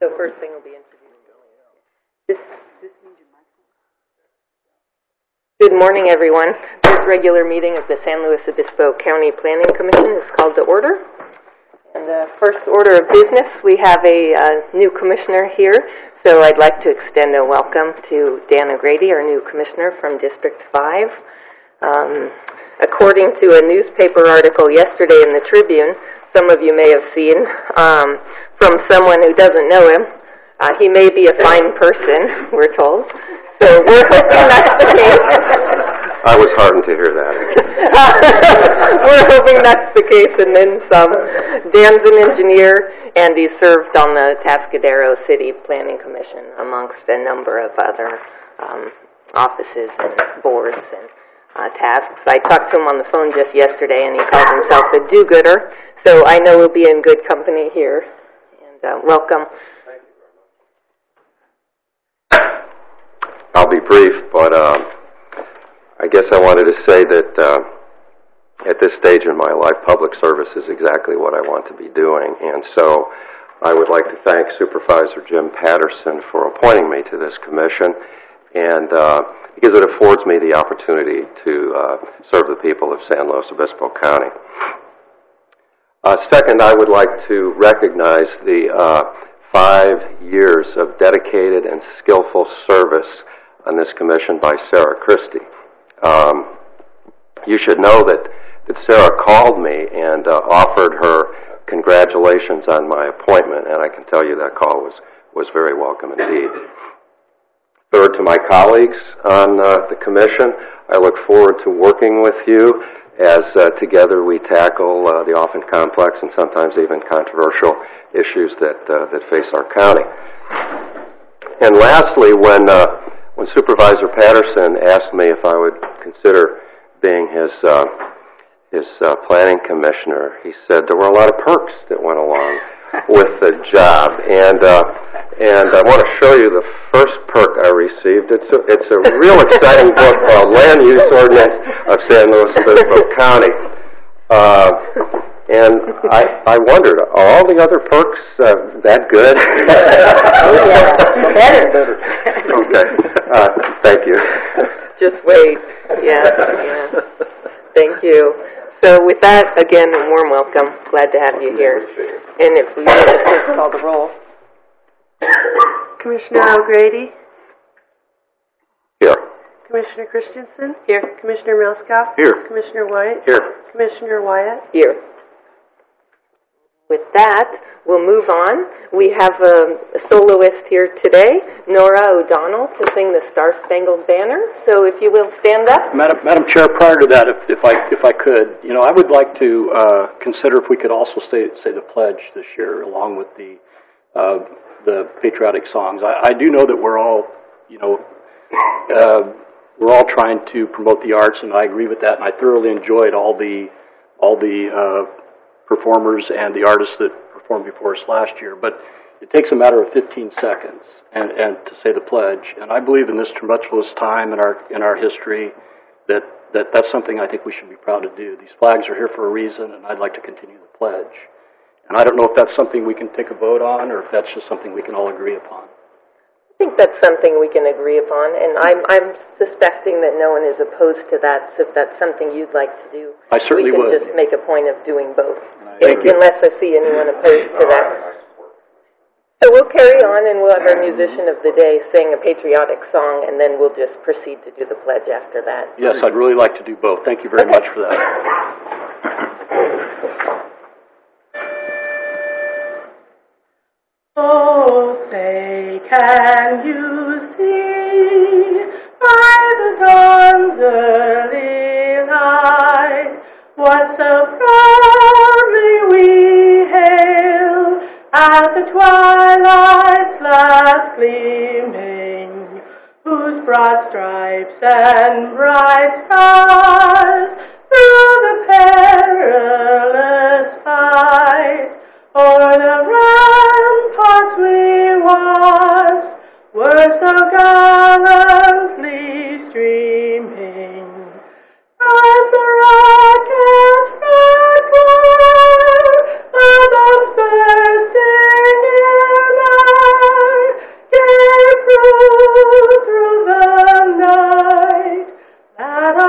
So first thing will be introduced. Good morning, everyone. This regular meeting of the San Luis Obispo County Planning Commission is called to order. And the first order of business, we have a new commissioner here. So I'd like to extend a welcome to Dan O'Grady, our new commissioner from District 5. According to a newspaper article yesterday in the Tribune, some of you may have seen, from someone who doesn't know him, he may be a fine person, we're told. So we're hoping that's the case. I was heartened to hear that. We're hoping that's the case, and then some. Dan's an engineer, and he served on the Atascadero City Planning Commission, amongst a number of other offices and boards and tasks. I talked to him on the phone just yesterday, and he calls himself a do-gooder, so I know we'll be in good company here. And welcome. I'll be brief, but I guess I wanted to say that at this stage in my life, public service is exactly what I want to be doing. And so I would like to thank Supervisor Jim Patterson for appointing me to this commission, and because it affords me the opportunity to serve the people of San Luis Obispo County. Second, I would like to recognize the 5 years of dedicated and skillful service on this commission by Sarah Christie. You should know that Sarah called me and offered her congratulations on my appointment, and I can tell you that call was very welcome indeed. Third, to my colleagues on the commission, I look forward to working with you as together we tackle the often complex and sometimes even controversial issues that face our county. And lastly, when Supervisor Patterson asked me if I would consider being his planning commissioner, he said there were a lot of perks that went along with the job, and I want to show you the first perk I received. It's a real exciting book called Land Use Ordinance of San Luis Obispo County. And I wondered, are all the other perks that good? Better. Okay. Thank you. Just wait. Yeah. Thank you. So with that, again, a warm welcome. Glad to have you here. And if we want to call the roll. Commissioner O'Grady? Here. Commissioner Christensen? Here. Commissioner Milskoff? Here. Commissioner White? Here. Commissioner Wyatt? Here. With that, we'll move on. We have a soloist here today, Nora O'Donnell, to sing the Star Spangled Banner. So if you will stand up. Madam Chair, prior to that, if I could, I would like to consider if we could also say the pledge this year, along with the patriotic songs. I do know that we're all trying to promote the arts, and I agree with that. And I thoroughly enjoyed all the performers and the artists that performed before us last year. But it takes a matter of 15 seconds and to say the pledge. And I believe in this tumultuous time in our history that's something I think we should be proud to do. These flags are here for a reason, and I'd like to continue the pledge. And I don't know if that's something we can take a vote on, or if that's just something we can all agree upon. I think that's something we can agree upon, and I'm suspecting that no one is opposed to that, so if that's something you'd like to do, I certainly we can would. just make a point of doing both, Thank you. unless I see anyone opposed to that. So we'll carry on, and we'll have our musician of the day sing a patriotic song, and then we'll just proceed to do the pledge after that. Yes, I'd really like to do both. Thank you very much for that. Oh, say, can you see by the dawn's early light what so proudly we hail at the twilight's last gleaming, whose broad stripes and bright stars through the perilous fight o'er the ramparts we watched were so gallantly streaming, as the rocket's red glare led us bursting in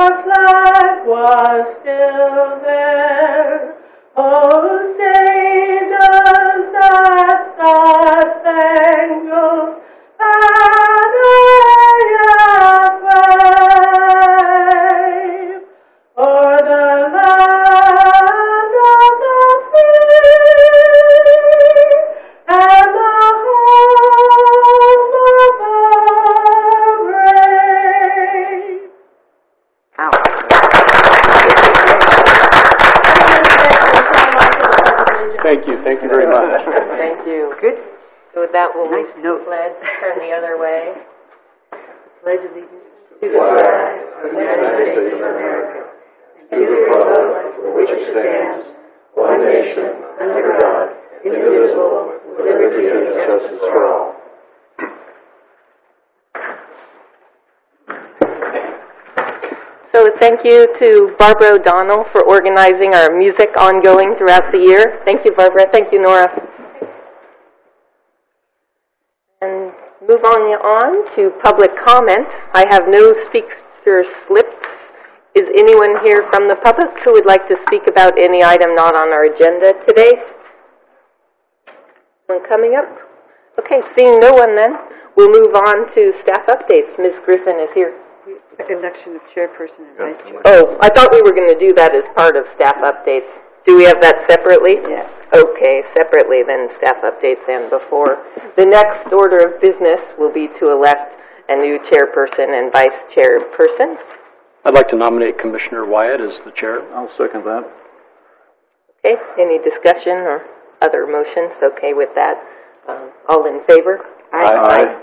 our flag was still there. Oh, say does that star-spangled banner yet wave o'er the land of the free and the home of the brave? Thank you very much. Thank you. Good. So with that, we'll Nice move note. pledge, turn the other way. Pledge allegiance To the flag of the United States of America, and to the republic for which it stands, one nation, under God, indivisible, with liberty and justice for all. So thank you to Barbara O'Donnell for organizing our music ongoing throughout the year. Thank you, Barbara. Thank you, Nora. And move on to public comment. I have no speaker slips. Is anyone here from the public who would like to speak about any item not on our agenda today? One coming up? Okay, seeing no one then, we'll move on to staff updates. Ms. Griffin is here. election of chairperson and vice chair. Oh, I thought we were going to do that as part of staff updates. Do we have that separately? Yes. Okay, separately then staff updates and before. The next order of business will be to elect a new chairperson and vice chairperson. I'd like to nominate Commissioner Wyatt as the chair. I'll second that. Okay, any discussion or other motions? Okay with that. All in favor? Aye.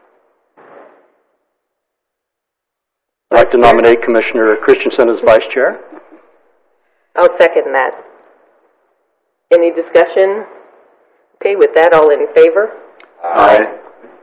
I'd like to nominate Commissioner Christensen as vice chair. I'll second that. Any discussion? Okay, with that, all in favor? Aye.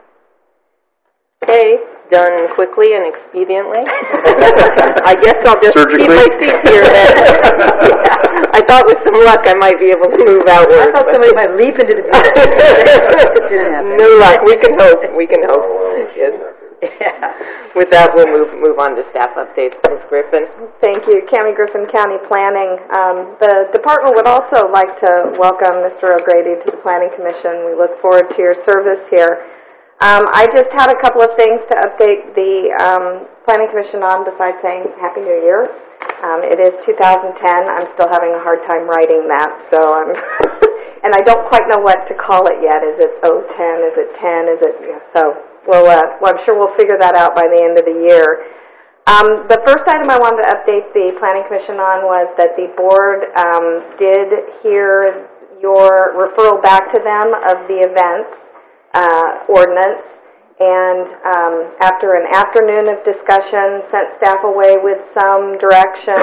Okay, done quickly and expediently. I guess I'll just keep Surgically? my seat here then. Yeah, I thought with some luck I might be able to move outward. I thought somebody might leap into the didn't happen. No luck. We can hope. We can hope. Yes. Yeah. With that, we'll move on to staff updates. Ms. Griffin. Thank you. Cami Griffin, County Planning. The department would also like to welcome Mr. O'Grady to the Planning Commission. We look forward to your service here. I just had a couple of things to update the Planning Commission on besides saying Happy New Year. It is 2010. I'm still having a hard time writing that, so I'm and I don't quite know what to call it yet. Is it 010? Is it 10? Is it so? Well, I'm sure we'll figure that out by the end of the year. The first item I wanted to update the Planning Commission on was that the board did hear your referral back to them of the events ordinance, and after an afternoon of discussion, sent staff away with some direction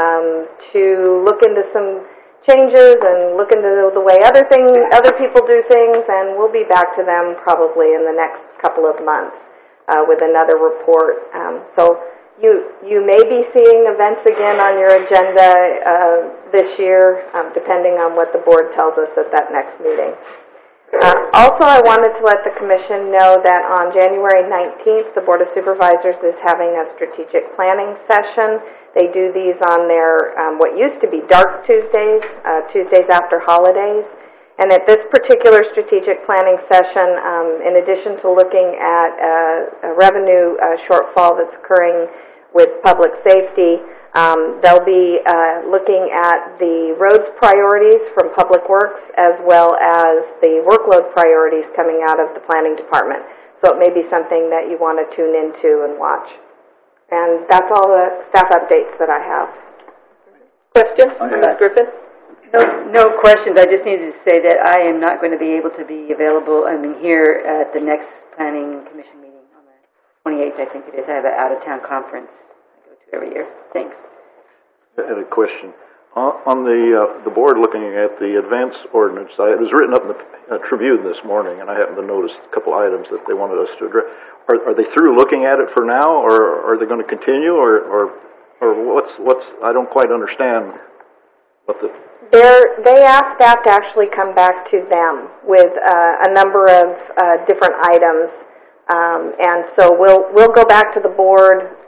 to look into some changes and look into the way other people do things, and we'll be back to them probably in the next couple of months with another report. So you may be seeing events again on your agenda this year, depending on what the board tells us at that next meeting. Also, I wanted to let the Commission know that on January 19th, the Board of Supervisors is having a strategic planning session. They do these on their, what used to be dark Tuesdays, Tuesdays after holidays. And at this particular strategic planning session, in addition to looking at a revenue shortfall that's occurring with public safety, they'll be looking at the roads priorities from Public Works as well as the workload priorities coming out of the Planning Department. So it may be something that you want to tune into and watch. And that's all the staff updates that I have. Questions, Ms. Griffin? No questions. I just needed to say that I am not going to be able to be available, here at the next Planning Commission meeting on the 28th, I think it is. I have an out-of-town conference I go to every year. Thanks. I had a question. On the board looking at the advance ordinance, it was written up in the Tribune this morning, and I happened to notice a couple items that they wanted us to address. Are they through looking at it for now, or are they going to continue, or what's? I don't quite understand what the. They asked staff to actually come back to them with a number of different items, and so we'll go back to the board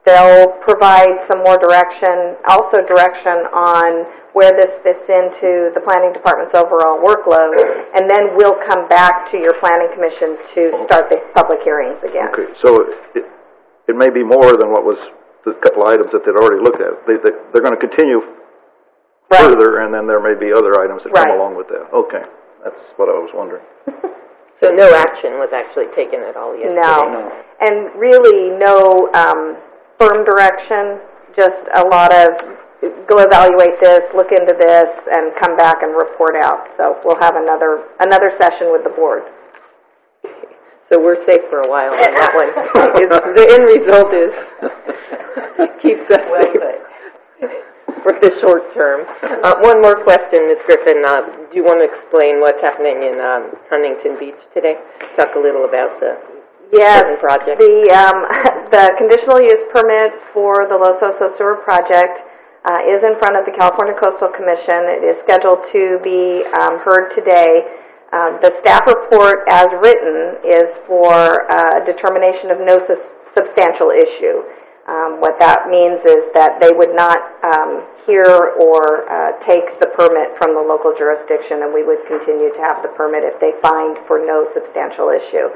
They'll provide some more direction, also direction on where this fits into the planning department's overall workload, and then we'll come back to your planning commission to start the public hearings again. Okay, so it may be more than what was the couple items that they'd already looked at. They're going to continue further, and then there may be other items that come along with that. Okay, that's what I was wondering. So no action was actually taken at all yesterday? No. And really no firm direction, just a lot of go evaluate this, look into this, and come back and report out. So we'll have another session with the board. So we're safe for a while on that one. The end result is keeps us safe for the short term. One more question, Ms. Griffin. Do you want to explain what's happening in Huntington Beach today? Talk a little about the project. The conditional use permit for the Los Osos Sewer Project is in front of the California Coastal Commission. It is scheduled to be heard today. The staff report as written is for a determination of no substantial issue. What that means is that they would not hear or take the permit from the local jurisdiction, and we would continue to have the permit if they find for no substantial issue.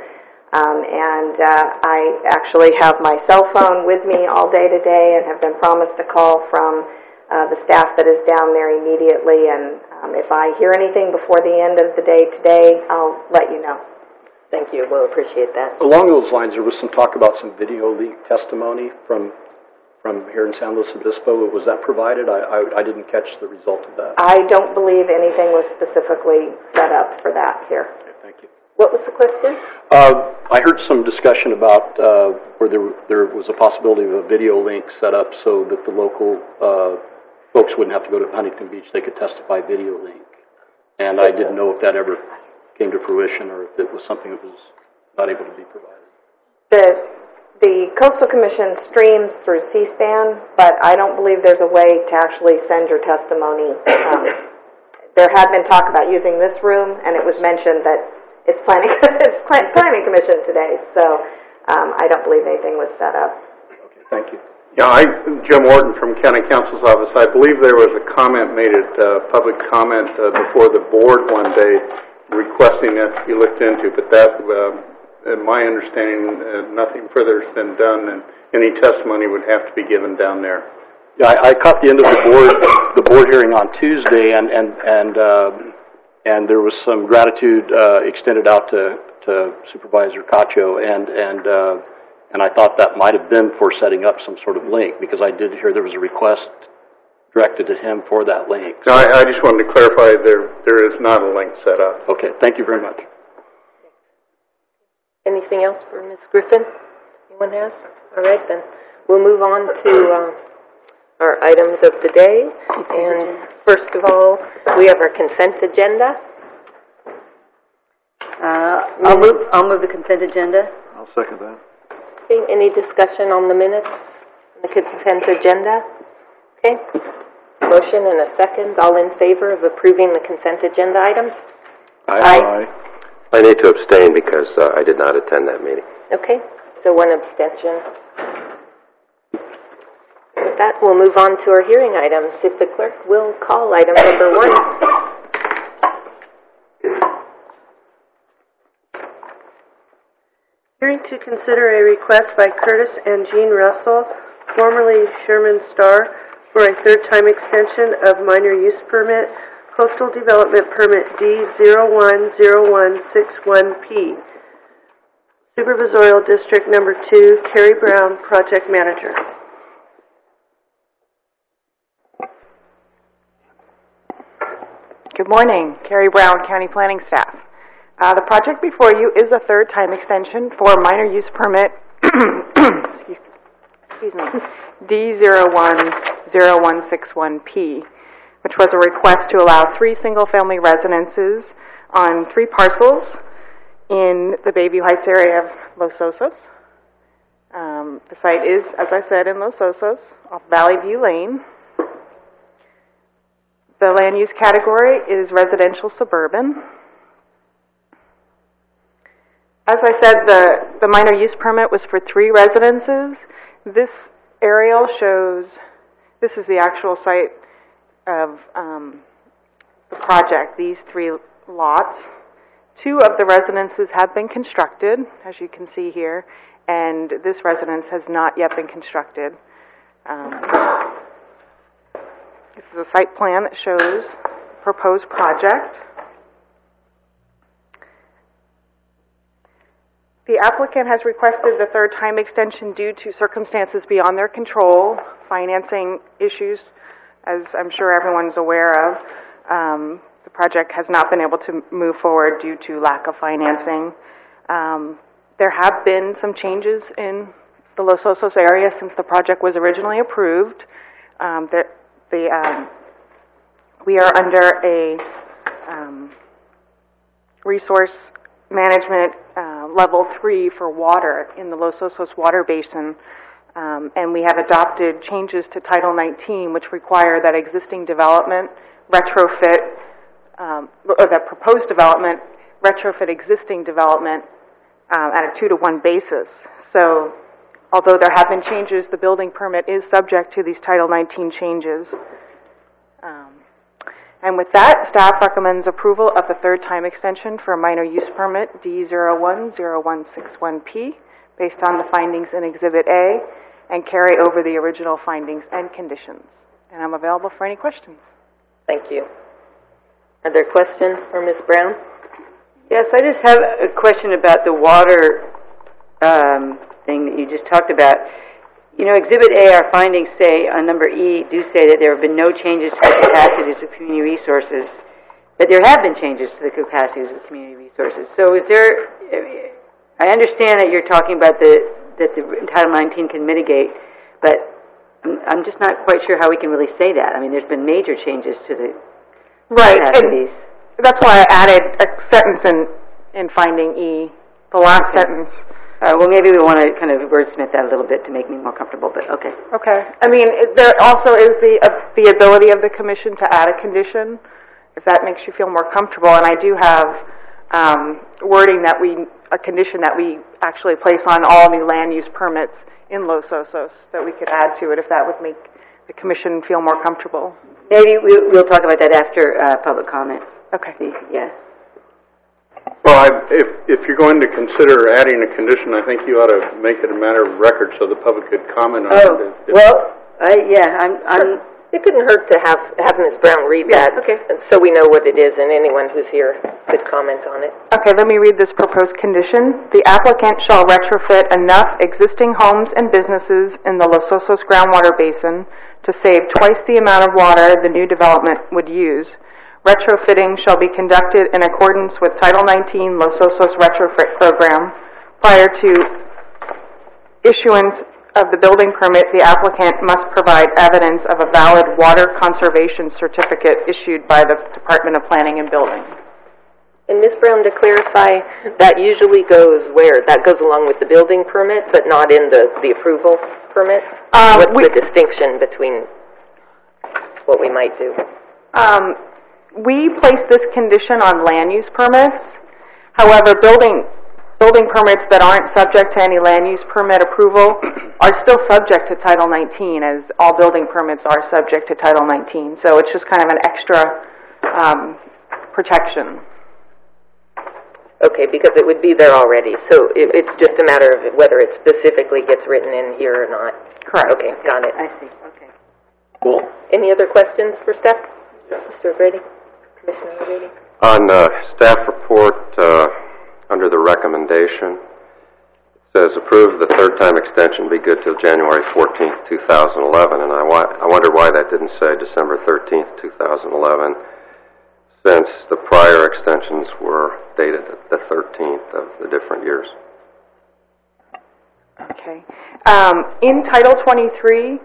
I actually have my cell phone with me all day today and have been promised a call from the staff that is down there immediately, and if I hear anything before the end of the day today, I'll let you know. Thank you. We'll appreciate that. Along those lines, there was some talk about some video leak testimony from here in San Luis Obispo. Was that provided? I didn't catch the result of that. I don't believe anything was specifically set up for that here. Okay, thank you. What was the question? I heard some discussion about where there was a possibility of a video link set up so that the local folks wouldn't have to go to Huntington Beach. They could testify video link. And I didn't know if that ever came to fruition or if it was something that was not able to be provided. The Coastal Commission streams through C-SPAN, but I don't believe there's a way to actually send your testimony. There had been talk about using this room, and it was mentioned that it's planning commission today, so I don't believe anything was set up. Okay, thank you. Yeah, Jim Morton from County Counsel's Office. I believe there was a comment made at public comment before the board one day requesting that be looked into, but that, in my understanding, nothing further has been done, and any testimony would have to be given down there. Yeah, I caught the end of the board hearing on Tuesday, and there was some gratitude extended out to Supervisor Cacho, and I thought that might have been for setting up some sort of link, because I did hear there was a request directed to him for that link. No, I just wanted to clarify there is not a link set up. Okay, thank you very much. Anything else for Ms. Griffin? Anyone has? All right, then. We'll move on to our items of the day. And first of all, we have our consent agenda. I'll move the consent agenda. I'll second that. Okay, any discussion on the minutes, the consent agenda? Okay. Motion and a second. All in favor of approving the consent agenda items? Aye. I need to abstain because I did not attend that meeting. Okay, so one abstention. With that, we'll move on to our hearing items. If the clerk will call item number 1. Hearing to consider a request by Curtis and Jean Russell, formerly Sherman Star, for a third-time extension of minor use permit, Coastal Development Permit D010161P. Supervisorial District Number 2, Carrie Brown, Project Manager. Good morning, Carrie Brown, County Planning Staff. The project before you is a third-time extension for minor use permit D010161P, which was a request to allow 3 single-family residences on 3 parcels in the Bayview Heights area of Los Osos. The site is, as I said, in Los Osos, off Valley View Lane. The land use category is residential suburban. As I said, the minor use permit was for 3 residences. This aerial shows, this is the actual site of the project, these 3 lots. 2 of the residences have been constructed, as you can see here, and this residence has not yet been constructed. This is a site plan that shows proposed project. The applicant has requested the 3rd time extension due to circumstances beyond their control, financing issues, as I'm sure everyone's aware of. The project has not been able to move forward due to lack of financing. There have been some changes in the Los Osos area since the project was originally approved. We are under a resource management level 3 for water in the Los Osos water basin, and we have adopted changes to Title 19, which require that existing development retrofit, or that proposed development retrofit existing development at a 2-to-1 basis. So, although there have been changes, the building permit is subject to these Title 19 changes. And with that, staff recommends approval of the 3rd time extension for a minor use permit D010161P based on the findings in Exhibit A and carry over the original findings and conditions. And I'm available for any questions. Thank you. Are there questions for Ms. Brown? Yes, I just have a question about the water thing that you just talked about. You know, Exhibit A, our findings say, on number E, do say that there have been no changes to the capacities of community resources, but there have been changes to the capacities of community resources. So is there, I understand that you're talking about that the Title 19 can mitigate, but I'm just not quite sure how we can really say that. I mean, there's been major changes to the capacities. And that's why I added a sentence in finding E, the last sentence. Well, maybe we want to kind of wordsmith that a little bit to make me more comfortable, but okay. Okay. I mean, there also is the ability of the commission to add a condition, if that makes you feel more comfortable. And I do have wording a condition that we actually place on all new land use permits in Los Osos that we could add to it if that would make the commission feel more comfortable. Maybe we'll talk about that after public comment. Okay. Yeah. Well, if you're going to consider adding a condition, I think you ought to make it a matter of record so the public could comment on it. It couldn't hurt to have Ms. Brown read that, so we know what it is, and anyone who's here could comment on it. Okay, let me read this proposed condition. The applicant shall retrofit enough existing homes and businesses in the Los Osos groundwater basin to save twice the amount of water the new development would use. Retrofitting shall be conducted in accordance with Title 19 Los Osos retrofit program. Prior to issuance of the building permit, the applicant must provide evidence of a valid water conservation certificate issued by the Department of Planning and Building. And Ms. Brown, to clarify, that usually goes where? That goes along with the building permit, but not in the approval permit? What's the distinction between what we might do? We place this condition on land use permits. However, building permits that aren't subject to any land use permit approval are still subject to Title 19, as all building permits are subject to Title 19. So it's just kind of an extra protection. Okay, because it would be there already. So it's just a matter of whether it specifically gets written in here or not. Correct. Okay, got it. I see. Okay. Cool. Any other questions for staff? Mr. O'Grady? Commissioner O'Grady? On staff report, under the recommendation, it says approve the 3rd time extension be good till January 14th, 2011, and I wonder why that didn't say December 13th, 2011, since the prior extensions were dated at the 13th of the different years. Okay. In Title 23,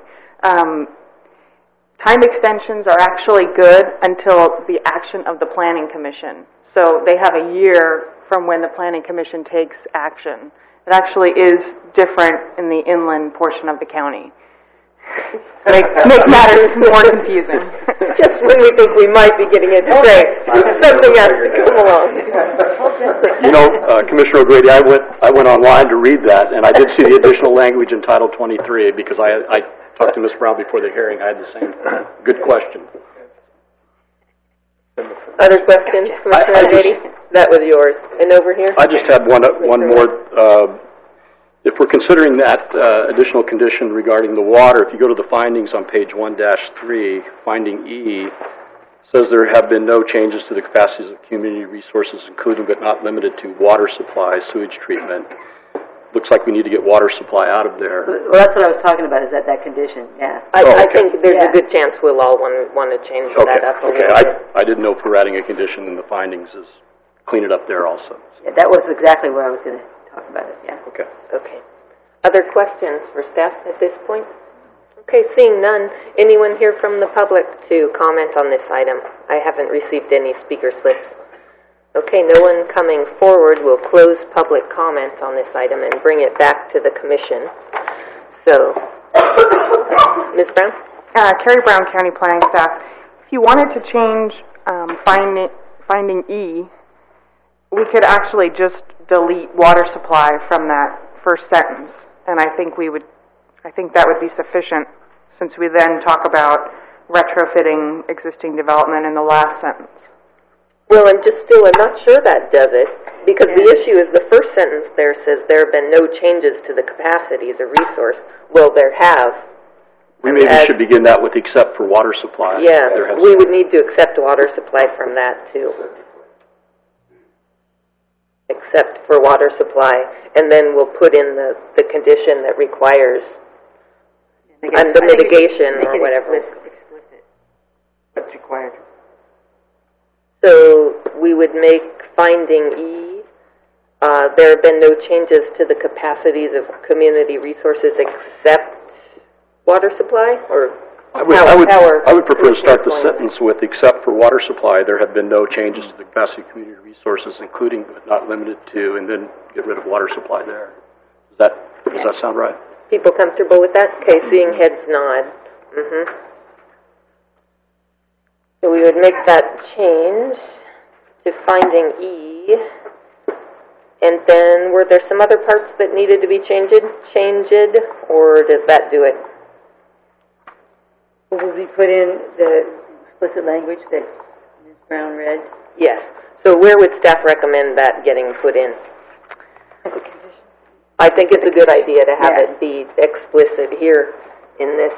time extensions are actually good until the action of the Planning Commission. So they have a year from when the Planning Commission takes action. It actually is different in the inland portion of the county. Make matters more confusing. Just when we think we might be getting it straight, something has to come along. Commissioner O'Grady, I went online to read that, and I did see the additional language in Title 23 because I talked to Ms. Brown before the hearing. I had the same. Good question. Other questions, Commissioner O'Grady? That was yours. And over here? I just had one more. If we're considering that additional condition regarding the water, if you go to the findings on page 1-3, finding E, says there have been no changes to the capacities of community resources, including but not limited to water supply, sewage treatment. Looks like we need to get water supply out of there. Well, that's what I was talking about, is that condition, yeah. I think there's a good chance we'll all want to change that up a little bit. I didn't know if we're adding a condition in the findings is clean it up there also. Yeah, that was exactly what I was going to talk about it, yeah. Okay. Okay. Other questions for staff at this point? Okay, seeing none. Anyone here from the public to comment on this item? I haven't received any speaker slips. Okay, no one coming forward. We'll close public comment on this item and bring it back to the commission. So, Ms. Brown? Carrie Brown, County Planning Staff. If you wanted to change finding E, we could actually just delete water supply from that first sentence, and I think that would be sufficient, since we then talk about retrofitting existing development in the last sentence. Well, I'm not sure that does it, because the issue is the first sentence there says there have been no changes to the capacities of resource. Well, there have. We maybe should begin that with except for water supply. Yeah, we would need to accept water supply from that too. Except for water supply, and then we'll put in the condition that requires and the mitigation or whatever. Explicit. What's required. So we would make finding E, there have been no changes to the capacities of community resources except water supply, or I would prefer to start the sentence with, except for water supply, there have been no changes to the capacity of community resources, including but not limited to, and then get rid of water supply there. Does that sound right? People comfortable with that? Okay, seeing heads nod. So we would make that change to finding E, and then were there some other parts that needed to be changed, or does that do it? Will we put in the explicit language that Ms. Brown read? Yes. So where would staff recommend that getting put in? As a condition. I think it's a good idea to have it be explicit here in this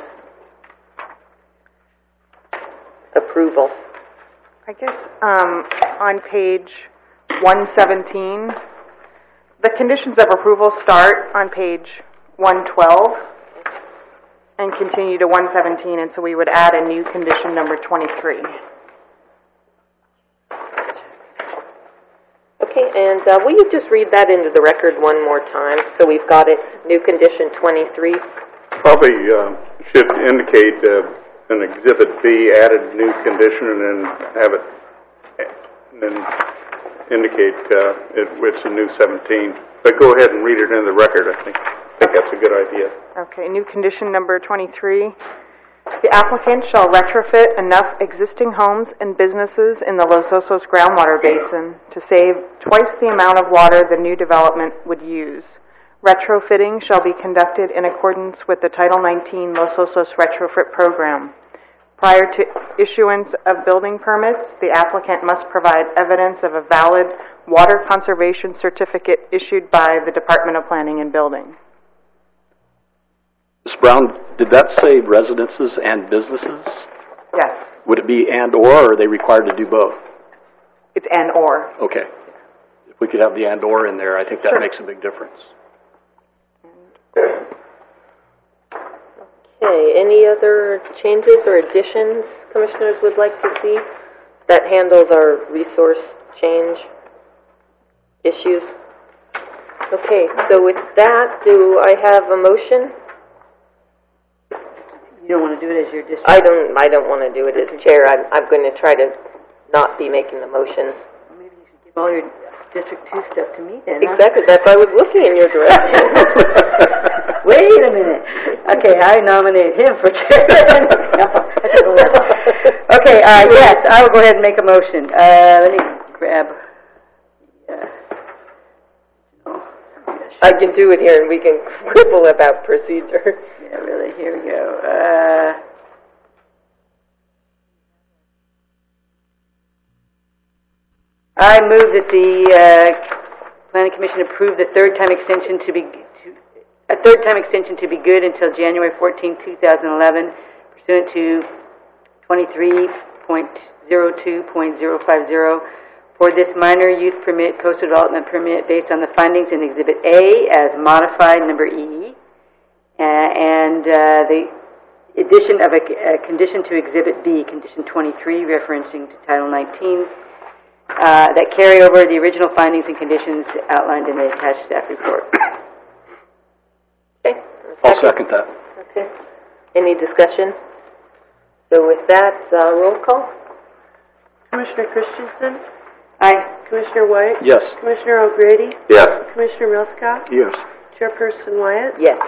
approval. I guess on page 117, the conditions of approval start on page 112. And continue to 117, and so we would add a new condition number 23. Okay, and will you just read that into the record one more time? So we've got it, new condition 23. Probably should indicate an Exhibit B, added new condition, and then have it, and then indicate it's a new 17. But go ahead and read it into the record, I think that's a good idea. Okay, new condition number 23. The applicant shall retrofit enough existing homes and businesses in the Los Osos groundwater basin to save twice the amount of water the new development would use. Retrofitting shall be conducted in accordance with the Title 19 Los Osos retrofit program. Prior to issuance of building permits, the applicant must provide evidence of a valid water conservation certificate issued by the Department of Planning and Building. Ms. Brown, did that say residences and businesses? Yes. Would it be and or are they required to do both? It's and or. Okay. If we could have the and or in there, I think that makes a big difference. Okay, any other changes or additions commissioners would like to see that handles our resource change issues? Okay, so with that, do I have a motion? You don't want to do it as your district? I don't want to do it as chair. I'm going to try to not be making the motions. Well, maybe you should give all your District 2 stuff to me then. Exactly, that's why I was looking in your direction. Wait a minute. Okay, I nominate him for chair. Okay, yes, I will go ahead and make a motion. Let me grab I can do it here, and we can quibble about procedure. Yeah, really, here we go. I move that the Planning Commission approve the third-time extension to be good until January 14, 2011, pursuant to 23.02.050 for this minor use permit, coastal development permit, based on the findings in Exhibit A as modified, number E, and the addition of a condition to Exhibit B, Condition 23, referencing to Title 19, that carry over the original findings and conditions outlined in the attached staff report. Okay. I'll second that. Okay. Any discussion? So with that, roll call. Commissioner Christensen? Aye. Commissioner White? Yes. Commissioner O'Grady? Yes. Commissioner Milscott? Yes. Chairperson Wyatt? Yes.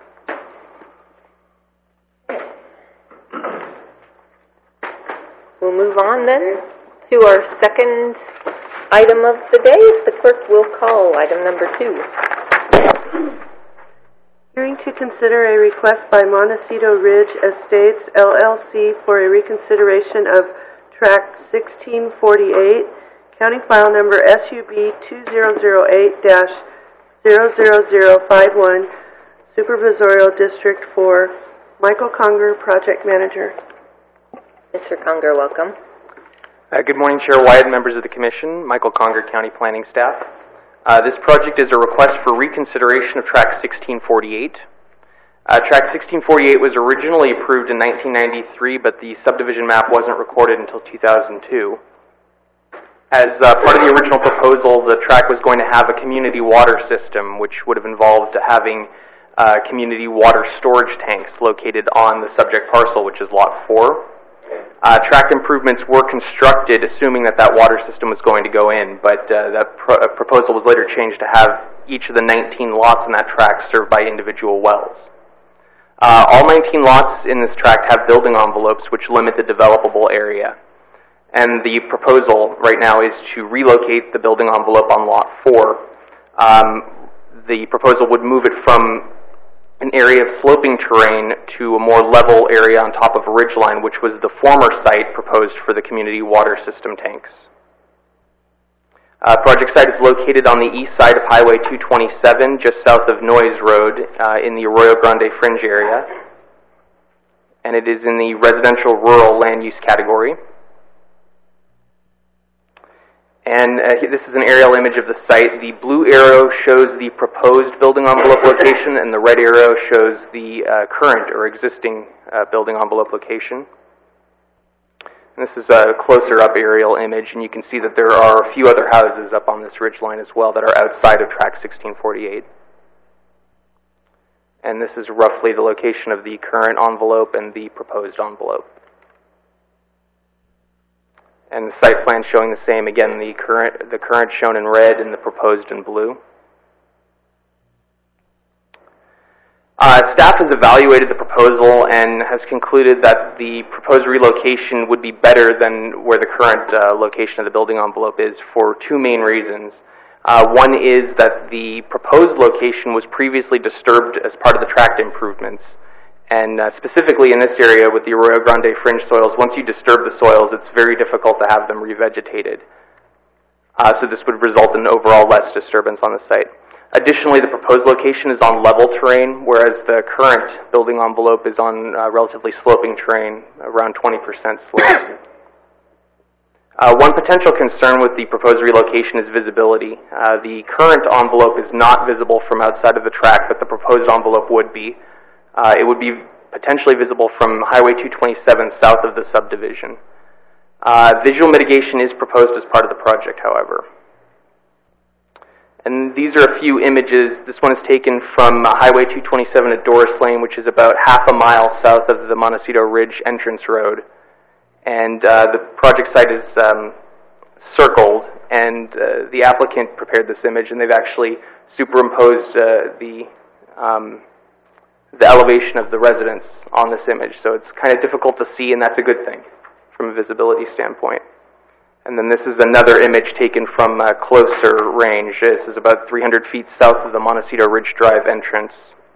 We'll move on then to our second item of the day. The clerk will call item number 2. Hearing to consider a request by Montecito Ridge Estates, LLC for a reconsideration of Tract 1648, County File Number SUB 2008-00051, Supervisorial District 4, Michael Conger, Project Manager. Mr. Conger, welcome. Good morning, Chair Wyatt and members of the Commission, Michael Conger, County Planning Staff. This project is a request for reconsideration of Tract 1648. Tract 1648 was originally approved in 1993, but the subdivision map wasn't recorded until 2002. As part of the original proposal, the tract was going to have a community water system, which would have involved having community water storage tanks located on the subject parcel, which is Lot 4. Tract improvements were constructed assuming that water system was going to go in, but that proposal was later changed to have each of the 19 lots in that tract served by individual wells. All 19 lots in this tract have building envelopes which limit the developable area, and the proposal right now is to relocate the building envelope on Lot 4. The proposal would move it from an area of sloping terrain to a more level area on top of a ridgeline, which was the former site proposed for the community water system tanks. Project site is located on the east side of Highway 227, just south of Noyes Road, in the Arroyo Grande Fringe area, and it is in the residential rural land use category. And this is an aerial image of the site. The blue arrow shows the proposed building envelope location, and the red arrow shows the current or existing building envelope location. And this is a closer up aerial image, and you can see that there are a few other houses up on this ridgeline as well that are outside of Tract 1648. And this is roughly the location of the current envelope and the proposed envelope. And the site plan showing the same, again, the current shown in red and the proposed in blue. Staff has evaluated the proposal and has concluded that the proposed relocation would be better than where the current location of the building envelope is for two main reasons. One is that the proposed location was previously disturbed as part of the tract improvements. And specifically in this area with the Arroyo Grande fringe soils, once you disturb the soils, it's very difficult to have them revegetated. So this would result in overall less disturbance on the site. Additionally, the proposed location is on level terrain, whereas the current building envelope is on relatively sloping terrain, around 20% slope. One potential concern with the proposed relocation is visibility. The current envelope is not visible from outside of the tract, but the proposed envelope would be. It would be potentially visible from Highway 227 south of the subdivision. Visual mitigation is proposed as part of the project, however. And these are a few images. This one is taken from Highway 227 at Doris Lane, which is about half a mile south of the Montecito Ridge entrance road. And the project site is circled, and the applicant prepared this image, and they've actually superimposed the elevation of the residence on this image. So it's kind of difficult to see, and that's a good thing from a visibility standpoint. And then this is another image taken from a closer range. This is about 300 feet south of the Montecito Ridge Drive entrance.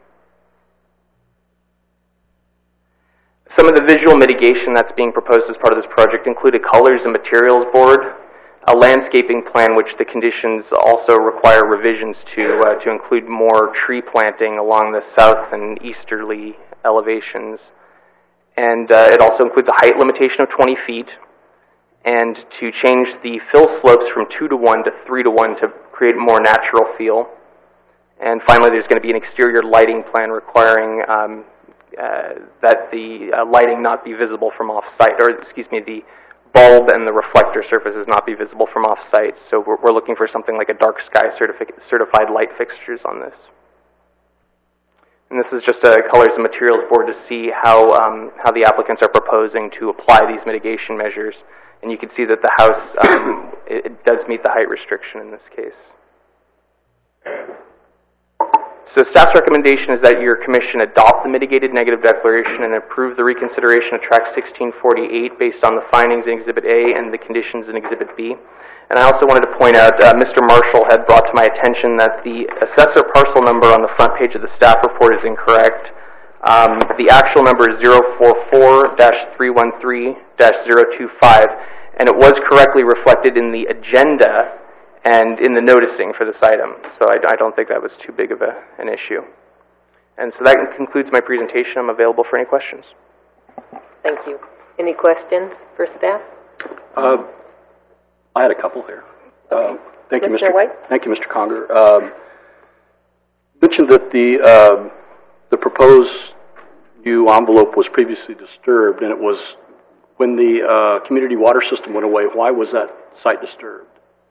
Some of the visual mitigation that's being proposed as part of this project include a colors and materials board, a landscaping plan which the conditions also require revisions to include more tree planting along the south and easterly elevations. And it also includes a height limitation of 20 feet, and to change the fill slopes from 2 to 1 to 3 to 1 to create a more natural feel. And finally, there's going to be an exterior lighting plan requiring that the lighting not be visible from off-site, or excuse me, the bulb and the reflector surfaces not be visible from off-site. So we're looking for something like a dark sky certified light fixtures on this. And this is just a colors and materials board to see how the applicants are proposing to apply these mitigation measures. And you can see that the house, it does meet the height restriction in this case. So staff's recommendation is that your commission adopt the mitigated negative declaration and approve the reconsideration of Tract 1648 based on the findings in Exhibit A and the conditions in Exhibit B. And I also wanted to point out, Mr. Marshall had brought to my attention that the assessor parcel number on the front page of the staff report is incorrect. The actual number is 044-313-025, and it was correctly reflected in the agenda and in the noticing for this item. So I don't think that was too big of an issue. And so that concludes my presentation. I'm available for any questions. Thank you. Any questions for staff? I had a couple here. Thank you, Mr. White? Thank you, Mr. Conger. Mentioned that the proposed new envelope was previously disturbed, and it was when the community water system went away. Why was that site disturbed?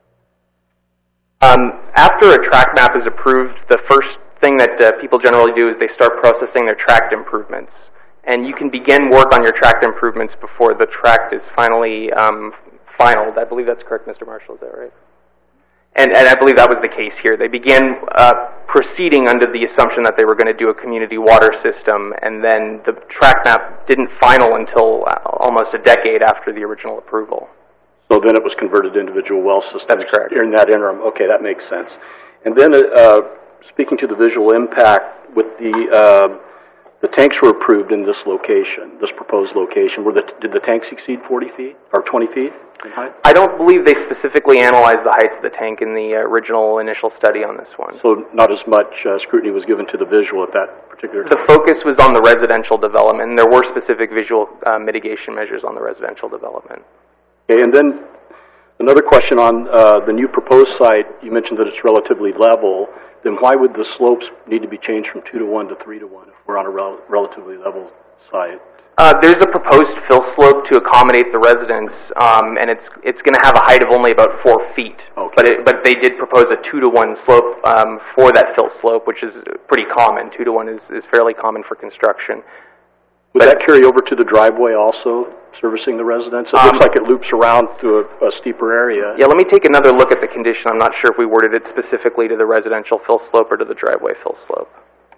After a tract map is approved, the first thing that people generally do is they start processing their tract improvements. And you can begin work on your tract improvements before the tract is finally finalized. I believe that's correct, Mr. Marshall, is that right? And I believe that was the case here. They began proceeding under the assumption that they were going to do a community water system, and then the tract map didn't final until almost a decade after the original approval. So then it was converted to individual well systems. That's correct. In that interim. Okay, that makes sense. And then speaking to the visual impact, with the tanks were approved in this location, this proposed location. Did the tanks exceed 40 feet or 20 feet in height? I don't believe they specifically analyzed the heights of the tank in the original initial study on this one. So not as much scrutiny was given to the visual at that particular time? The focus was on the residential development, and there were specific visual mitigation measures on the residential development. Okay, and then another question on the new proposed site. You mentioned that it's relatively level. Then why would the slopes need to be changed from 2 to 1 to 3 to 1 if we're on a relatively level site? There's a proposed fill slope to accommodate the residents, and it's going to have a height of only about 4 feet. Okay. But they did propose a 2 to 1 slope for that fill slope, which is pretty common. 2 to 1 is fairly common for construction. Would that carry over to the driveway also, servicing the residents? It looks like it loops around to a steeper area. Yeah, let me take another look at the condition. I'm not sure if we worded it specifically to the residential fill slope or to the driveway fill slope.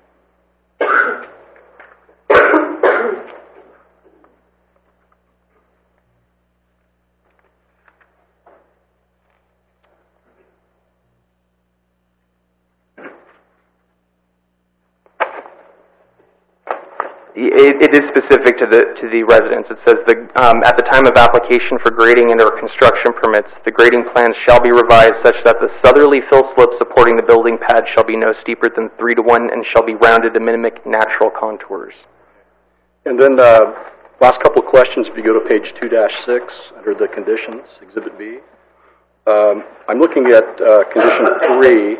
It is specific to the residents. It says at the time of application for grading and/or construction permits, the grading plans shall be revised such that the southerly fill slope supporting the building pad shall be no steeper than 3 to 1 and shall be rounded to mimic natural contours. And then last couple of questions. If you go to page 2-6 under the conditions, Exhibit B, I'm looking at condition 3,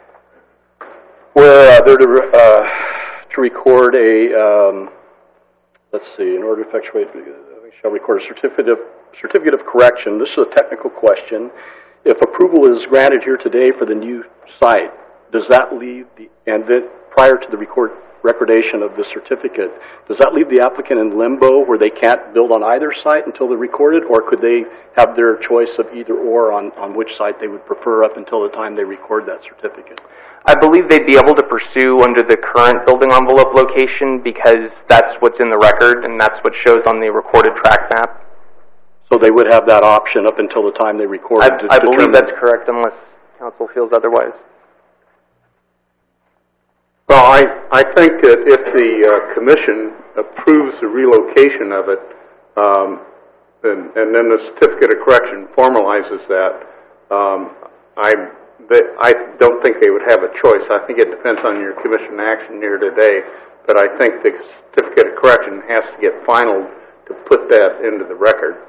where they're to record a, let's see, in order to effectuate, shall record a certificate of correction. This is a technical question. If approval is granted here today for the new site, does that leave and then prior to the recordation of the certificate, does that leave the applicant in limbo where they can't build on either site until they're recorded, or could they have their choice of either or on which site they would prefer up until the time they record that certificate? I believe they'd be able to pursue under the current building envelope location because that's what's in the record and that's what shows on the recorded tract map. So they would have that option up until the time they recorded. I believe that's correct, unless council feels otherwise. Well, I think that if the commission approves the relocation of it, and then the certificate of correction formalizes that, I don't think they would have a choice. I think it depends on your commission action here today, but I think the certificate of correction has to get final to put that into the record.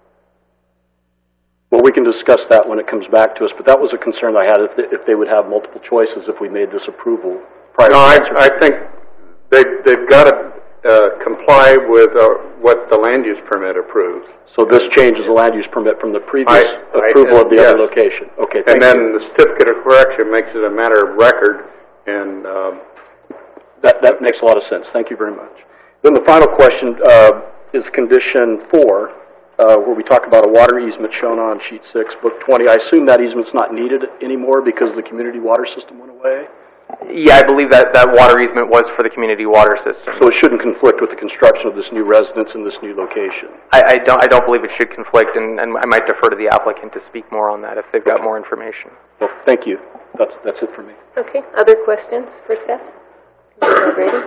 Well, we can discuss that when it comes back to us, but that was a concern I had if they would have multiple choices if we made this approval. No, I think they've got to comply with what the land use permit approves. So this changes the land use permit from the previous approval of the other location. Okay, and then the certificate of correction makes it a matter of record, and that makes a lot of sense. Thank you very much. Then the final question is condition 4, where we talk about a water easement shown on sheet 6, book 20. I assume that easement's not needed anymore because the community water system went away? Yeah, I believe that water easement was for the community water system. So it shouldn't conflict with the construction of this new residence in this new location? I don't believe it should conflict, and I might defer to the applicant to speak more on that if they've got more information. Well, thank you. That's it for me. Okay, other questions for Steph? Commissioner O'Grady?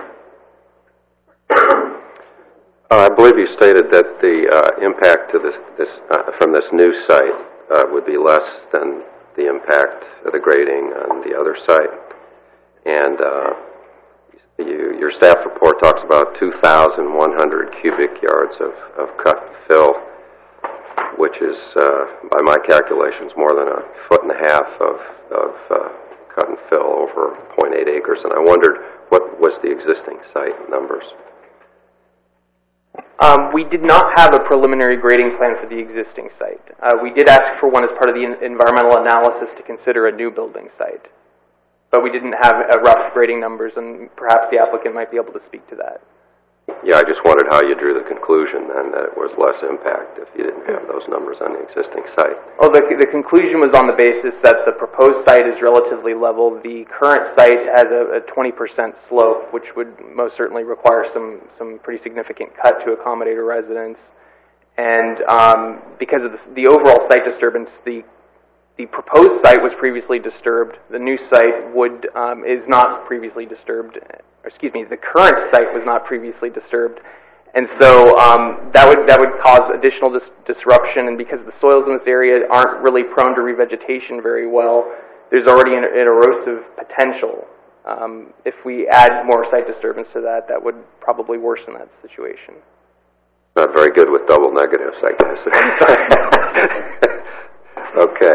I believe you stated that the impact to from this new site would be less than the impact of the grading on the other site. And your staff report talks about 2,100 cubic yards of cut and fill, which is, by my calculations, more than 1.5 feet of cut and fill over 0.8 acres. And I wondered what was the existing site numbers. We did not have a preliminary grading plan for the existing site. We did ask for one as part of the environmental analysis to consider a new building site. But we didn't have rough grading numbers, and perhaps the applicant might be able to speak to that. Yeah, I just wondered how you drew the conclusion then that it was less impact if you didn't have those numbers on the existing site. Well, the conclusion was on the basis that the proposed site is relatively level. The current site has a 20% slope, which would most certainly require some pretty significant cut to accommodate a residence. And because of the overall site disturbance, the proposed site was previously disturbed. The new site is not previously disturbed. Excuse me, the current site was not previously disturbed, and so that would cause additional disruption. And because the soils in this area aren't really prone to revegetation very well, there's already an erosive potential. If we add more site disturbance to that, that would probably worsen that situation. Not very good with double negatives, I guess. Okay.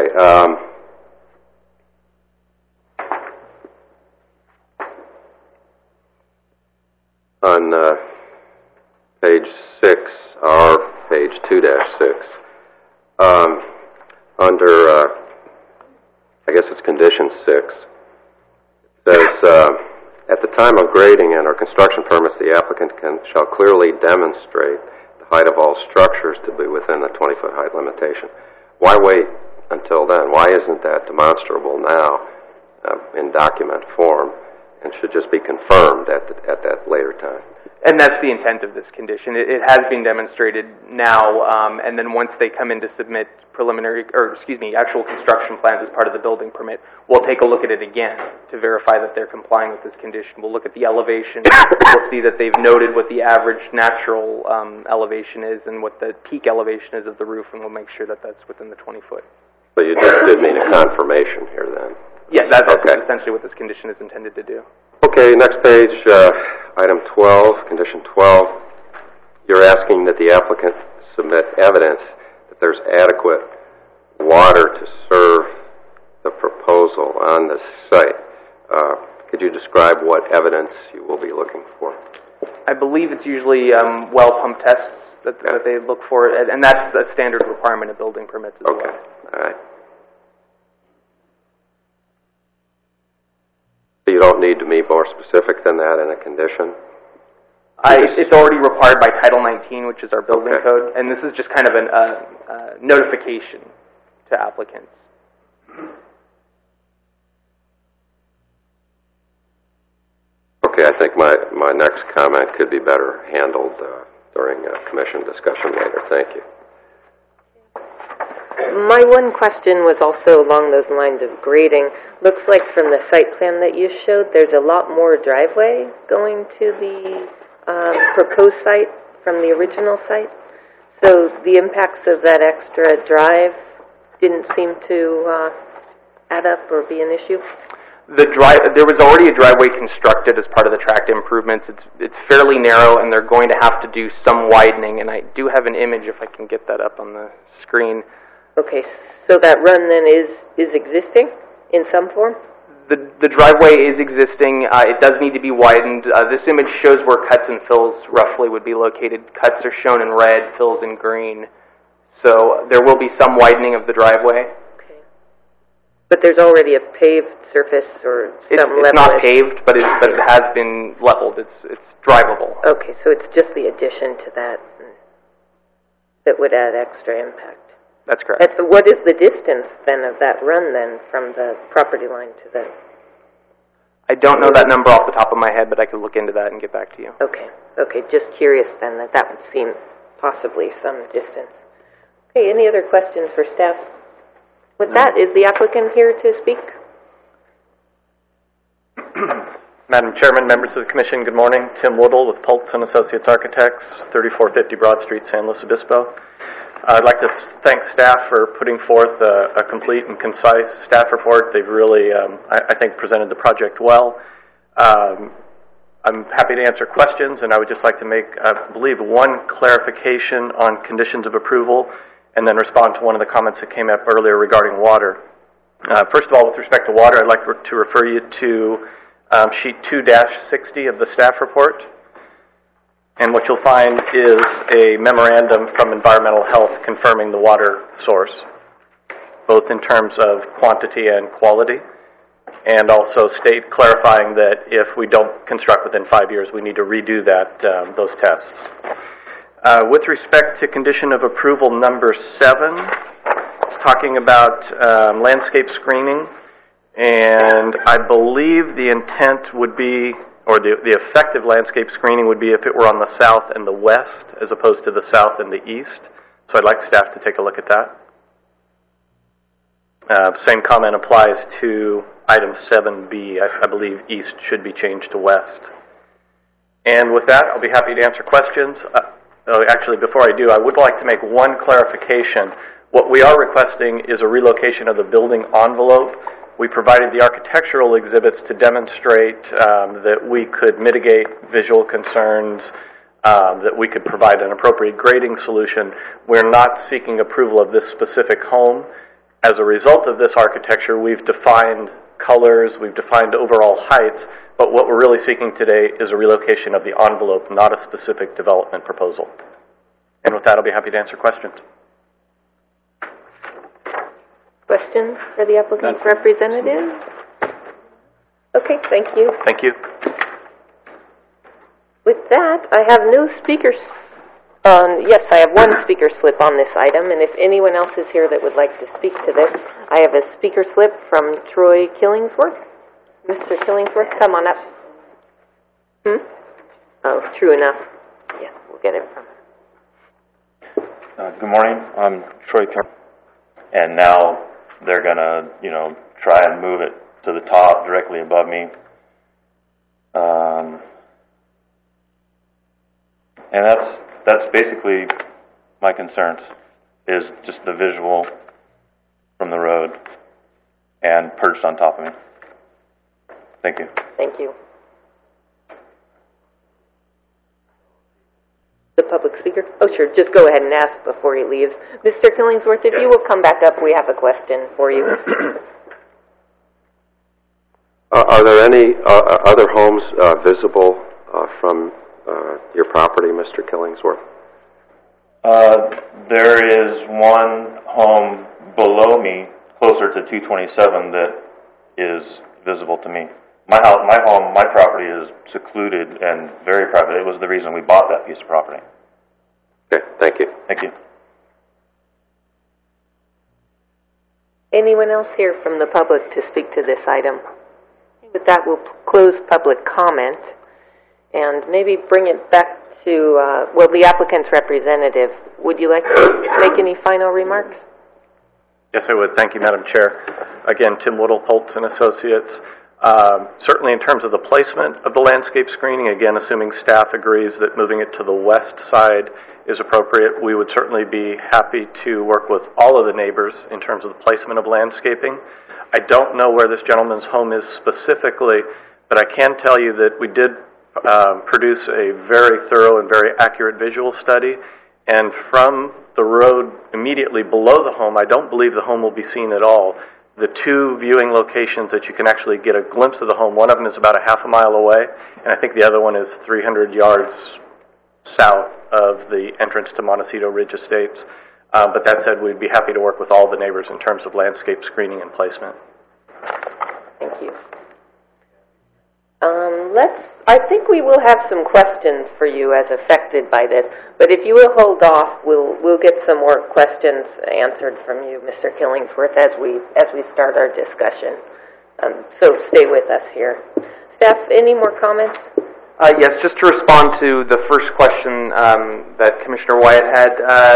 On page 6, or page 2-6, under, I guess it's condition 6, it says, at the time of grading and or construction permits, the applicant shall clearly demonstrate the height of all structures to be within the 20-foot height limitation. Why wait until then? Why isn't that demonstrable now in document form and should just be confirmed at that later time? And that's the intent of this condition. It has been demonstrated now, and then once they come in to submit actual construction plans as part of the building permit, we'll take a look at it again to verify that they're complying with this condition. We'll look at the elevation. We'll see that they've noted what the average natural elevation is and what the peak elevation is of the roof, and we'll make sure that that's within the 20-foot. So you just did mean a confirmation here then? Yeah, that's essentially what this condition is intended to do. Okay, next page, item 12, condition 12. You're asking that the applicant submit evidence that there's adequate water to serve the proposal on the site. Could you describe what evidence you will be looking for? I believe it's usually well pump tests that they look for, and that's a standard requirement of building permits as well. Okay, all right. So you don't need to be more specific than that in a condition? It's already required by Title 19, which is our building code, and this is just kind of a notification to applicants. Okay, I think my next comment could be better handled during a commission discussion later. Thank you. My one question was also along those lines of grading. Looks like from the site plan that you showed, there's a lot more driveway going to the proposed site from the original site. So the impacts of that extra drive didn't seem to add up or be an issue? There was already a driveway constructed as part of the tract improvements. It's fairly narrow, and they're going to have to do some widening, and I do have an image if I can get that up on the screen. Okay, so that run then is existing in some form? The driveway is existing. It does need to be widened. This image shows where cuts and fills roughly would be located. Cuts are shown in red, fills in green. So there will be some widening of the driveway. Okay. But there's already a paved surface or some level? It's not paved, but it has been leveled. It's drivable. Okay, so it's just the addition to that would add extra impact. That's correct. What is the distance then of that run then from the property line to the... I don't know that number off the top of my head, but I could look into that and get back to you. Okay, just curious then that would seem possibly some distance. Okay, any other questions for staff? With that, is the applicant here to speak? Madam Chairman, members of the Commission, good morning. Tim Woodall with Pultz and Associates Architects, 3450 Broad Street, San Luis Obispo. I'd like to thank staff for putting forth a complete and concise staff report. They've really, I think, presented the project well. I'm happy to answer questions, and I would just like to make, I believe, one clarification on conditions of approval, and then respond to one of the comments that came up earlier regarding water. First of all, with respect to water, I'd like to refer you to sheet 2-60 of the staff report. And what you'll find is a memorandum from Environmental Health confirming the water source, both in terms of quantity and quality, and also clarifying that if we don't construct within 5 years, we need to redo those tests. With respect to condition of approval number 7, it's talking about landscape screening, and I believe the intent would be, or the effective landscape screening would be if it were on the south and the west as opposed to the south and the east. So I'd like staff to take a look at that. Same comment applies to item 7B. I believe east should be changed to west. And with that, I'll be happy to answer questions. Actually, before I do, I would like to make one clarification. What we are requesting is a relocation of the building envelope. We provided the architectural exhibits to demonstrate that we could mitigate visual concerns, that we could provide an appropriate grading solution. We're not seeking approval of this specific home. As a result of this architecture, we've defined colors, we've defined overall heights, but what we're really seeking today is a relocation of the envelope, not a specific development proposal. And with that, I'll be happy to answer questions. Questions for the applicant's representative? Okay, thank you. Thank you. With that, I have no speakers. Yes, I have one speaker slip on this item, and if anyone else is here that would like to speak to this, I have a speaker slip from Troy Killingsworth. Mr. Killingsworth, come on up. Oh, true enough. Yes, we'll get it from him. Good morning. I'm Troy Killingsworth, and now they're going to, try and move it to the top directly above me. And that's basically my concerns, is just the visual from the road and perched on top of me. Thank you. Thank you. The public speaker? Oh, sure. Just go ahead and ask before he leaves. Mr. Killingsworth, if you will come back up, we have a question for you. Are there any other homes visible from your property, Mr. Killingsworth? There is one home below me, closer to 227, that is visible to me. My property is secluded and very private. It was the reason we bought that piece of property. Okay, thank you. Thank you. Anyone else here from the public to speak to this item? With that, we'll close public comment and maybe bring it back to, the applicant's representative. Would you like to make any final remarks? Yes, I would. Thank you, Madam Chair. Again, Tim Woodle, Pultz and Associates. Certainly in terms of the placement of the landscape screening, again, assuming staff agrees that moving it to the west side is appropriate, we would certainly be happy to work with all of the neighbors in terms of the placement of landscaping. I don't know where this gentleman's home is specifically, but I can tell you that we did produce a very thorough and very accurate visual study, and from the road immediately below the home, I don't believe the home will be seen at all. The two viewing locations that you can actually get a glimpse of the home, one of them is about a half a mile away, and I think the other one is 300 yards south of the entrance to Montecito Ridge Estates. But that said, we'd be happy to work with all the neighbors in terms of landscape screening and placement. Thank you. I think we will have some questions for you as affected by this, but if you will hold off, we'll get some more questions answered from you, Mr. Killingsworth, as we start our discussion. So stay with us here. Staff, any more comments? Yes, just to respond to the first question that Commissioner Wyatt had.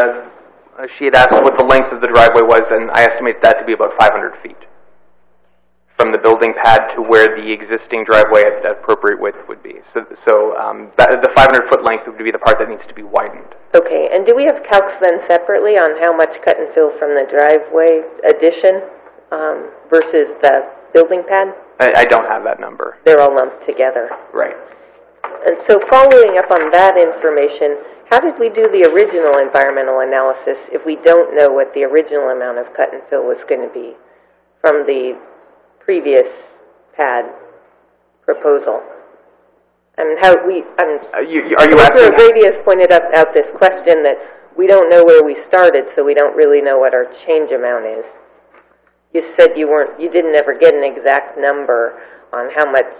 She had asked what the length of the driveway was, and I estimate that to be about 500 feet. From the building pad to where the existing driveway at appropriate width would be. So the 500-foot length would be the part that needs to be widened. Okay, and do we have calcs then separately on how much cut and fill from the driveway addition versus the building pad? I don't have that number. They're all lumped together. Right. And so following up on that information, how did we do the original environmental analysis if we don't know what the original amount of cut and fill was going to be from the previous pad proposal? I mean, are you asking? Brady has pointed out this question that we don't know where we started, so we don't really know what our change amount is. You said you didn't ever get an exact number on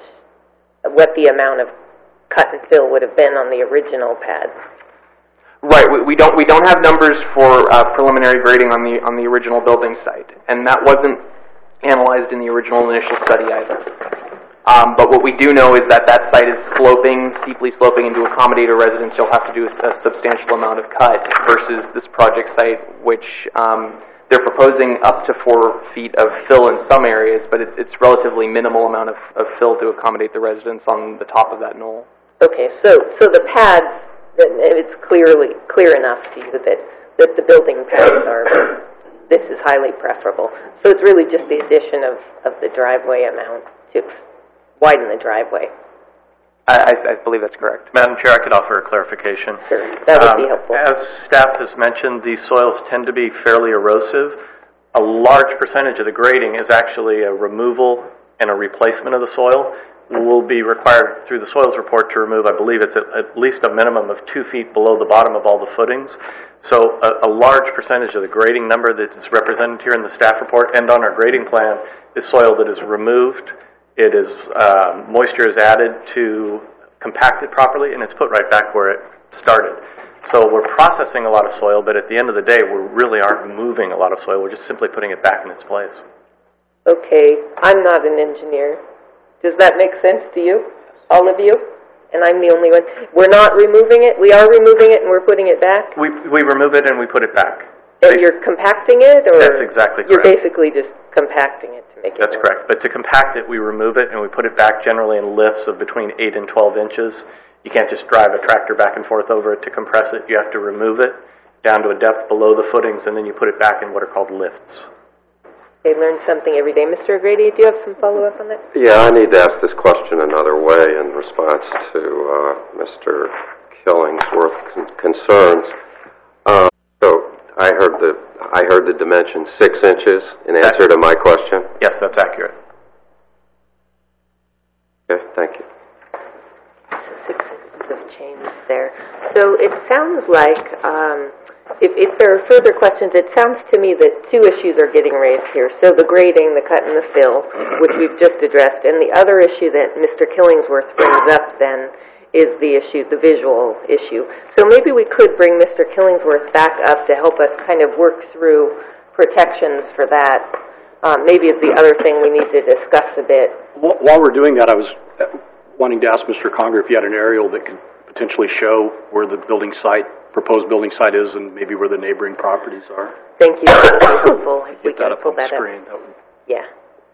what the amount of cut and fill would have been on the original pad. Right. We don't have numbers for preliminary grading on the original building site, and that wasn't analyzed in the original initial study either. But what we do know is that site is steeply sloping, and to accommodate a residence, you'll have to do a substantial amount of cut versus this project site, which they're proposing up to 4 feet of fill in some areas, but it's relatively minimal amount of fill to accommodate the residents on the top of that knoll. Okay, so the pads, it's clear enough to you that the building pads are. This is highly preferable. So it's really just the addition of the driveway amount to widen the driveway. I believe that's correct. Madam Chair, I could offer a clarification. Sure, that would be helpful. As staff has mentioned, these soils tend to be fairly erosive. A large percentage of the grading is actually a removal and a replacement of the soil. Will be required through the soils report to remove, I believe it's at least a minimum of 2 feet below the bottom of all the footings. So a large percentage of the grading number that is represented here in the staff report and on our grading plan is soil that is removed. It is moisture is added to compact it properly, and it's put right back where it started. So we're processing a lot of soil, but at the end of the day, we really aren't moving a lot of soil. We're just simply putting it back in its place. Okay, I'm not an engineer. Does that make sense to you, all of you? And I'm the only one. We're not removing it. We are removing it, and we're putting it back. We remove it and we put it back. And you're compacting it, or that's exactly correct. You're basically just compacting it to make it. That's correct. But to compact it, we remove it and we put it back generally in lifts of between 8 and 12 inches. You can't just drive a tractor back and forth over it to compress it. You have to remove it down to a depth below the footings, and then you put it back in what are called lifts. They learn something every day. Mr. O'Grady, do you have some follow-up on that? Yeah, I need to ask this question another way in response to Mr. Killingsworth's concerns. So I heard the dimension 6 inches in answer to my question. Yes, that's accurate. Okay, thank you. So 6 inches of change there. So it sounds like. If there are further questions, it sounds to me that 2 issues are getting raised here. So the grading, the cut and the fill, which we've just addressed, and the other issue that Mr. Killingsworth brings up then is the visual issue. So maybe we could bring Mr. Killingsworth back up to help us kind of work through protections for that. Maybe is the other thing we need to discuss a bit. While we're doing that, I was wanting to ask Mr. Conger if you had an aerial that could potentially show where the building site proposed building site is and maybe where the neighboring properties are. Thank you. That would be helpful if we Get that can up pull on the that up. screen. That would... Yeah.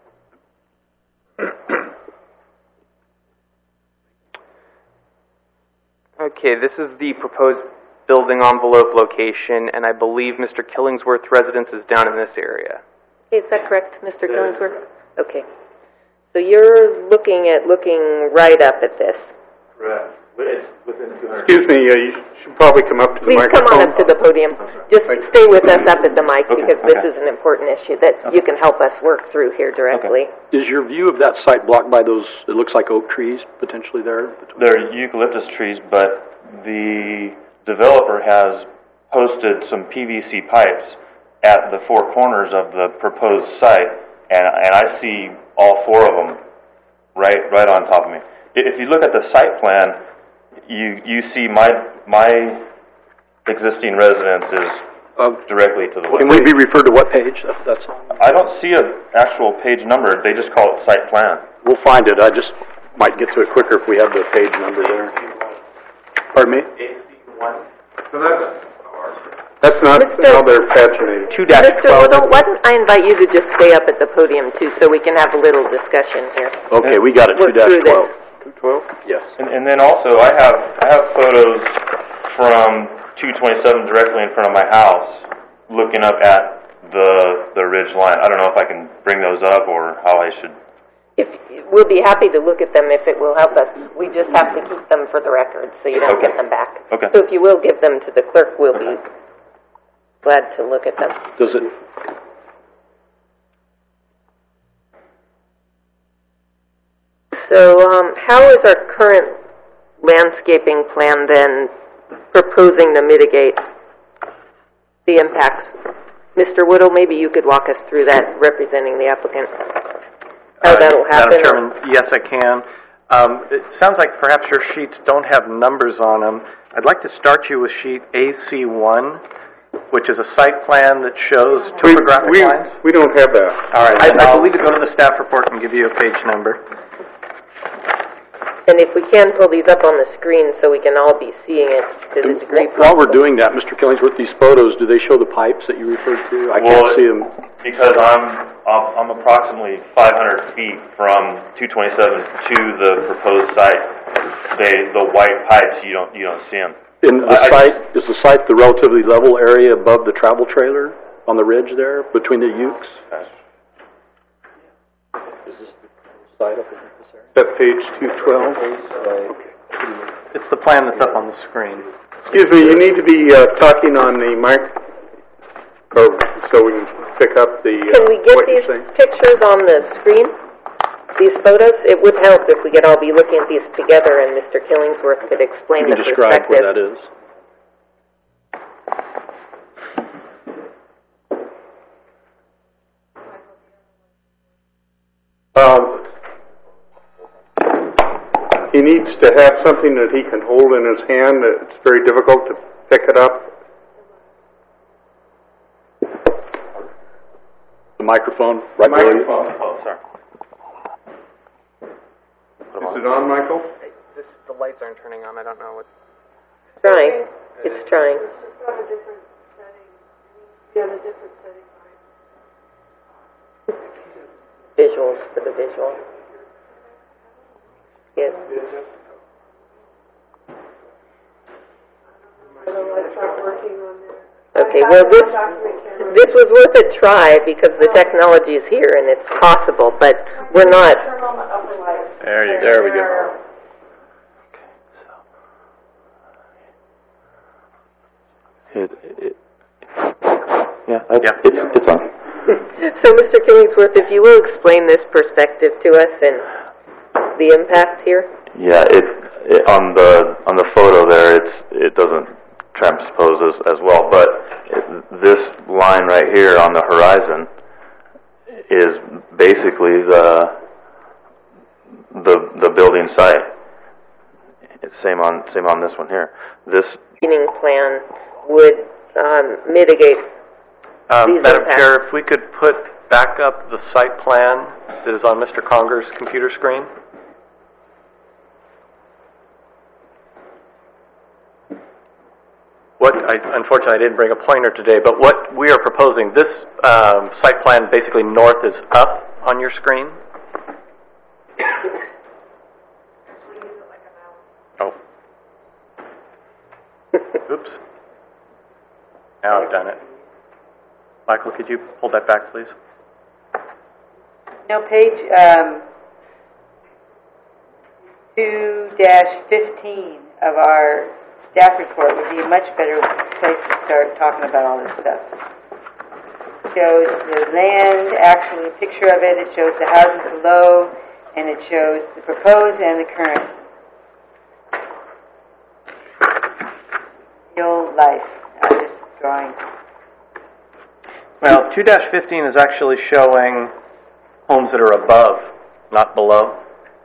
Okay, this is the proposed building envelope location, and I believe Mr. Killingsworth's residence is down in this area. Is that correct, Mr. Killingsworth? Okay. So you're looking right up at this. Correct. It's within 200. Excuse me, you should probably come up to the Please come microphone. on up to the podium. Just stay with us up at the mic Okay, because this okay. is an important issue that you can help us work through here directly. Is your view of that site blocked by those, it looks like oak trees potentially there? They're eucalyptus trees, but the developer has posted some PVC pipes at the four corners of the proposed site, and I see all four of them right on top of me. If you look at the site plan, you see my existing residence is directly to the west. Can we be referred to what page? That's I don't see an actual page number. They just call it site plan. We'll find it. I just might get to it quicker if we have the page number there. Pardon me? So that's not how they're paginated. Mr. Little, why don't I invite you to just stay up at the podium too so we can have a little discussion here. Okay, we got it. Work through 2-12. this. 212? Yes. And then also, I have photos from 227 directly in front of my house, looking up at the ridge line. I don't know if I can bring those up or how I should. We'll be happy to look at them if it will help us. We just have to keep them for the record so you don't Okay. get them back. Okay. So if you will give them to the clerk, we'll be glad to look at them. Does it? So how is our current landscaping plan then proposing to mitigate the impacts? Mr. Whittle, maybe you could walk us through that representing the applicant. How that'll happen? Madam Chairman, yes, I can. It sounds like perhaps your sheets don't have numbers on them. I'd like to start you with sheet AC1, which is a site plan that shows topographic lines. We don't have that. All right, I believe to go to the staff report and give you a page number. And if we can pull these up on the screen so we can all be seeing it to the degree While we're possible. doing that, Mr. Killingsworth, these photos, do they show the pipes that you referred to? I can't see them. Because I'm approximately 500 feet from 227 to the proposed site. The white pipes, you don't see them. In the is the site the relatively level area above the travel trailer on the ridge there between the ukes? Is this the site up in this area? Is that page 212? It's the plan that's up on the screen. Excuse me, you need to be talking on the mic, so we can pick up the Can we get what you're these saying. pictures on the screen? These photos? It would help if we could all be looking at these together and Mr. Killingsworth could explain Can the you describe perspective. where that is? He needs to have something that he can hold in his hand. It's very difficult to pick it up. The microphone right below you? Oh, sorry. Is it on, Michael? The lights aren't turning on. I don't know what. Trying. It's trying. It's just on a different setting. Be on a different setting. Visuals for the visual. Yes. The lights aren't working on there. Okay, well this was worth a try because the technology is here and it's possible, but we're not. Turn on the upper light. There we go. It's on. So Mr. Killingsworth, if you will explain this perspective to us and the impact here? Yeah, on the photo there, it doesn't transpose as well, but this line right here on the horizon is basically the building site. It's same on this one here. This Screening plan would mitigate these Madam impacts. Chair, if we could put back up the site plan that is on Mr. Conger's computer screen. Unfortunately, I didn't bring a pointer today, but what we are proposing, this site plan basically north is up on your screen. Oh. Oops. Now I've done it. Michael, could you pull that back, please? No, page 2-15 of our staff report would be a much better place to start talking about all this stuff. It shows the land, actually a picture of it, it shows the houses below, and it shows the proposed and the current. Real life. I'm just drawing. Well, 2-15 is actually showing homes that are above, not below.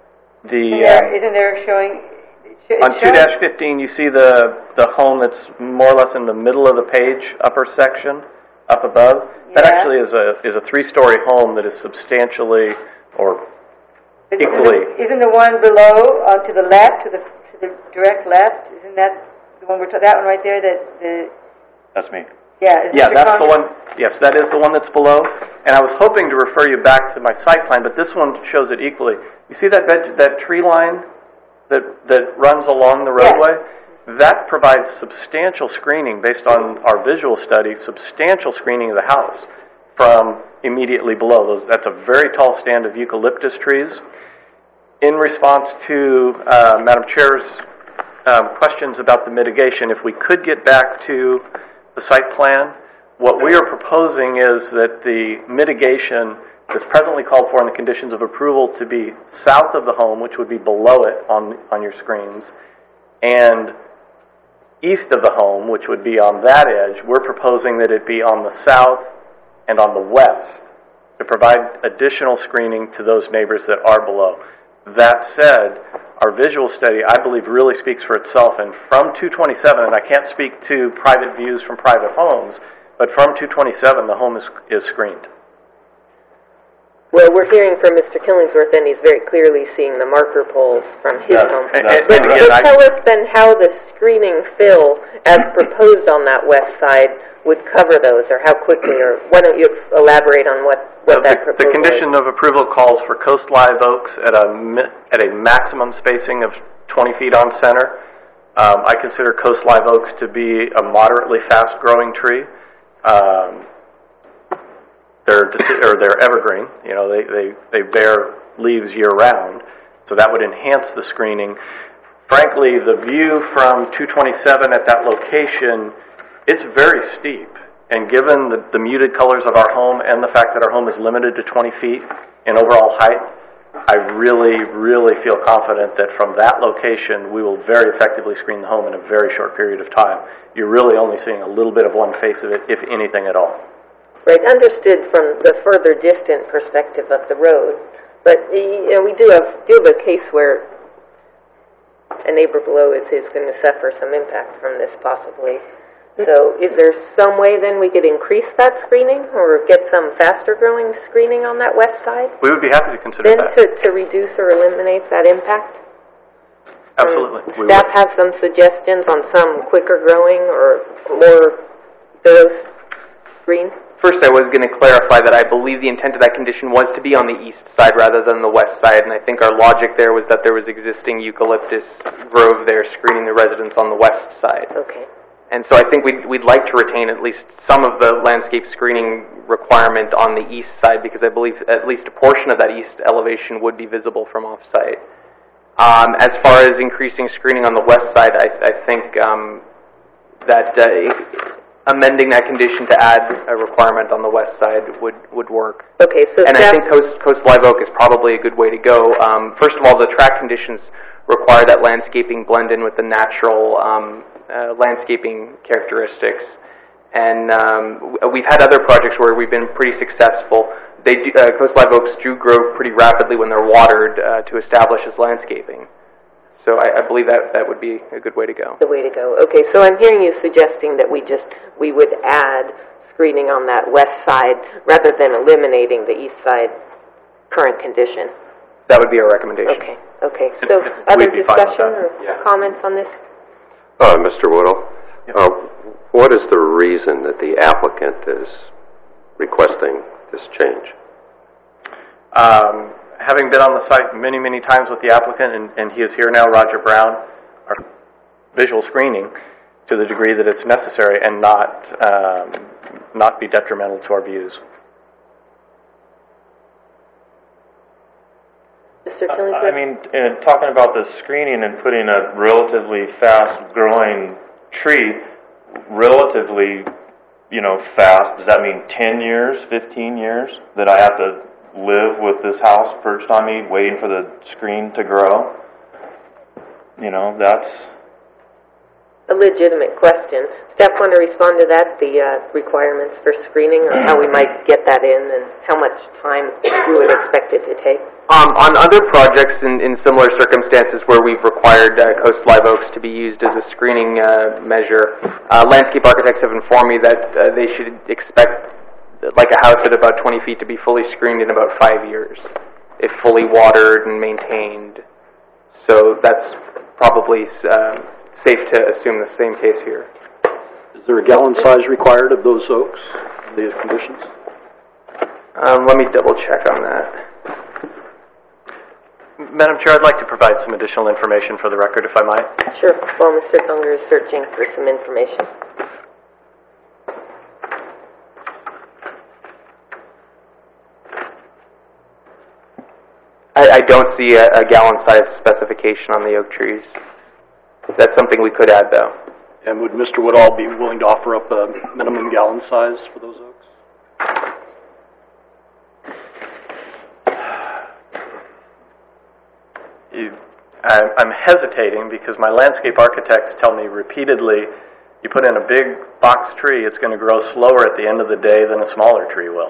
Isn't there showing... On 2-15, you see the home that's more or less in the middle of the page, upper section, up above. Yeah. That actually is a 3-story home that is substantially or equally. Isn't the one below to the left, to the direct left? Isn't that the one that one right there? That's me. Yeah. That's the one. Yes, that is the one that's below. And I was hoping to refer you back to my site plan, but this one shows it equally. You see that tree line that runs along the roadway? Yes. That provides substantial screening based on our visual study, substantial screening of the house from immediately below. That's a very tall stand of eucalyptus trees. In response to Madam Chair's questions about the mitigation, if we could get back to the site plan, what we are proposing is that the mitigation that's presently called for in the conditions of approval to be south of the home, which would be below it on your screens, and east of the home, which would be on that edge. We're proposing that it be on the south and on the west to provide additional screening to those neighbors that are below. That said, our visual study, I believe, really speaks for itself, and from 227, and I can't speak to private views from private homes, but from 227, the home is screened. Well, we're hearing from Mr. Killingsworth, and he's very clearly seeing the marker poles from his home. But tell us then how the screening fill, as proposed on that west side, would cover those, or how quickly, or why don't you elaborate on what that proposal is? The condition of approval calls for coast live oaks at a maximum spacing of 20 feet on center. I consider coast live oaks to be a moderately fast-growing tree. They're evergreen. You know, they bear leaves year-round, so that would enhance the screening. Frankly, the view from 227 at that location, it's very steep. And given the muted colors of our home and the fact that our home is limited to 20 feet in overall height, I really, really feel confident that from that location, we will very effectively screen the home in a very short period of time. You're really only seeing a little bit of one face of it, if anything at all. Right, understood from the further distant perspective of the road. But we do have a case where a neighbor below is going to suffer some impact from this possibly. So is there some way then we could increase that screening or get some faster growing screening on that west side? We would be happy to consider then that. To reduce or eliminate that impact? Absolutely. Staff have some suggestions on some quicker growing or more thorough screen? First, I was going to clarify that I believe the intent of that condition was to be on the east side rather than the west side, and I think our logic there was that there was existing eucalyptus grove there screening the residents on the west side. Okay. And so I think we'd like to retain at least some of the landscape screening requirement on the east side, because I believe at least a portion of that east elevation would be visible from off-site. As far as increasing screening on the west side, I think that amending that condition to add a requirement on the west side would work. Okay, so and I think Coast Live Oak is probably a good way to go. First of all, the track conditions require that landscaping blend in with the natural landscaping characteristics. And we've had other projects where we've been pretty successful. Coast Live Oaks do grow pretty rapidly when they're watered to establish as landscaping. So I believe that would be a good way to go. The way to go. Okay, so I'm hearing you suggesting that we would add screening on that west side rather than eliminating the east side current condition. That would be our recommendation. Okay. So other discussion or comments on this? Mr. Woodall, What is the reason that the applicant is requesting this change? Having been on the site many, many times with the applicant, and he is here now, Roger Brown, our visual screening to the degree that it's necessary and not be detrimental to our views. I mean, talking about the screening and putting a relatively fast-growing tree, relatively, fast, does that mean 10 years, 15 years, that I have to live with this house perched on me, waiting for the screen to grow? That's a legitimate question. Staff want to respond to that, the requirements for screening, or how we might get that in, and how much time we would expect it to take? On other projects in similar circumstances where we've required Coast Live Oaks to be used as a screening measure, landscape architects have informed me that they should expect, like a house at about 20 feet, to be fully screened in about 5 years, if fully watered and maintained. So that's probably safe to assume the same case here. Is there a gallon size required of those oaks, the conditions? Let me double check on that. Madam Chair, I'd like to provide some additional information for the record, if I might. Sure. While Mr. Conger is searching for some information. I don't see a gallon size specification on the oak trees. That's something we could add, though. And would Mr. Woodall be willing to offer up a minimum gallon size for those oaks? I'm hesitating because my landscape architects tell me repeatedly, you put in a big box tree, it's going to grow slower at the end of the day than a smaller tree will.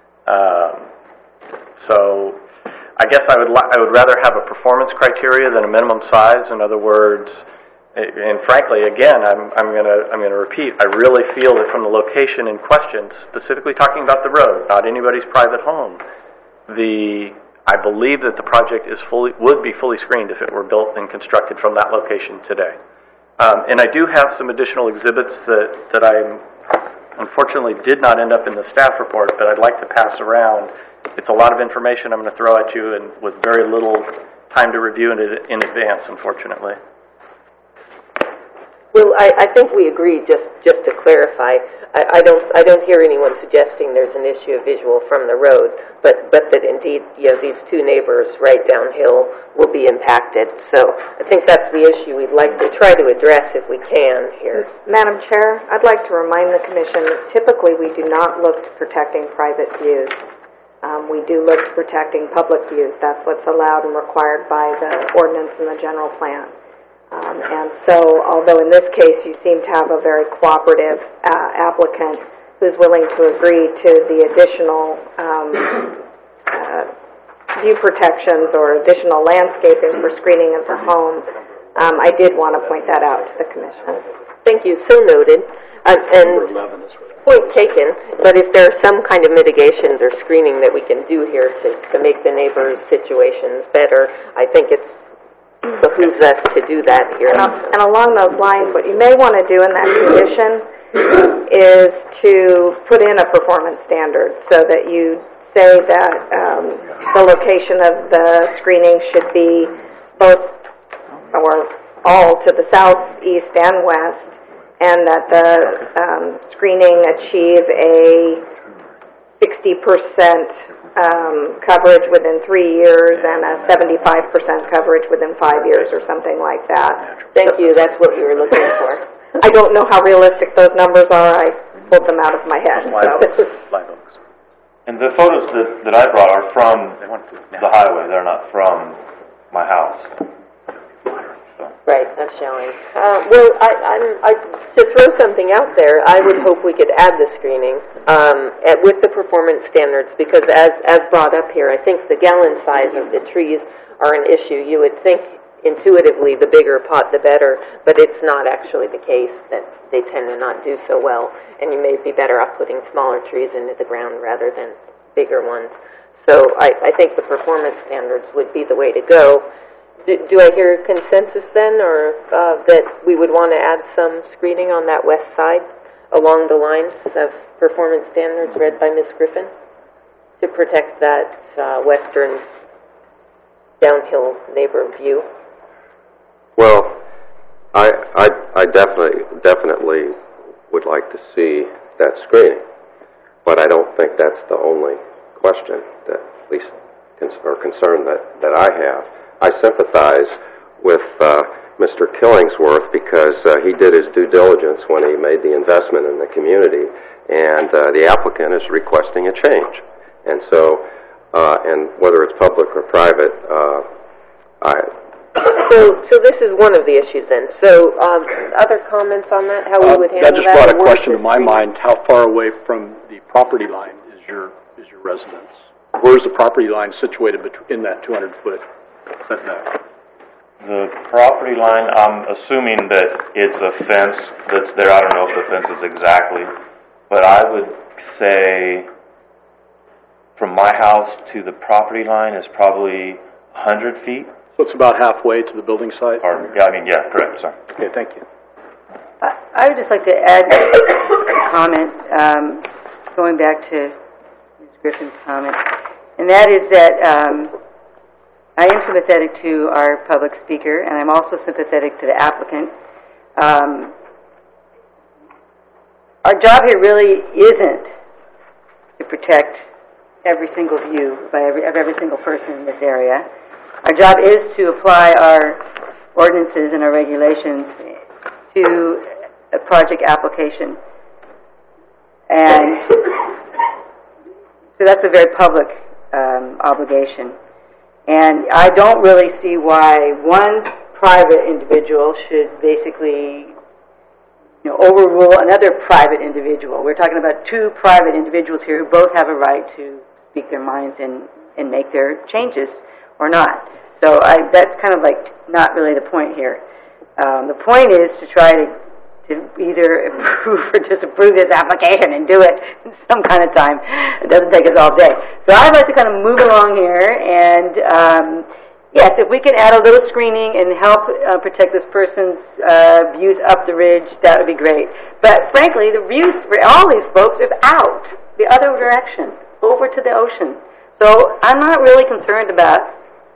So I guess I would rather have a performance criteria than a minimum size. In other words, and frankly, again, I'm going to repeat, I really feel that from the location in question, specifically talking about the road, not anybody's private home, I believe that the project would be fully screened if it were built and constructed from that location today. And I do have some additional exhibits that I unfortunately did not end up in the staff report, but I'd like to pass around. It's a lot of information I'm going to throw at you, and with very little time to review it in advance, unfortunately. Well, I think we agree. Just to clarify, I don't hear anyone suggesting there's an issue of visual from the road, but that indeed, these two neighbors right downhill will be impacted. So I think that's the issue we'd like to try to address if we can here. Madam Chair, I'd like to remind the Commission that typically we do not look to protecting private views. We do look to protecting public views. That's what's allowed and required by the ordinance and the general plan. And so, although in this case you seem to have a very cooperative applicant who's willing to agree to the additional view protections or additional landscaping for screening of the home, I did want to point that out to the Commission. Thank you. So noted. And point taken, but if there are some kind of mitigations or screening that we can do here to make the neighbors' situations better, I think it behooves us to do that here. And along those lines, what you may want to do in that condition is to put in a performance standard so that you say that the location of the screening should be both or all to the south, east, and west, and that the screening achieve a 60% coverage within 3 years and a 75% coverage within 5 years or something like that. Thank you. That's what we were looking for. I don't know how realistic those numbers are. I pulled them out of my head. Live Oaks. And the photos that I brought are from the highway. They're not from my house. Right, that's showing. Well, to throw something out there, I would hope we could add the screening with the performance standards, because as brought up here, I think the gallon size of the trees are an issue. You would think intuitively the bigger pot the better, but it's not actually the case, that they tend to not do so well, and you may be better off putting smaller trees into the ground rather than bigger ones. So I think the performance standards would be the way to go. Do I hear consensus then, or that we would want to add some screening on that west side along the lines of performance standards read by Ms. Griffin to protect that western downhill neighbor view? Well, I definitely would like to see that screening, but I don't think that's the only question that, at least, or concern that I have. I sympathize with Mr. Killingsworth because he did his due diligence when he made the investment in the community, and the applicant is requesting a change. And so, and whether it's public or private, So this is one of the issues then. So other comments on that, how we would handle that? That just brought a question to my mind. How far away from the property line is your residence? Where's the property line situated in that 200-foot setback? The property line, I'm assuming that it's a fence that's there. I don't know if the fence is exactly, but I would say from my house to the property line is probably 100 feet. So it's about halfway to the building site? Yeah, correct, sorry. Okay, thank you. I would just like to add a comment, going back to Ms. Griffin's comment, and that is that I am sympathetic to our public speaker, and I'm also sympathetic to the applicant. Our job here really isn't to protect every single view of every single person in this area. Our job is to apply our ordinances and our regulations to a project application. And so that's a very public obligation. And I don't really see why one private individual should basically overrule another private individual. We're talking about two private individuals here who both have a right to speak their minds and make their changes or not. So that's kind of like not really the point here. The point is to try to either approve or disapprove this application and do it in some kind of time. It doesn't take us all day. So I'd like to kind of move along here, and yes, if we can add a little screening and help protect this person's views up the ridge, that would be great. But frankly, the views for all these folks is out the other direction, over to the ocean. So I'm not overly concerned about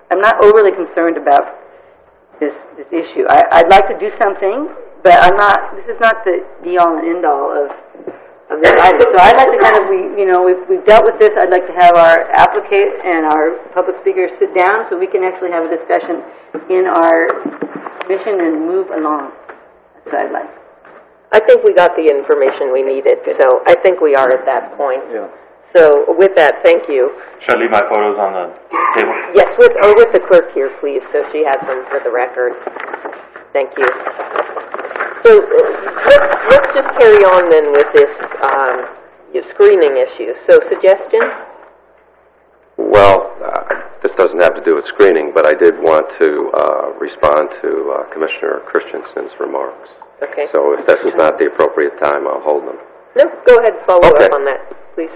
this issue. I'd like to do something, but this is not the be-all and end-all of this item. So I'd like to kind of, we've dealt with this. I'd like to have our applicant and our public speakers sit down so we can actually have a discussion in our commission and move along. That's what I'd like. I think we got the information we needed, so I think we are at that point. Yeah. So with that, thank you. Should I leave my photos on the table? Yes, with the clerk here, please, so she has them for the record. Thank you. So let's just carry on then with this screening issue. So suggestions? Well, this doesn't have to do with screening, but I did want to respond to Commissioner Christensen's remarks. Okay. So if this is not the appropriate time, I'll hold them. No, go ahead and follow up on that, please.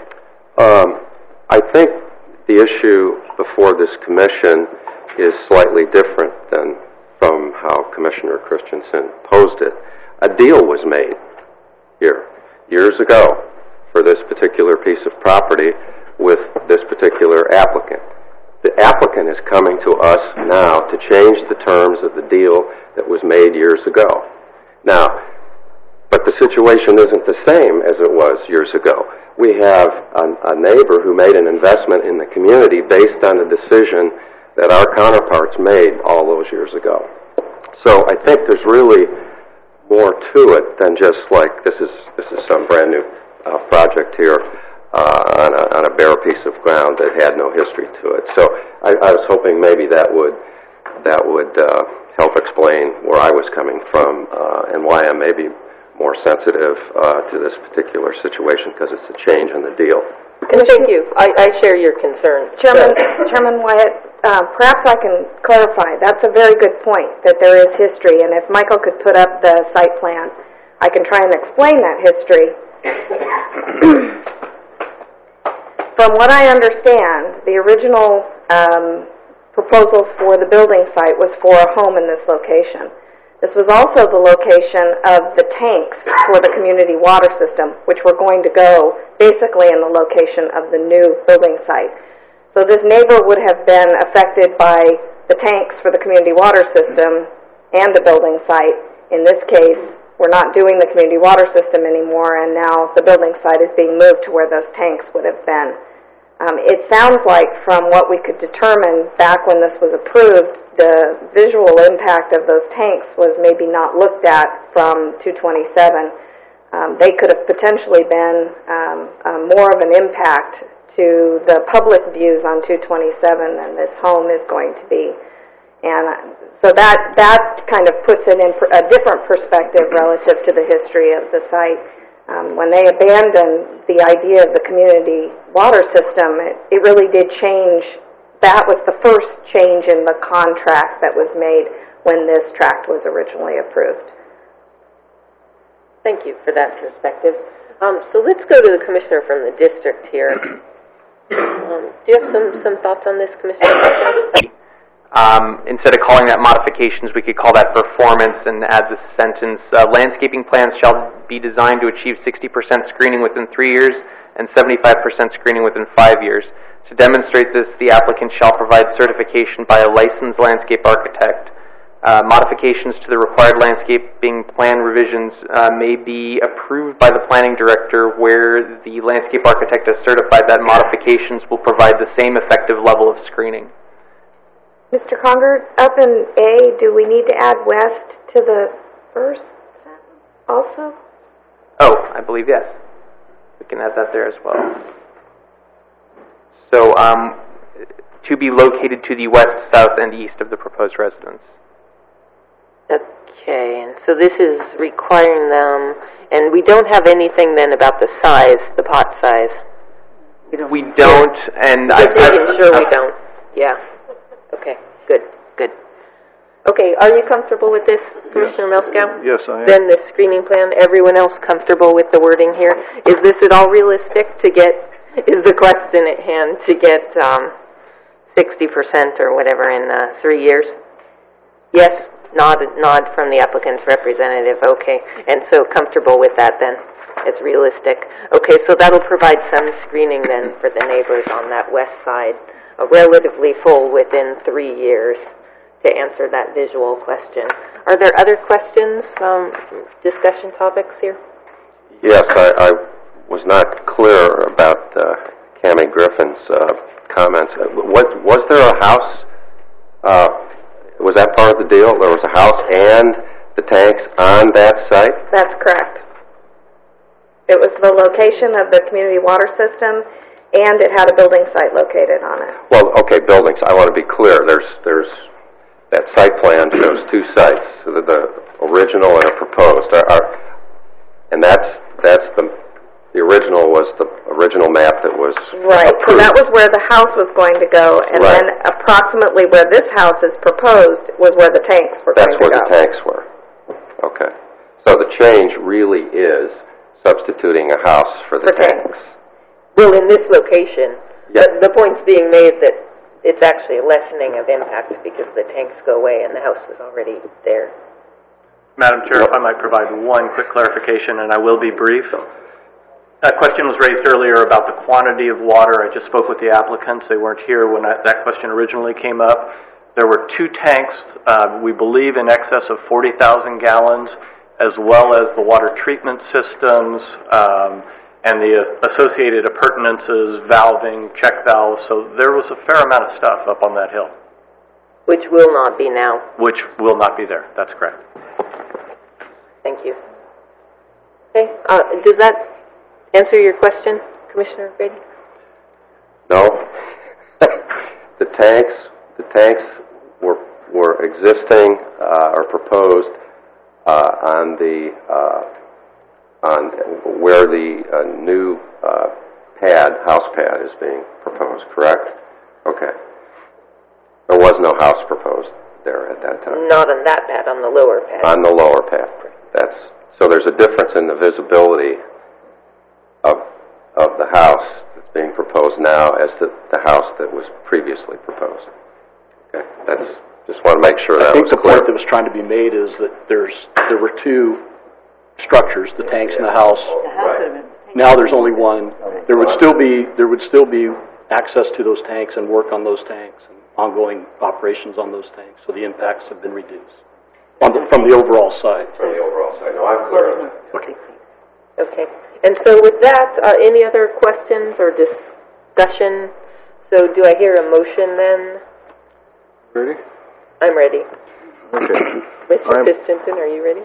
I think the issue before this commission is slightly different than from how Commissioner Christensen posed it. A deal was made here years ago for this particular piece of property with this particular applicant. The applicant is coming to us now to change the terms of the deal that was made years ago. Now, but the situation isn't the same as it was years ago. We have a neighbor who made an investment in the community based on a decision that our counterparts made all those years ago. So I think there's really more to it than just like this is some brand new project here on a bare piece of ground that had no history to it. So I was hoping maybe that would help explain where I was coming from and why I'm maybe more sensitive to this particular situation, because it's a change in the deal. Thank you. I share your concern. Chairman Wyatt, perhaps I can clarify. That's a very good point, that there is history, and if Michael could put up the site plan, I can try and explain that history. From what I understand, the original proposal for the building site was for a home in this location. This was also the location of the tanks for the community water system, which were going to go basically in the location of the new building site. So this neighbor would have been affected by the tanks for the community water system and the building site. In this case, we're not doing the community water system anymore, and now the building site is being moved to where those tanks would have been. It sounds like from what we could determine back when this was approved, the visual impact of those tanks was maybe not looked at from 227. They could have potentially been more of an impact to the public views on 227 than this home is going to be. And so that kind of puts it in a different perspective relative to the history of the site. When they abandoned the idea of the community water system, it really did change. That was the first change in the contract that was made when this tract was originally approved. Thank you for that perspective. So let's go to the commissioner from the district here. Do you have some thoughts on this, Commissioner? Instead of calling that modifications, we could call that performance and add the sentence, landscaping plans shall be designed to achieve 60% screening within 3 years and 75% screening within 5 years. To demonstrate this, the applicant shall provide certification by a licensed landscape architect. Modifications to the required landscaping plan revisions may be approved by the planning director where the landscape architect has certified that modifications will provide the same effective level of screening. Mr. Conger, up in A, do we need to add west to the first sentence also? Oh, I believe yes. We can add that there as well. So, to be located to the west, south, and east of the proposed residence. Okay, and so this is requiring them, and we don't have anything then about the size, the pot size. We don't, and I'm sure we don't. Yeah. Okay, good. Okay, are you comfortable with this, Commissioner Melskow? Yes, I am. Then the screening plan, everyone else comfortable with the wording here? Is this at all realistic to get, is the question at hand to get 60% or whatever in 3 years? Yes, nod from the applicant's representative, okay. And so comfortable with that then? It's realistic. Okay, so that'll provide some screening then for the neighbors on that west side, relatively full within 3 years to answer that visual question. Are there other questions, discussion topics here? Yes, I was not clear about Cammie Griffin's comments. Was there a house? Was that part of the deal? There was a house and the tanks on that site? That's correct. It was the location of the community water system, and it had a building site located on it. Well, okay, buildings. I want to be clear. There's that site plan shows two sites, the original and a proposed. And that's the original was the original map that was right. approved. So that was where the house was going to go, and right. Then approximately where this house is proposed was where the tanks were going to go. That's where the tanks were. Okay. So the change really is substituting a house for the tanks. Well, in this location, yep. The point's being made that it's actually a lessening of impact because the tanks go away and the house was already there. Madam Chair, if I might provide one quick clarification, and I will be brief. That question was raised earlier about the quantity of water. I just spoke with the applicants. They weren't here when that question originally came up. There were two tanks, we believe in excess of 40,000 gallons, as well as the water treatment systems, and the associated appurtenances, valving, check valves. So there was a fair amount of stuff up on that hill. Which will not be now. Which will not be there. That's correct. Thank you. Okay. Does that answer your question, Commissioner Grady? No. The tanks were existing or proposed on where the new house pad is being proposed, correct? Okay. There was no house proposed there at that time. Not on that pad, on the lower pad. On the lower pad. So there's a difference in the visibility of the house that's being proposed now as to the house that was previously proposed. Okay. Just want to make sure that I think was the clear. point that was trying to be made is that there were two structures, the tanks and the house. The house would have been. Now there's only one. There would still be access to those tanks and work on those tanks and ongoing operations on those tanks. So the impacts have been reduced from the overall site. From the overall side. No, I'm clear on that. Okay. Okay. And so with that, any other questions or discussion? So do I hear a motion then? Ready? I'm ready. Okay. Mr. Christensen, are you ready?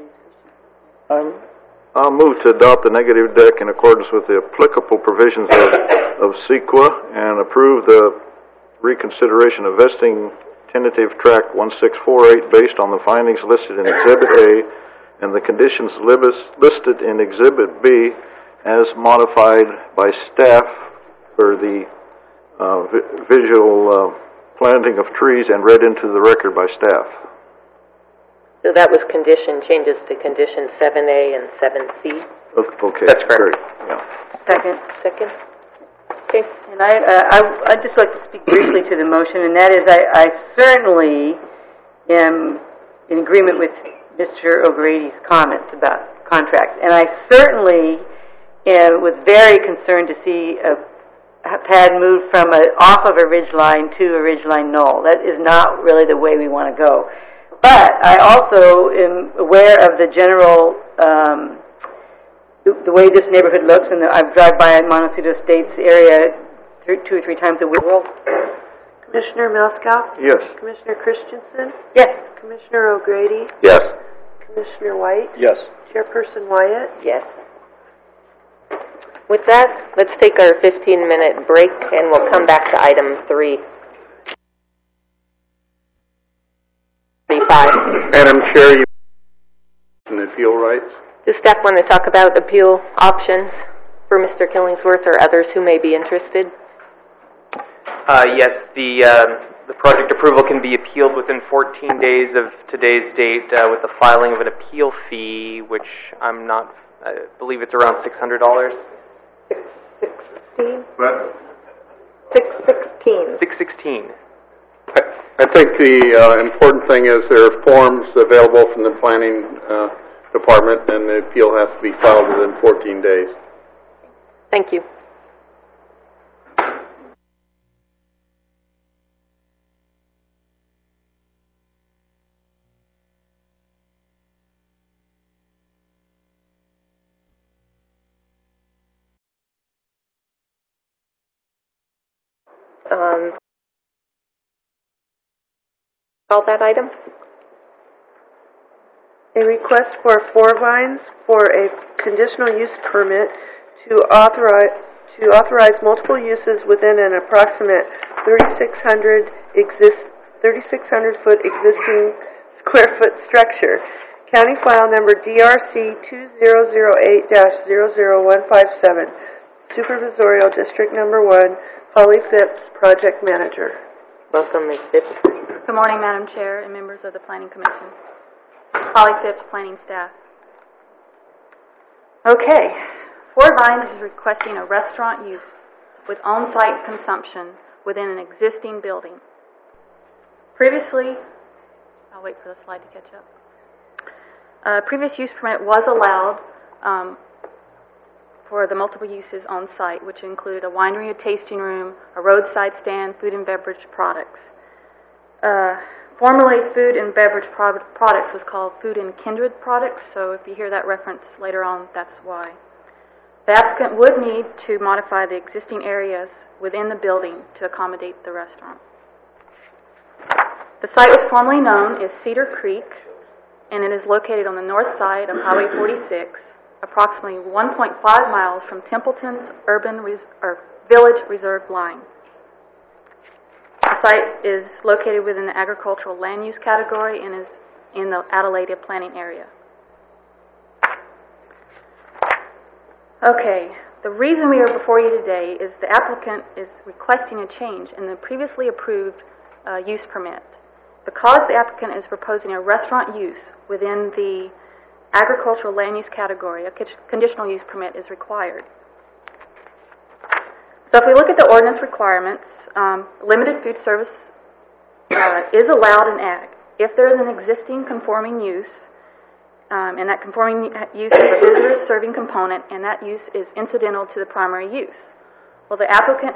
I'll move to adopt the negative deck in accordance with the applicable provisions of CEQA and approve the reconsideration of vesting tentative track 1648 based on the findings listed in Exhibit A and the conditions listed in Exhibit B as modified by staff for the visual planting of trees and read into the record by staff. So that was changes to condition 7A and 7C? Okay. That's correct. Great. Yeah. Second? Okay. And I'd just like to speak briefly to the motion, and that is I certainly am in agreement with Mr. O'Grady's comments about contracts, and I certainly was very concerned to see a pad moved from off of a ridge line to a ridge line knoll. That is not really the way we want to go. But I also am aware of the general, the way this neighborhood looks, and I drive by Montecito Estates area 2 or 3 times a week. Commissioner Malskow? Yes. Commissioner Christensen? Yes. Commissioner O'Grady? Yes. Commissioner White? Yes. Chairperson Wyatt? Yes. With that, let's take our 15-minute break, and we'll come back to item 3. Madam Chair, you mentioned appeal rights. Does staff want to talk about appeal options for Mr. Killingsworth or others who may be interested? Yes, the project approval can be appealed within 14 days of today's date with the filing of an appeal fee, which I believe it's around $600. 616? What? 616. 616. I think the important thing is there are forms available from the planning department, and the appeal has to be filed within 14 days. Thank you. Call that item? A request for 4 Vines for a conditional use permit to authorize multiple uses within an approximate 3,600 foot existing square foot structure. County file number DRC 2008-00157. Supervisorial District Number 1, Holly Phipps, Project Manager. Welcome, Ms. Phipps. Good morning, Madam Chair and members of the Planning Commission. Holly Phipps, Planning Staff. Okay, 4 Vines is requesting a restaurant use with on-site consumption within an existing building. Previously, I'll wait for the slide to catch up. Previous use permit was allowed for the multiple uses on site, which included a winery, a tasting room, a roadside stand, food and beverage products. Formerly, food and beverage products was called food and kindred products, so if you hear that reference later on, that's why. The applicant would need to modify the existing areas within the building to accommodate the restaurant. The site was formerly known as Cedar Creek, and it is located on the north side of Highway 46, approximately 1.5 miles from Templeton's Village Reserve line. The site is located within the agricultural land use category and is in the Adelaide planning area. Okay, the reason we are before you today is the applicant is requesting a change in the previously approved use permit. Because the applicant is proposing a restaurant use within the agricultural land use category, a conditional use permit is required. So if we look at the ordinance requirements, limited food service is allowed in ag if there is an existing conforming use, and that conforming use is a visitor serving component, and that use is incidental to the primary use. Well, the applicant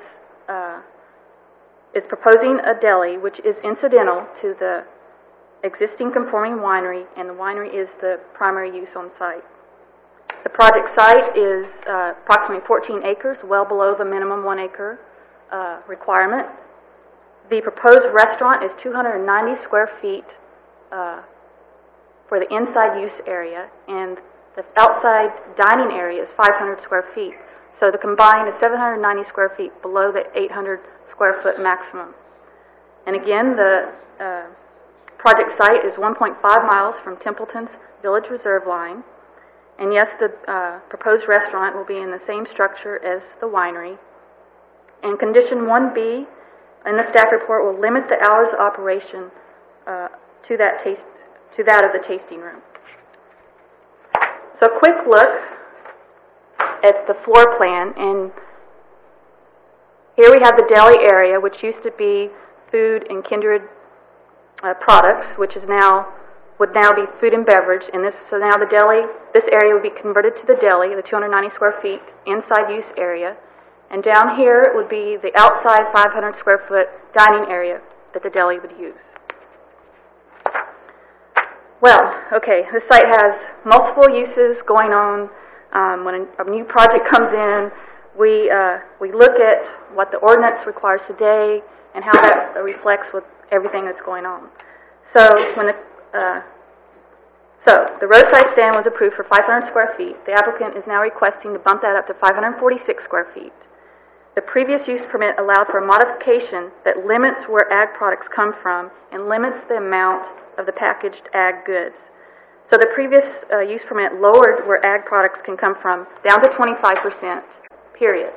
is proposing a deli which is incidental to the existing conforming winery, and the winery is the primary use on site. The project site is approximately 14 acres, well below the minimum 1 acre requirement. The proposed restaurant is 290 square feet for the inside use area, and the outside dining area is 500 square feet. So the combined is 790 square feet below the 800 square foot maximum. And again, the project site is 1.5 miles from Templeton's Village Reserve line. And yes, the proposed restaurant will be in the same structure as the winery. And condition 1B in the staff report will limit the hours of operation to that of the tasting room. So a quick look at the floor plan, and here we have the deli area, which used to be food and kindred products, which is would now be food and beverage. So now the deli, this area would be converted to the deli, the 290 square feet inside use area, and down here would be the outside 500 square foot dining area that the deli would use. Well, okay, the site has multiple uses going on. When a new project comes in, we look at what the ordinance requires today and how that reflects with everything that's going on. So when the roadside stand was approved for 500 square feet. The applicant is now requesting to bump that up to 546 square feet. The previous use permit allowed for a modification that limits where ag products come from and limits the amount of the packaged ag goods. So the previous use permit lowered where ag products can come from down to 25%, period.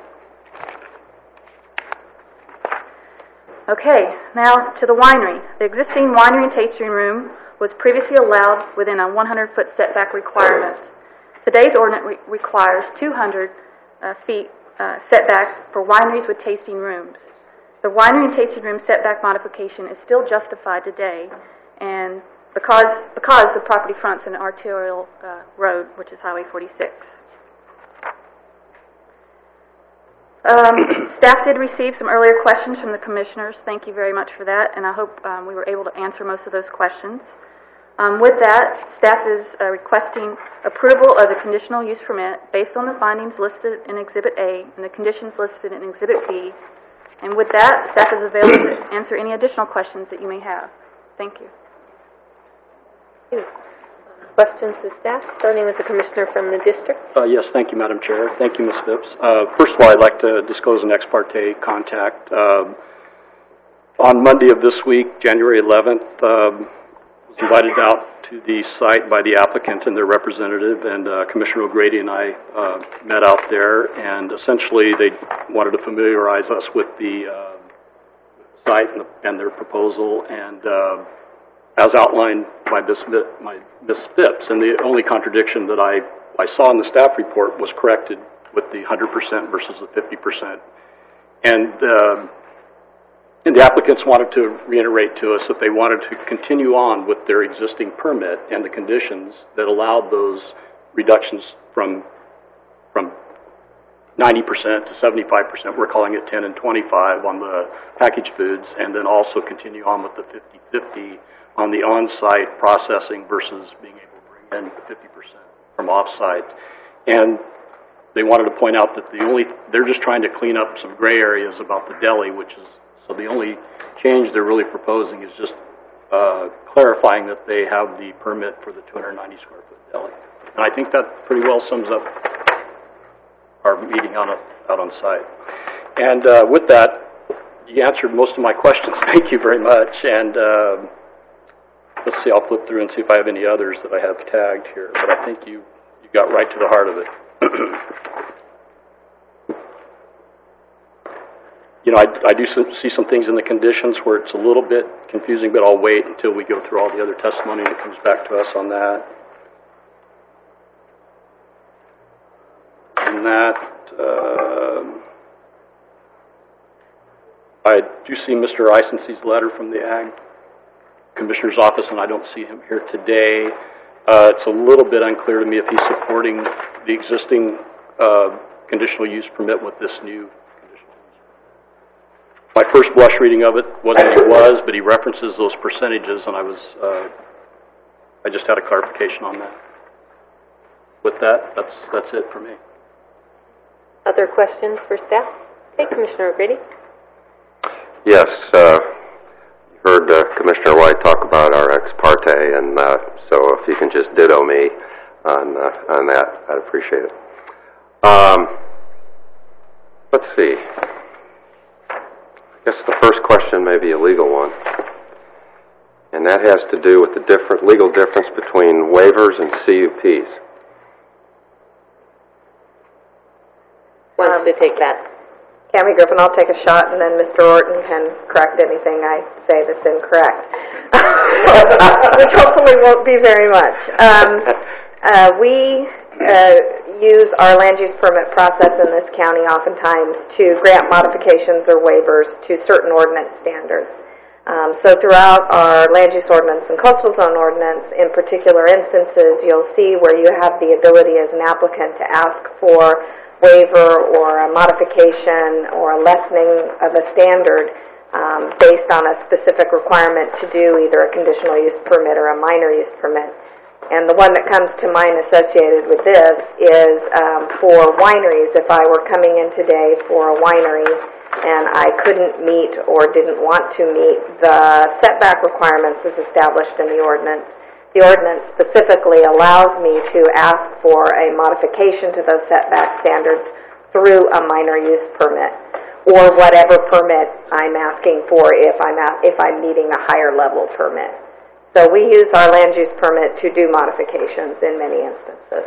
Okay, now to the winery. The existing winery and tasting room was previously allowed within a 100-foot setback requirement. Today's ordinance requires 200 feet setback for wineries with tasting rooms. The winery and tasting room setback modification is still justified today, and because the property fronts an arterial road, which is Highway 46. Staff did receive some earlier questions from the commissioners. Thank you very much for that, and I hope we were able to answer most of those questions. With that, staff is requesting approval of the conditional use permit based on the findings listed in Exhibit A and the conditions listed in Exhibit B. And with that, staff is available to answer any additional questions that you may have. Thank you. Questions to staff, starting with the commissioner from the district. Yes, thank you, Madam Chair. Thank you, Ms. Phipps. First of all, I'd like to disclose an ex parte contact. On Monday of this week, January 11th, was invited out to the site by the applicant and their representative, and Commissioner O'Grady and I met out there, and essentially they wanted to familiarize us with the site and their proposal, and as outlined by Ms. Phipps, and the only contradiction that I saw in the staff report was corrected with the 100% versus the 50%. And the applicants wanted to reiterate to us that they wanted to continue on with their existing permit and the conditions that allowed those reductions from 90% to 75%. We're calling it 10 and 25 on the packaged foods, and then also continue on with the 50-50 on the on-site processing versus being able to bring in 50% from off-site. And they wanted to point out that they're just trying to clean up some gray areas about the deli, so the only change they're really proposing is just clarifying that they have the permit for the 290 square foot deli. And I think that pretty well sums up our meeting out on site. And with that, you answered most of my questions. Thank you very much. And let's see, I'll flip through and see if I have any others that I have tagged here. But I think you got right to the heart of it. You know, I do see some things in the conditions where it's a little bit confusing, but I'll wait until we go through all the other testimony that comes back to us on that. And that, I do see Mr. Isensee's letter from the Ag Commissioner's office, and I don't see him here today. It's a little bit unclear to me if he's supporting the existing conditional use permit with this new conditional use. My first blush reading of it wasn't what it was, but he references those percentages, and I just had a clarification on that. With that, that's it for me. Other questions for staff? Okay, Commissioner O'Grady. Yes, you heard Commissioner White talk about our ex parte, and so if you can just ditto me on that, I'd appreciate it. Let's see. I guess the first question may be a legal one, and that has to do with the legal difference between waivers and CUPs. Who wants to take that? Cammie Griffin, I'll take a shot, and then Mr. Orton can correct anything I say that's incorrect, which hopefully won't be very much. We use our land use permit process in this county oftentimes to grant modifications or waivers to certain ordinance standards. So throughout our land use ordinance and coastal zone ordinance, in particular instances, you'll see where you have the ability as an applicant to ask for waiver or a modification or a lessening of a standard based on a specific requirement to do either a conditional use permit or a minor use permit. And the one that comes to mind associated with this is for wineries. If I were coming in today for a winery and I couldn't meet or didn't want to meet the setback requirements as established in the ordinance specifically allows me to ask for a modification to those setback standards through a minor use permit or whatever permit I'm asking for if I'm needing a higher level permit. So we use our land use permit to do modifications in many instances.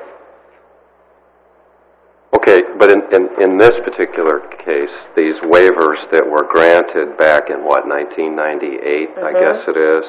Okay, but in this particular case, these waivers that were granted back in, 1998, I guess it is,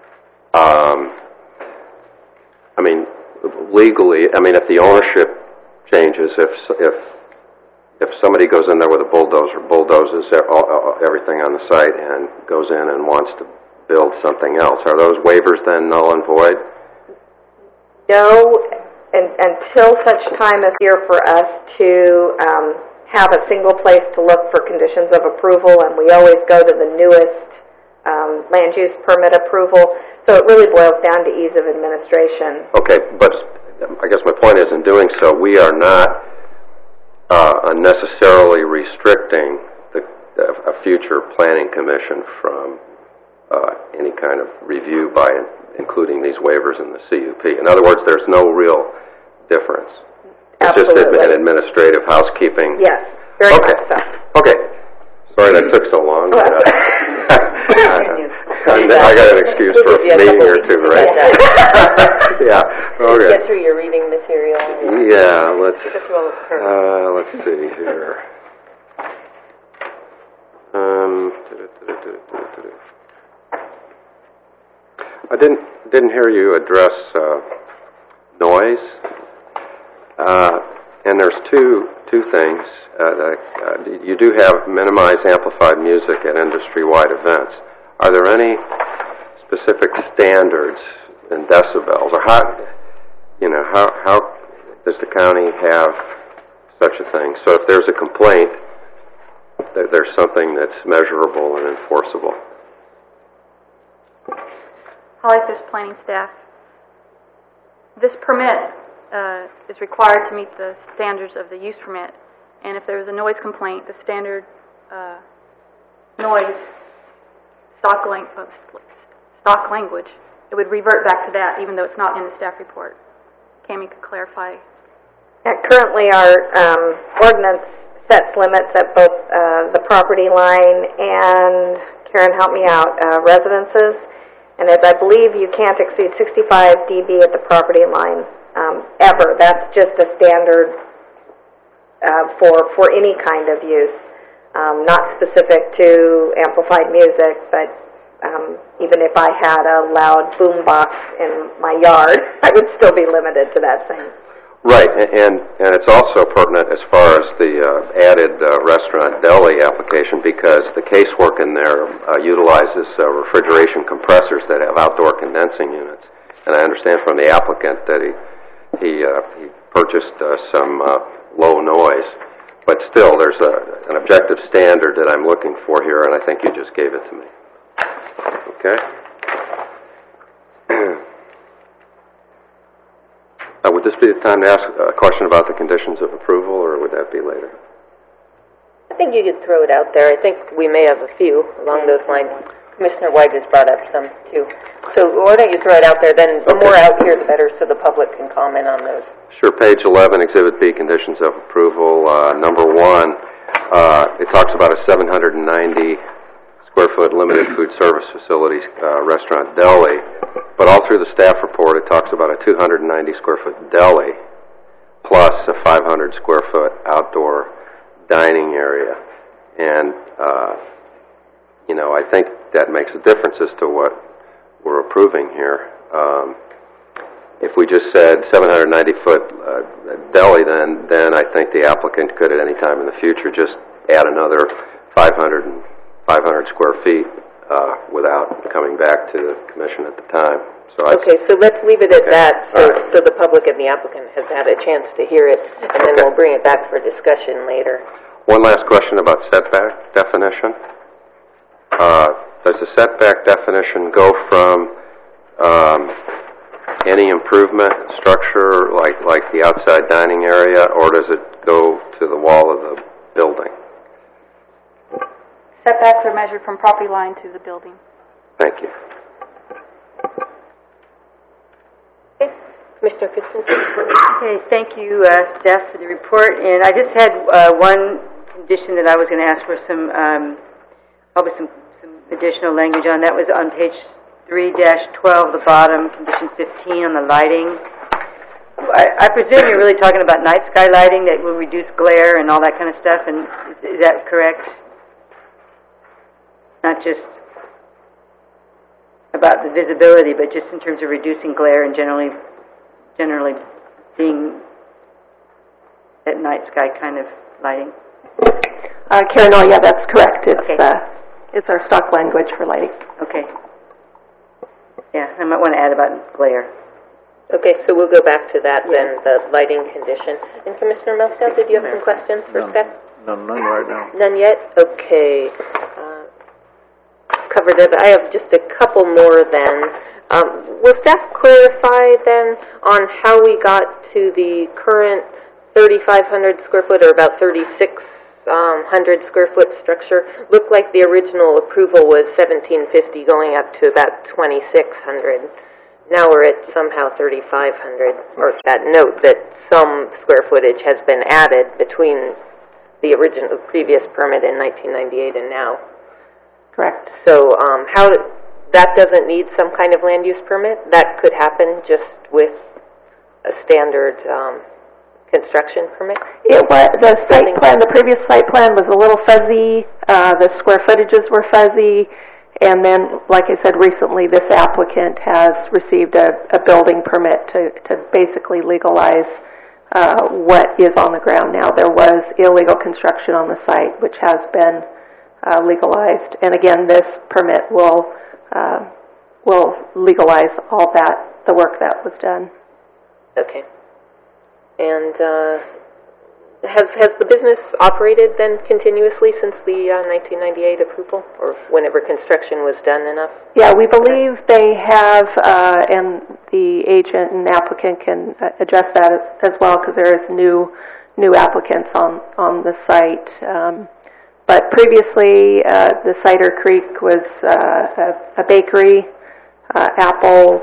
I mean, legally, if the ownership changes, if somebody goes in there with a bulldozer, bulldozes everything on the site and goes in and wants to build something else, are those waivers then null and void? No, until such time as here for us to have a single place to look for conditions of approval, and we always go to the newest land use permit approval. So it really boils down to ease of administration. Okay, but I guess my point is in doing so, we are not unnecessarily restricting a future planning commission from any kind of review by including these waivers in the CUP. In other words, there's no real difference. It's Absolutely. just an administrative housekeeping. Yes, very much so. Okay. Sorry that took so long. I got an excuse for a meeting or two, right? Yeah. Okay. Get through your reading material. Yeah. Let's see here. I didn't hear you address noise, and there's two things. You do have minimized amplified music at industry-wide events. Are there any specific standards in decibels, or how does the county have such a thing? So if there's a complaint, there's something that's measurable and enforceable. Holly Fish Planning Staff. This permit is required to meet the standards of the use permit, and if there's a noise complaint, the standard noise stock language, it would revert back to that, even though it's not in the staff report. Cammie could clarify. Currently, our ordinance sets limits at both the property line and, Karen, help me out, residences. And as I believe, you can't exceed 65 dB at the property line ever. That's just a standard for any kind of use, not specific to amplified music, but even if I had a loud boom box in my yard, I would still be limited to that thing. Right, and it's also pertinent as far as the added restaurant deli application because the casework in there utilizes refrigeration compressors that have outdoor condensing units. And I understand from the applicant that he purchased some low noise. But still, there's an objective standard that I'm looking for here, and I think you just gave it to me. Okay? Would this be the time to ask a question about the conditions of approval, or would that be later? I think you could throw it out there. I think we may have a few along those lines. Commissioner White has brought up some, too. So why don't you throw it out there, then the more out here, the better, so the public can comment on those. Sure. Page 11, Exhibit B, conditions of approval. Number 1, it talks about a 790-square-foot limited food service facility restaurant deli, but all through the staff report, it talks about a 290-square-foot deli plus a 500-square-foot outdoor dining area. And, I think that makes a difference as to what we're approving here. If we just said 790-foot deli, then I think the applicant could at any time in the future just add another 500 square feet without coming back to the commission at the time. So so let's leave it at that so the public and the applicant has had a chance to hear it, and then we'll bring it back for discussion later. One last question about setback definition. Does the setback definition go from any improvement structure like the outside dining area, or does it go to the wall of the building? Setbacks are measured from property line to the building. Thank you. Okay. Commissioner Kitson. Okay, thank you, staff, for the report. And I just had one condition that I was going to ask for some additional language on. That was on page 3-12, the bottom, condition 15 on the lighting. I presume you're really talking about night sky lighting that will reduce glare and all that kind of stuff, and is that correct? Not just about the visibility, but just in terms of reducing glare and generally being that night sky kind of lighting. Karen, yeah, that's correct. It's our stock language for lighting. Okay. Yeah, I might want to add about glare. Okay, so we'll go back to that then, the lighting condition. And Commissioner Melstow, did you have some questions for staff? None right now. None yet? Okay. Covered it. I have just a couple more then. Will staff clarify then on how we got to the current 3,500 square foot, or about 3,600 square foot structure? Looked like the original approval was 1,750 going up to about 2,600. Now we're at somehow 3,500, or that note that some square footage has been added between the previous permit in 1998 and now. Correct. So that doesn't need some kind of land use permit? That could happen just with a standard construction permit? It was the site plan. The previous site plan was a little fuzzy. The square footages were fuzzy, and then, like I said, recently this applicant has received a building permit to basically legalize what is on the ground now. There was illegal construction on the site, which has been legalized, and again, this permit will legalize all the work that was done. Okay. And has the business operated then continuously since the 1998 approval, or whenever construction was done enough? Yeah, we believe they have, and the agent and applicant can address that as well, because there is new applicants on the site. But previously, the Cider Creek was a bakery, apple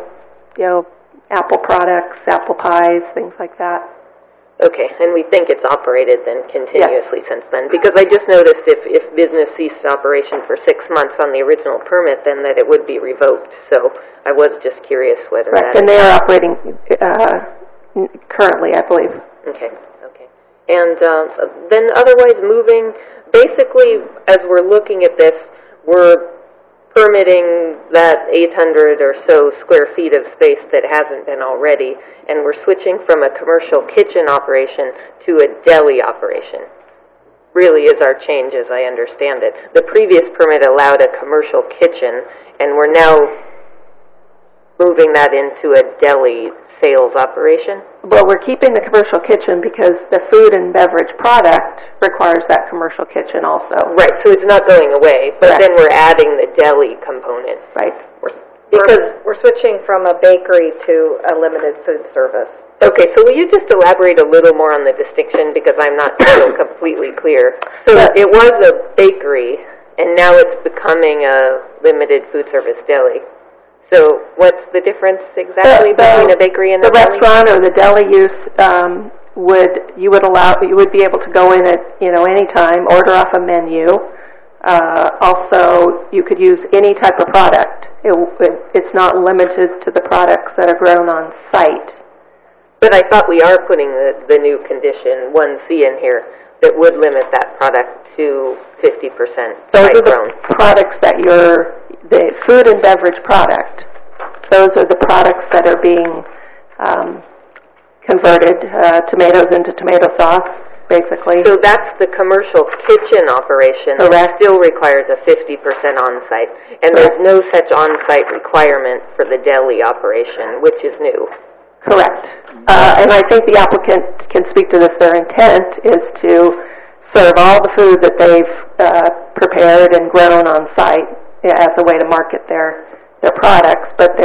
products, apple pies, things like that. Okay, and we think it's operated then continuously since then, because I just noticed if business ceased operation for 6 months on the original permit, then that it would be revoked. So I was just curious whether Correct, and they are operating currently, I believe. Okay. And then otherwise moving, basically, as we're looking at this, we're permitting that 800 or so square feet of space that hasn't been already, and we're switching from a commercial kitchen operation to a deli operation. Really is our change as I understand it. The previous permit allowed a commercial kitchen, and we're now moving that into a deli sales operation. Well, we're keeping the commercial kitchen because the food and beverage product requires that commercial kitchen also. Right, so it's not going away, but then we're adding the deli component. Right. Because we're switching from a bakery to a limited food service. Okay, so will you just elaborate a little more on the distinction, because I'm not still completely clear. So it was a bakery, and now it's becoming a limited food service deli. So what's the difference exactly between a bakery and a deli? The restaurant or the deli use you would be able to go in at any time, order off a menu. Also, you could use any type of product. It's not limited to the products that are grown on site. But I thought we are putting the new condition 1C in here that would limit that product to 50% Those site are the grown. products that the food and beverage product. Those are the products that are being converted, tomatoes into tomato sauce, basically. So that's the commercial kitchen operation that still requires a 50% on-site. And there's no such on-site requirement for the deli operation, which is new. Correct. And I think the applicant can speak to this. Their intent is to serve all the food that they've prepared and grown on site as a way to market their products, but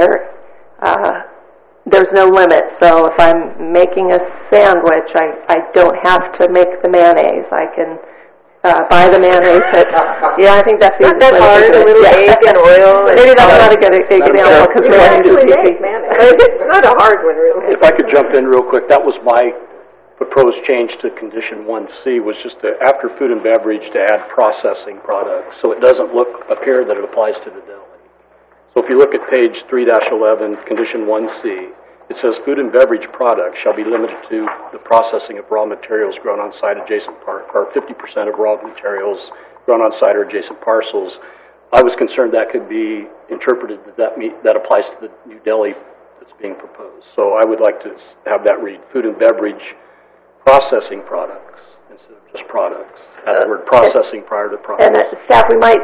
there's no limit. So if I'm making a sandwich, I don't have to make the mayonnaise. I can buy the mayonnaise. I think that's not that hard. A little egg and oil. Maybe that's not a good example because we want to do It's not a hard one, really. If I could jump in real quick, that was my proposed change to condition 1C, was just after food and beverage to add processing products, so it doesn't appear that it applies to the deli. So if you look at page 3-11, condition 1C, it says food and beverage products shall be limited to the processing of raw materials grown on site adjacent or 50% of raw materials grown on site or adjacent parcels. I was concerned that could be interpreted that applies to the new deli that's being proposed. So I would like to have that read food and beverage processing products instead of just products. Add the word processing prior to processing. And staff,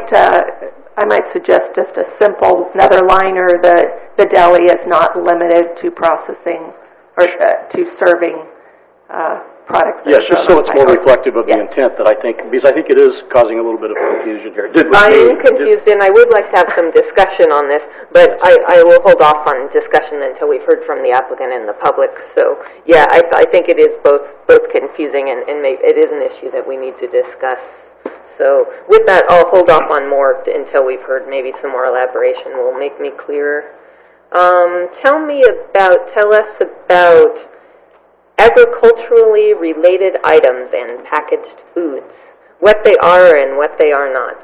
I might suggest just a simple another liner that the deli is not limited to processing or to serving products. Yes, just so it's more reflective of the intent that I think, because I think it is causing a little bit of confusion here. I am confused, and I would like to have some discussion on this, but I will hold off on discussion until we've heard from the applicant and the public. So, yeah, I think it is both confusing and it is an issue that we need to discuss. So with that, I'll hold off on more until we've heard maybe some more elaboration will make me clearer. Tell us about agriculturally related items and packaged foods, what they are and what they are not.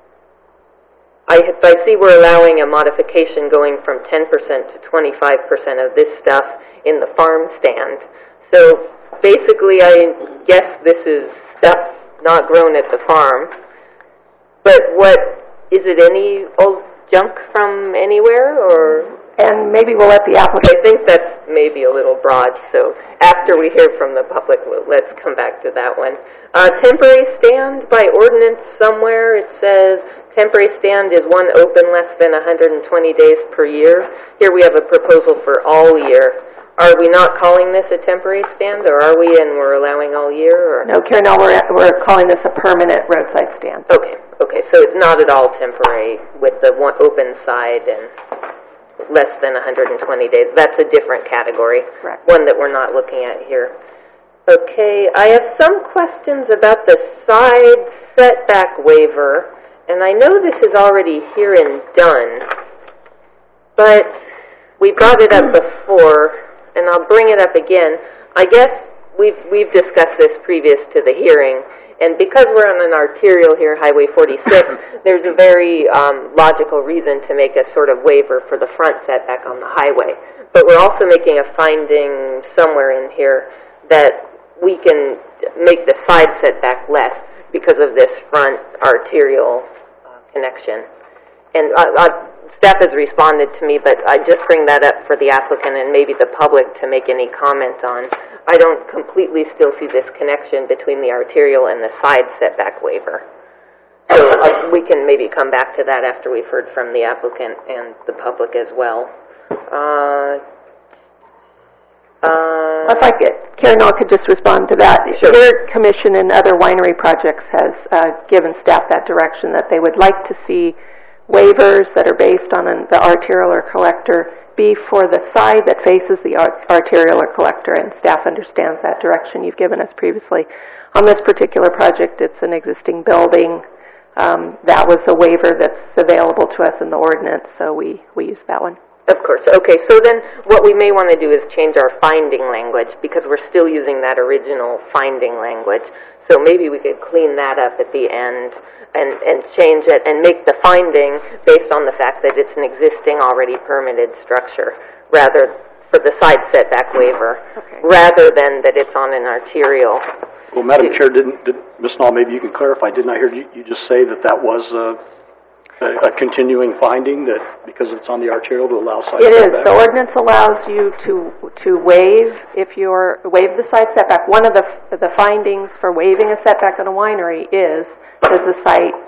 I see we're allowing a modification going from 10% to 25% of this stuff in the farm stand. So basically, I guess this is stuff not grown at the farm, but is it any old junk from anywhere, or? And maybe we'll let the applicant. I think that's maybe a little broad, so after we hear from the public, let's come back to that one. Temporary stand, by ordinance somewhere, it says temporary stand is one open less than 120 days per year. Here we have a proposal for all year. Are we not calling this a temporary stand, or are we, and we're allowing all year? Or? No, Karen, we're calling this a permanent roadside stand. Okay, so it's not at all temporary with the one open side and less than 120 days. That's a different category, correct. One that we're not looking at here. Okay, I have some questions about the side setback waiver, and I know this is already here and done, but we brought it up before, and I'll bring it up again. I guess we've discussed this previous to the hearing, and because we're on an arterial here, Highway 46, there's a very logical reason to make a sort of waiver for the front setback on the highway. But we're also making a finding somewhere in here that we can make the side setback less because of this front arterial connection. and staff has responded to me, but I just bring that up for the applicant and maybe the public to make any comment on. I don't completely still see this connection between the arterial and the side setback waiver. So we can maybe come back to that after we've heard from the applicant and the public as well. If I could, Karen, I could just respond to that. Sure. Your commission and other winery projects has given staff that direction that they would like to see waivers that are based on the arterial or collector be for the side that faces the arterial or collector, and staff understands that direction you've given us previously. On this particular project, it's an existing building. That was a waiver that's available to us in the ordinance, so we used that one. Of course. Okay, so then what we may want to do is change our finding language because we're still using that original finding language. So maybe we could clean that up at the end and change it and make the finding based on the fact that it's an existing already permitted structure rather for the side setback waiver, rather than that it's on an arterial. Well, Madam Chair, Ms. Nall, maybe you can clarify. Didn't I hear you just say that was a continuing finding, that because it's on the arterial to allow side setback? It is. The ordinance allows you to waive waive the side setback. One of the findings for waiving a setback on a winery is does the site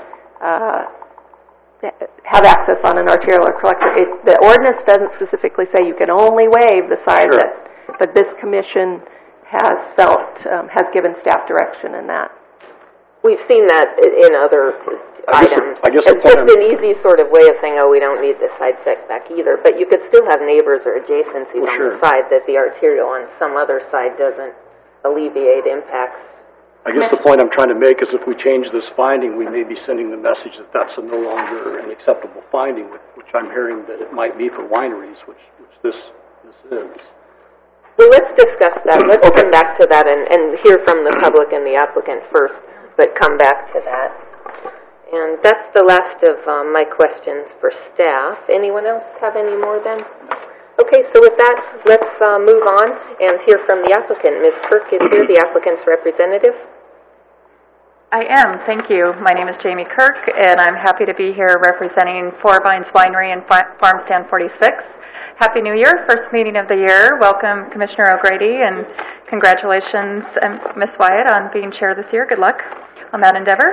have access on an arterial or collector. The ordinance doesn't specifically say you can only waive the side but this commission has has given staff direction in that. We've seen that in other items. It's just an easy sort of way of saying, we don't need the side setback either. But you could still have neighbors or adjacencies on the side that the arterial on some other side doesn't alleviate impacts. I guess the point I'm trying to make is if we change this finding, we may be sending the message that that's no longer an acceptable finding, which I'm hearing that it might be for wineries, which this is. Well, let's discuss that. Let's come back to that and hear from the public and the applicant first, but come back to that. And that's the last of my questions for staff. Anyone else have any more then? Okay, so with that, let's move on and hear from the applicant. Ms. Kirk is here, the applicant's representative. I am, thank you. My name is Jamie Kirk, and I'm happy to be here representing Four Vines Winery and Farm Stand 46. Happy New Year, first meeting of the year. Welcome, Commissioner O'Grady, and congratulations, Ms. Wyatt, on being chair this year. Good luck on that endeavor.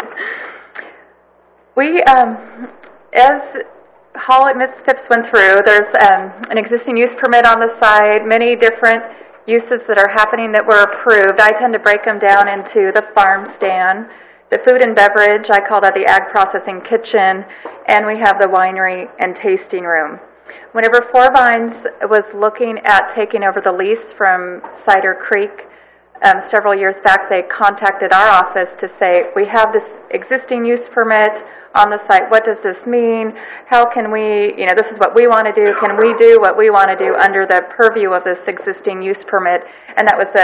As Hall and Ms. Phipps went through, there's an existing use permit on the site, many different uses that are happening that were approved. I tend to break them down into the farm stand, the food and beverage, I call that the ag processing kitchen, and we have the winery and tasting room. Whenever Four Vines was looking at taking over the lease from Cider Creek several years back, they contacted our office to say, we have this existing use permit on the site. What does this mean? How can we, this is what we want to do. Can we do what we want to do under the purview of this existing use permit? And that was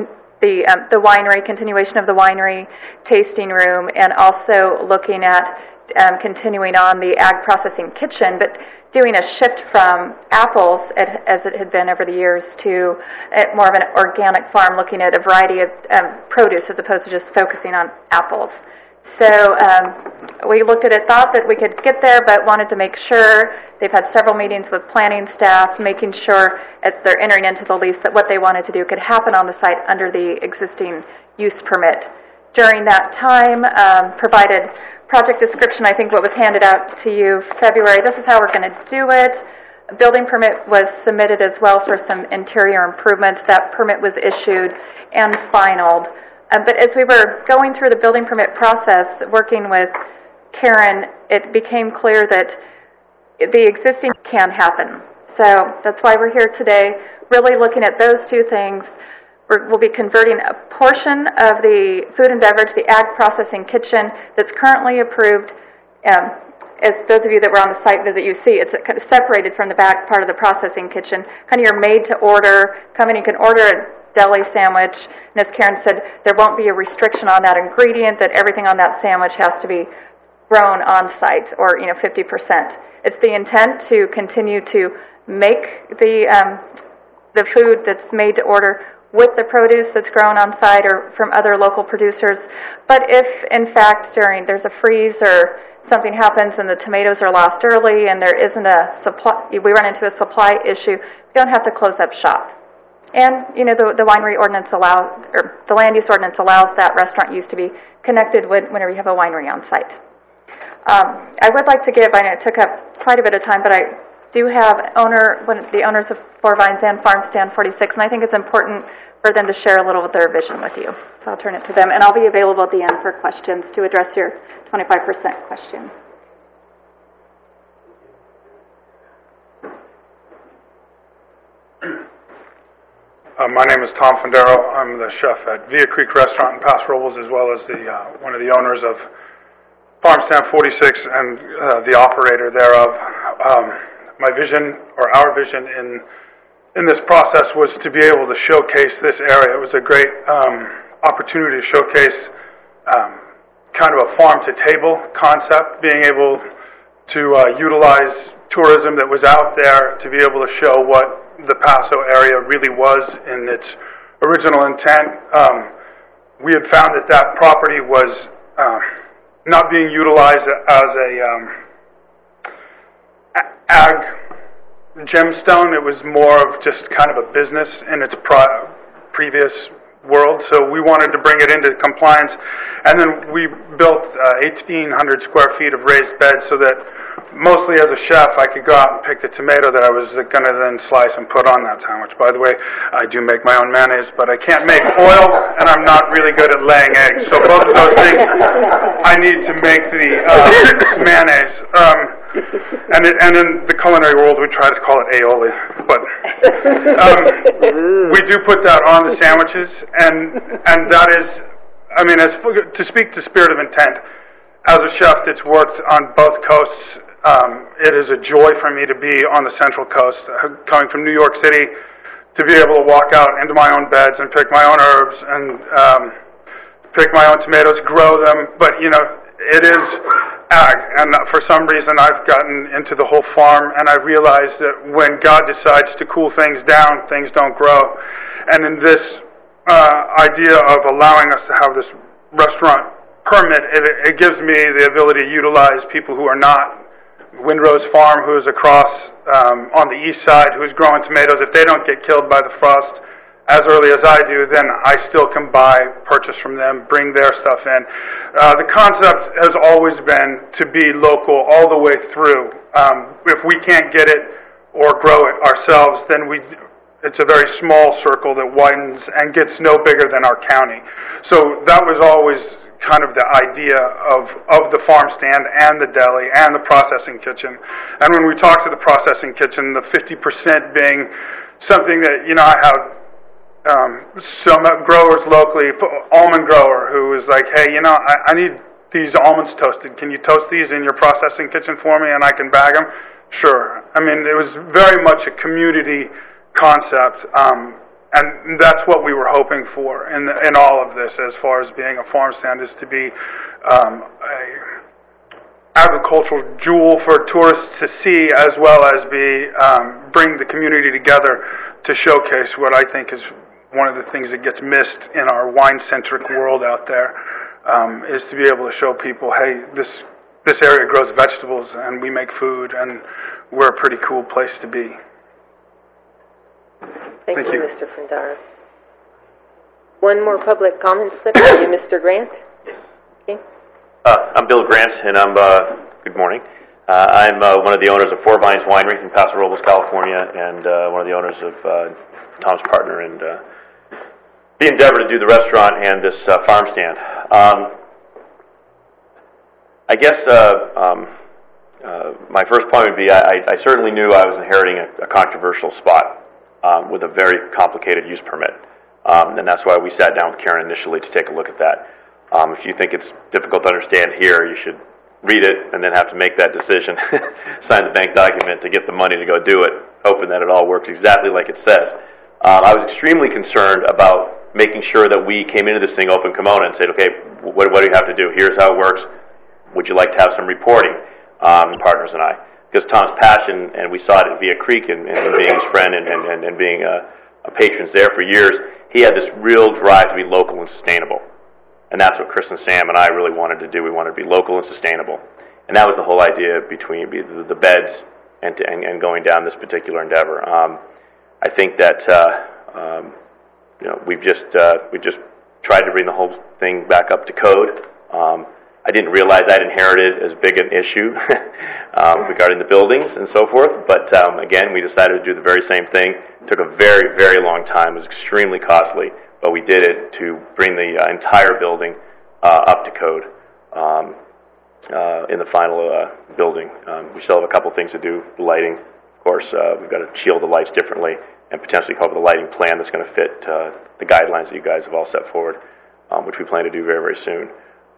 the winery, continuation of the winery tasting room, and also looking at continuing on the ag processing kitchen, but doing a shift from apples, as it had been over the years, to more of an organic farm, looking at a variety of produce as opposed to just focusing on apples. So we looked at it, thought that we could get there, but wanted to make sure. They've had several meetings with planning staff, making sure as they're entering into the lease that what they wanted to do could happen on the site under the existing use permit. During that time, provided project description, I think what was handed out to you February. This is how we're going to do it. A building permit was submitted as well for some interior improvements. That permit was issued and finalized. But as we were going through the building permit process, working with Karen, it became clear that the existing can happen. So that's why we're here today, really looking at those two things. We'll be converting a portion of the food and beverage, the ag processing kitchen that's currently approved. As those of you that were on the site visit, you see it's kind of separated from the back part of the processing kitchen. Kind of your made-to-order, come in, you can order a deli sandwich. And as Karen said, there won't be a restriction on that ingredient, that everything on that sandwich has to be grown on site, or 50%. It's the intent to continue to make the food that's made to order with the produce that's grown on site or from other local producers. But if, in fact, there's a freeze or something happens and the tomatoes are lost early and there isn't a supply, we run into a supply issue, we don't have to close up shop. And, the winery ordinance allows, or the land use ordinance allows that restaurant use to be connected whenever you have a winery on site. I would like to give, I know it took up quite a bit of time, but I do have the owners of Four Vines and Farm Stand 46, and I think it's important for them to share a little of their vision with you. So I'll turn it to them, and I'll be available at the end for questions to address your 25% question. My name is Tom Fondero. I'm the chef at Via Creek Restaurant in Paso Robles, as well as one of the owners of Farm Stand 46 and the operator thereof. My vision, or our vision in this process, was to be able to showcase this area. It was a great opportunity to showcase kind of a farm-to-table concept, being able to utilize tourism that was out there to be able to show what the Paso area really was in its original intent. We had found that property was not being utilized as a ag gemstone. It was more of just kind of a business in its previous world, so we wanted to bring it into compliance, and then we built 1,800 square feet of raised beds so that mostly as a chef I could go out and pick the tomato that I was going to then slice and put on that sandwich. By the way, I do make my own mayonnaise, but I can't make oil, and I'm not really good at laying eggs, so both of those things I need to make the mayonnaise. And in the culinary world, we try to call it aioli, but we do put that on the sandwiches, and that is, to speak to spirit of intent, as a chef that's worked on both coasts, it is a joy for me to be on the Central Coast, coming from New York City, to be able to walk out into my own beds and pick my own herbs and pick my own tomatoes, grow them, but it is ag, and for some reason I've gotten into the whole farm, and I realize that when God decides to cool things down, things don't grow. And in this idea of allowing us to have this restaurant permit, it gives me the ability to utilize people who are not Windrose Farm, who is across on the east side, who's growing tomatoes. If they don't get killed by the frost as early as I do, then I still can purchase from them, bring their stuff in. The concept has always been to be local all the way through. If we can't get it or grow it ourselves, then it's a very small circle that widens and gets no bigger than our county. So that was always kind of the idea of the farm stand and the deli and the processing kitchen. And when we talk to the processing kitchen, the 50% being something that, I have some growers locally, almond grower, who is like, hey, I need these almonds toasted. Can you toast these in your processing kitchen for me and I can bag them? Sure. It was very much a community concept, and that's what we were hoping for in all of this, as far as being a farm stand, is to be a agricultural jewel for tourists to see, as well as bring the community together to showcase what I think is one of the things that gets missed in our wine-centric world out there, is to be able to show people, hey, this area grows vegetables and we make food, and we're a pretty cool place to be. Thank you, Mr. Fondaro. One more public comment slip for you, Mr. Grant. Yes. Okay. I'm Bill Grant, and good morning. I'm one of the owners of Four Vines Winery in Paso Robles, California, and one of the owners of Tom's partner and the endeavor to do the restaurant and this farm stand. I guess my first point would be I certainly knew I was inheriting a controversial spot with a very complicated use permit. And that's why we sat down with Karen initially to take a look at that. If you think it's difficult to understand here, you should read it and then have to make that decision, sign the bank document to get the money to go do it, hoping that it all works exactly like it says. I was extremely concerned about making sure that we came into this thing open kimono and said, okay, what do you have to do? Here's how it works. Would you like to have some reporting, partners and I? Because Tom's passion, and we saw it at Via Creek and being his friend and being a patron there for years, he had this real drive to be local and sustainable. And that's what Chris and Sam and I really wanted to do. We wanted to be local and sustainable. And that was the whole idea between the beds and going down this particular endeavor. I think that we just tried to bring the whole thing back up to code. I didn't realize I'd inherited as big an issue regarding the buildings and so forth. But again, we decided to do the very same thing. It took a very, very long time. It was extremely costly, but we did it to bring the entire building up to code in the final building. We still have a couple things to do. The lighting, of course, we've got to shield the lights differently and potentially come up with a lighting plan that's going to fit the guidelines that you guys have all set forward, which we plan to do very, very soon.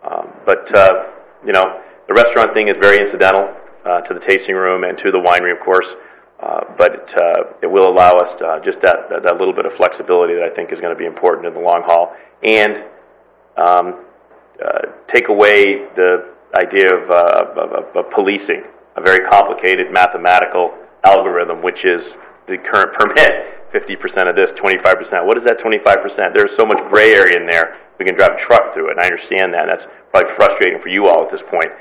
The restaurant thing is very incidental to the tasting room and to the winery, of course. But it will allow us just that little bit of flexibility that I think is going to be important in the long haul, and take away the idea of policing a very complicated mathematical algorithm, which is the current permit. 50% of this, 25%. What is that 25%? There's so much gray area in there. We can drive a truck through it, and I understand that. And that's probably frustrating for you all at this point.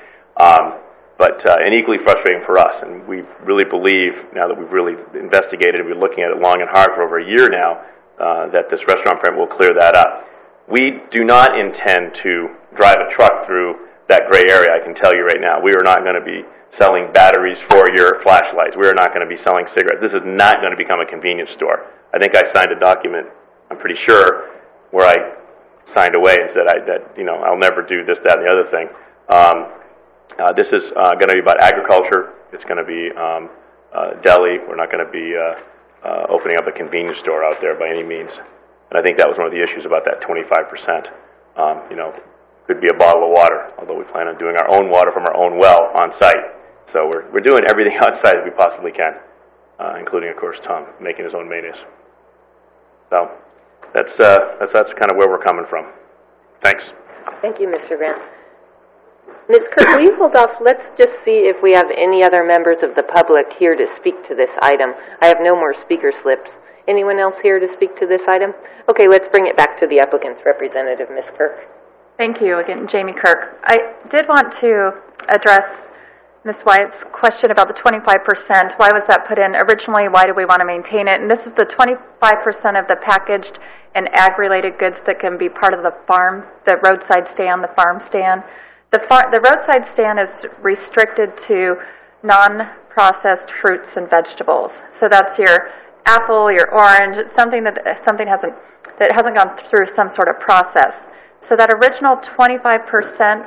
And equally frustrating for us. And we really believe, now that we've really investigated and we're looking at it long and hard for over a year now, that this restaurant permit will clear that up. We do not intend to drive a truck through that gray area, I can tell you right now. We are not going to be selling batteries for your flashlights. We are not going to be selling cigarettes. This is not going to become a convenience store. I think I signed a document, I'm pretty sure, where I signed away and said I'll never do this, that, and the other thing. This is going to be about agriculture. It's going to be deli. We're not going to be opening up a convenience store out there by any means. And I think that was one of the issues about that 25%. Could be a bottle of water, although we plan on doing our own water from our own well on site. So we're doing everything outside that we possibly can, including, of course, Tom making his own mayonnaise. So that's kind of where we're coming from. Thanks. Thank you, Mr. Grant. Ms. Kirk, will you hold off? Let's just see if we have any other members of the public here to speak to this item. I have no more speaker slips. Anyone else here to speak to this item? Okay, let's bring it back to the applicant's representative, Ms. Kirk. Thank you again, Jamie Kirk. I did want to address Ms. Wyatt's question about the 25%. Why was that put in originally? Why do we want to maintain it? And this is the 25% of the packaged and ag-related goods that can be part of the farm, the roadside stand, the farm stand. The roadside stand is restricted to non-processed fruits and vegetables. So that's your apple, your orange, something that hasn't gone through some sort of process. So that original 25%,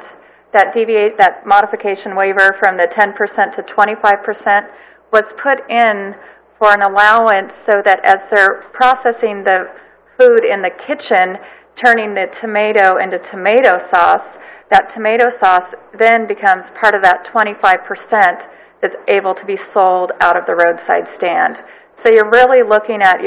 that modification waiver from the 10% to 25% was put in for an allowance so that as they're processing the food in the kitchen, turning the tomato into tomato sauce, that tomato sauce then becomes part of that 25% that's able to be sold out of the roadside stand. So you're really looking at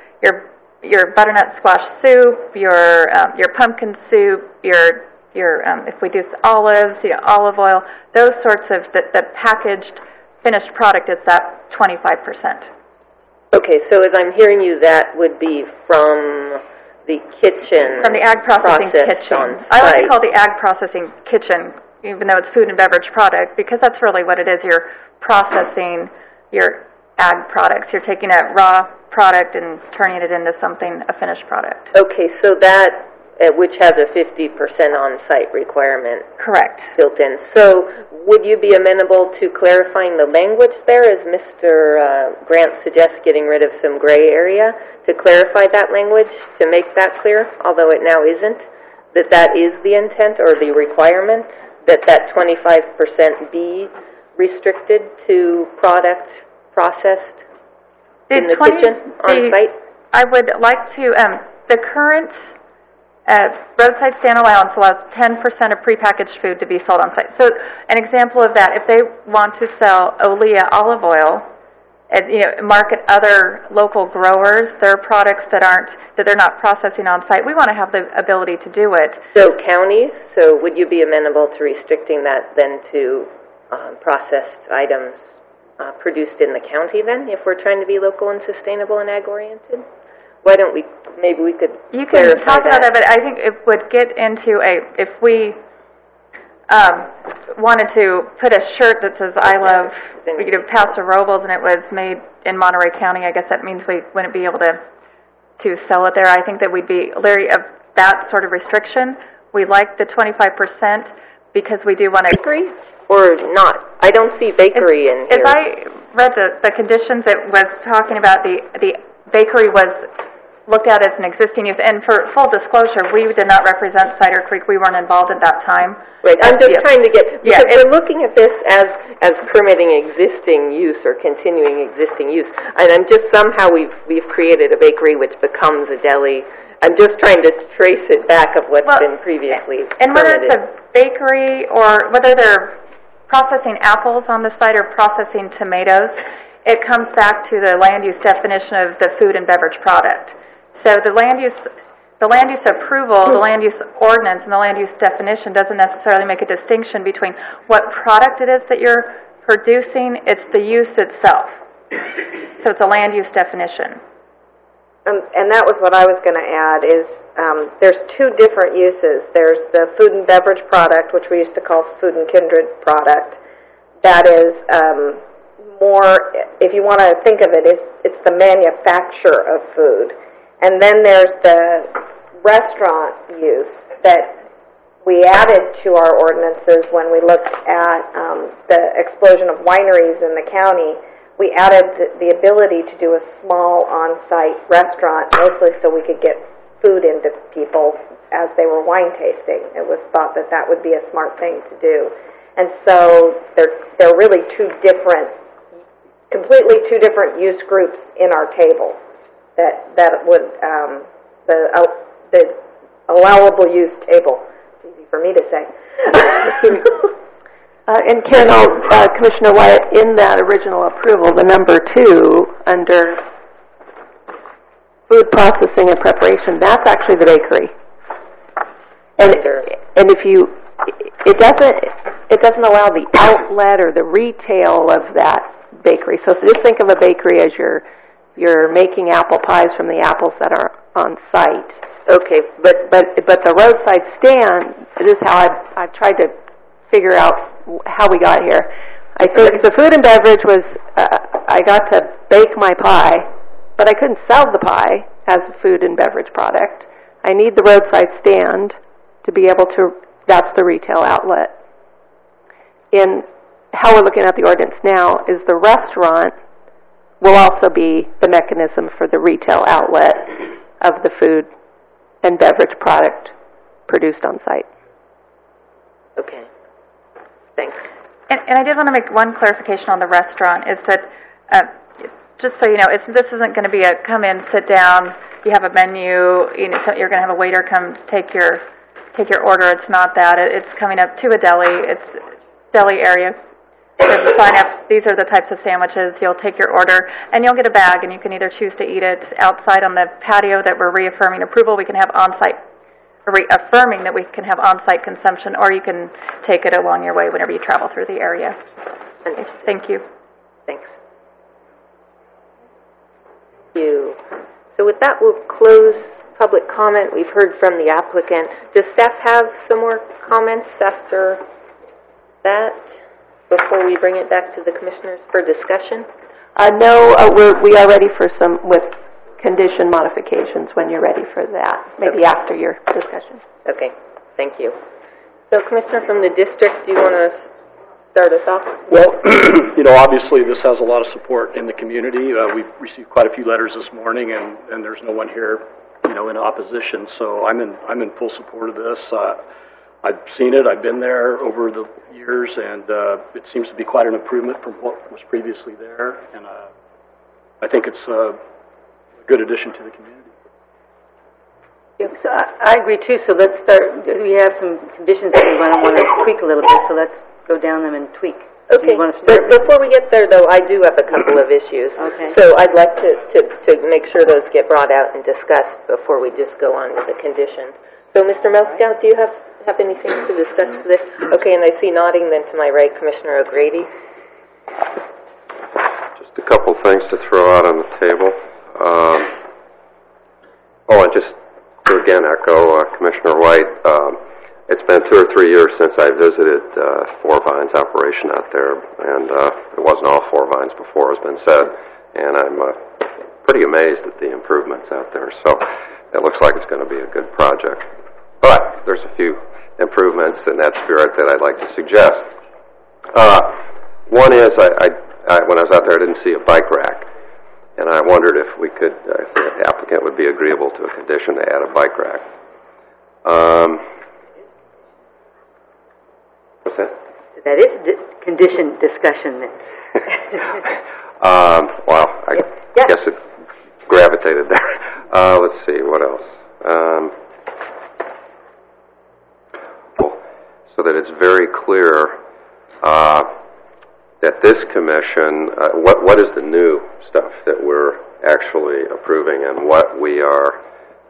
your butternut squash soup, your pumpkin soup, your if we do olives, olive oil, those sorts of the packaged finished product is that 25%. Okay, so as I'm hearing you, that would be from the kitchen. From the ag processing kitchen. I like to call the ag processing kitchen, even though it's food and beverage product, because that's really what it is. You're processing your ag products. You're taking a raw product and turning it into a finished product. Okay, so that, which has a 50% on-site requirement. Correct. Built in. So would you be amenable to clarifying the language there, as Mr. Grant suggests, getting rid of some gray area, to clarify that language, to make that clear, although it now isn't, that is the intent or the requirement, that 25% be restricted to product processed in the kitchen on site? I would like to, the current roadside stand allowance allows 10% of prepackaged food to be sold on site. So an example of that, if they want to sell Olea olive oil, and market other local growers their products that they're not processing on site, we want to have the ability to do it. So county, so would you be amenable to restricting that then to processed items produced in the county then, if we're trying to be local and sustainable and ag-oriented? why don't we, maybe we could You can clarify talk about that, but I think it would get into if we wanted to put a shirt that says "I love," Paso Robles, and it was made in Monterey County, I guess that means we wouldn't be able to sell it there. I think that we'd be leery of that sort of restriction. We like the 25% because we do want to... Bakery or not? I don't see bakery in here. If I read the conditions, it was talking about the bakery was looked at as an existing use. And for full disclosure, we did not represent Cider Creek. We weren't involved at that time. Right. I'm just trying to get, because we're looking at this as permitting existing use or continuing existing use. And I'm just, somehow we've created a bakery which becomes a deli. I'm just trying to trace it back of what's been previously and whether permitted. it's a bakery or whether they're processing apples on the site or processing tomatoes, it comes back to the land use definition of the food and beverage product. So the land use approval, the land use ordinance, and the land use definition doesn't necessarily make a distinction between what product it is that you're producing. It's the use itself. So it's a land use definition. And that was what I was going to add is there's two different uses. There's the food and beverage product, which we used to call food and kindred product. That is more, if you want to think of it, it's the manufacture of food. And then there's the restaurant use that we added to our ordinances when we looked at the explosion of wineries in the county. We added the ability to do a small on-site restaurant, mostly so we could get food into people as they were wine tasting. It was thought that that would be a smart thing to do. And so they're really completely two different use groups in our table. That would, the allowable use table. It's easy for me to say. And Karen, Commissioner Wyatt, in that original approval, the number 2 under food processing and preparation, that's actually the bakery. And if you, it doesn't allow the outlet or the retail of that bakery. So just think of a bakery as you're making apple pies from the apples that are on site. Okay, but the roadside stand, this is how I've tried to figure out how we got here. I think the food and beverage was, I got to bake my pie, but I couldn't sell the pie as a food and beverage product. I need the roadside stand to be able to, that's the retail outlet. In how we're looking at the ordinance now is the restaurant will also be the mechanism for the retail outlet of the food and beverage product produced on site. Okay. Thanks. And I did want to make one clarification on the restaurant, is that, just so you know, this isn't going to be a come in, sit down, you have a menu, you're going to have a waiter come take your order. It's not that. It's coming up to a deli. It's deli area. You'll sign up, these are the types of sandwiches, you'll take your order, and you'll get a bag, and you can either choose to eat it outside on the patio that we're reaffirming approval, we can have on-site, reaffirming that we can have on-site consumption, or you can take it along your way whenever you travel through the area. Thank you. Thanks. Thank you. So with that, we'll close public comment. We've heard from the applicant. Does staff have some more comments after that? Before we bring it back to the commissioners for discussion? No, we are ready for some with condition modifications when you're ready for that, maybe after your discussion. Okay, thank you. So, Commissioner from the district, do you want to start us off? Well, obviously this has a lot of support in the community. We've received quite a few letters this morning, and there's no one here, in opposition. So I'm in full support of this. I've seen it. I've been there over the years, and it seems to be quite an improvement from what was previously there. And I think it's a good addition to the community. Yep, so I agree too. So let's start. We have some conditions that we want to tweak a little bit. So let's go down them and tweak. Okay, but before we get there, though, I do have a couple of issues. Okay. So I'd like to make sure those get brought out and discussed before we just go on with the conditions. So, Mr. Melskow, do you have anything to discuss this? Okay, and I see nodding then to my right, Commissioner O'Grady. Just a couple things to throw out on the table. Oh, and just to again echo Commissioner White, it's been 2 or 3 years since I visited Four Vines operation out there, and it wasn't all Four Vines before, has been said, and I'm pretty amazed at the improvements out there. So it looks like it's going to be a good project. But there's a few improvements in that spirit that I'd like to suggest. One is, when I was out there, I didn't see a bike rack. And I wondered if we could, if the applicant would be agreeable to a condition to add a bike rack. What's that? That is condition discussion then. Well, I guess it gravitated there. Let's see, what else? So that it's very clear that this commission, what is the new stuff that we're actually approving and what we are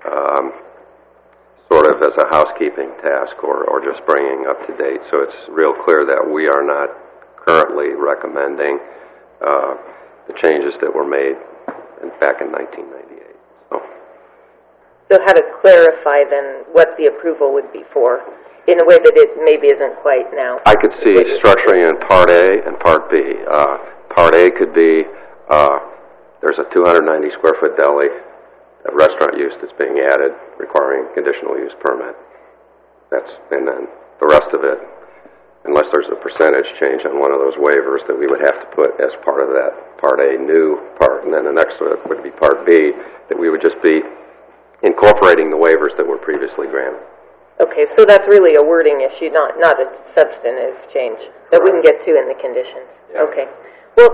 sort of as a housekeeping task or just bringing up to date. So it's real clear that we are not currently recommending the changes that were made back in 1998. So how to clarify then what the approval would be for, in a way that it maybe isn't quite now. I could see structuring in Part A and Part B. Part A could be there's a 290 square foot deli, a restaurant use that's being added, requiring conditional use permit. And then the rest of it, unless there's a percentage change on one of those waivers that we would have to put as part of that Part A new part, and then the next would be Part B, that we would just be incorporating the waivers that were previously granted. Okay, so that's really a wording issue, not a substantive change that we can get to in the conditions. Yeah. Okay. Well,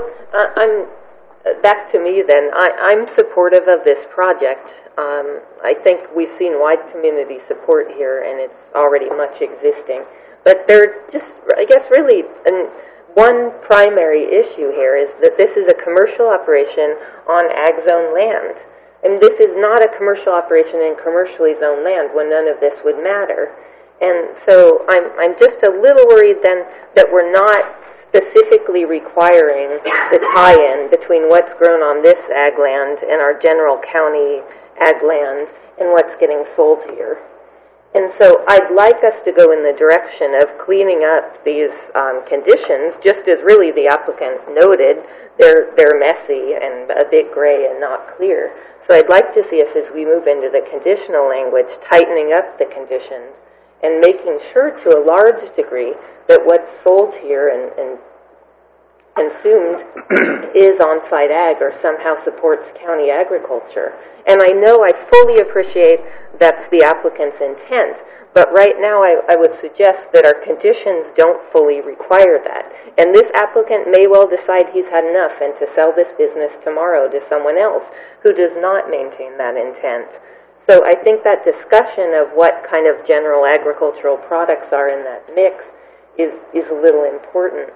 back to me then. I'm supportive of this project. I think we've seen wide community support here, and it's already much existing. But there just, I guess, really, one primary issue here is that this is a commercial operation on ag zone land. And this is not a commercial operation in commercially zoned land when none of this would matter. And so I'm just a little worried then that we're not specifically requiring the tie-in between what's grown on this ag land and our general county ag land and what's getting sold here. And so I'd like us to go in the direction of cleaning up these conditions, just as really the applicant noted, they're messy and a bit gray and not clear. So I'd like to see us, as we move into the conditional language, tightening up the conditions and making sure to a large degree that what's sold here and consumed is on-site ag or somehow supports county agriculture. And I know I fully appreciate that's the applicant's intent, but right now I would suggest that our conditions don't fully require that. And this applicant may well decide he's had enough and to sell this business tomorrow to someone else who does not maintain that intent. So I think that discussion of what kind of general agricultural products are in that mix is a little important.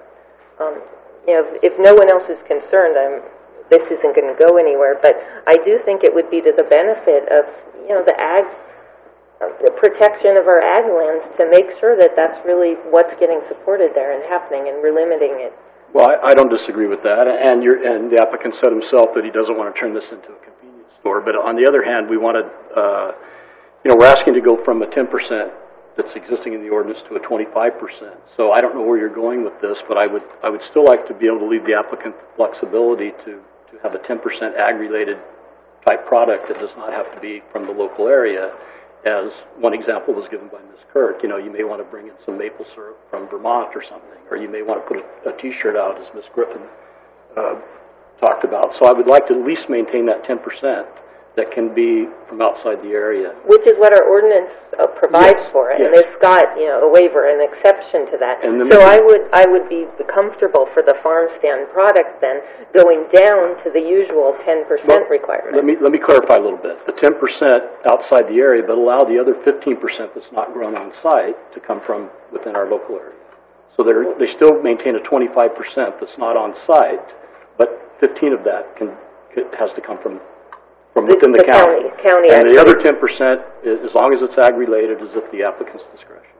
If no one else is concerned, this isn't going to go anywhere, but I do think it would be to the benefit of the protection of our ag lands to make sure that that's really what's getting supported there and happening, and we're limiting it. Well, I don't disagree with that, and the applicant said himself that he doesn't want to turn this into a convenience store. But on the other hand, we wanted, we're asking to go from a 10% that's existing in the ordinance to a 25%. So I don't know where you're going with this, but I would still like to be able to leave the applicant the flexibility to have a 10% ag-related type product that does not have to be from the local area. As one example was given by Ms. Kirk, you may want to bring in some maple syrup from Vermont or something, or you may want to put a T-shirt out, as Ms. Griffin talked about. So I would like to at least maintain that 10% that can be from outside the area. Which is what our ordinance provides for, and it's got a waiver, an exception to that. So I would be comfortable for the farm stand product then going down to the usual 10% requirement. Let me clarify a little bit. The 10% outside the area, but allow the other 15% that's not grown on site to come from within our local area. So they still maintain a 25% that's not on site, but 15 of that has to come from within the county. County and the other 10%, as long as it's ag-related, is at the applicant's discretion.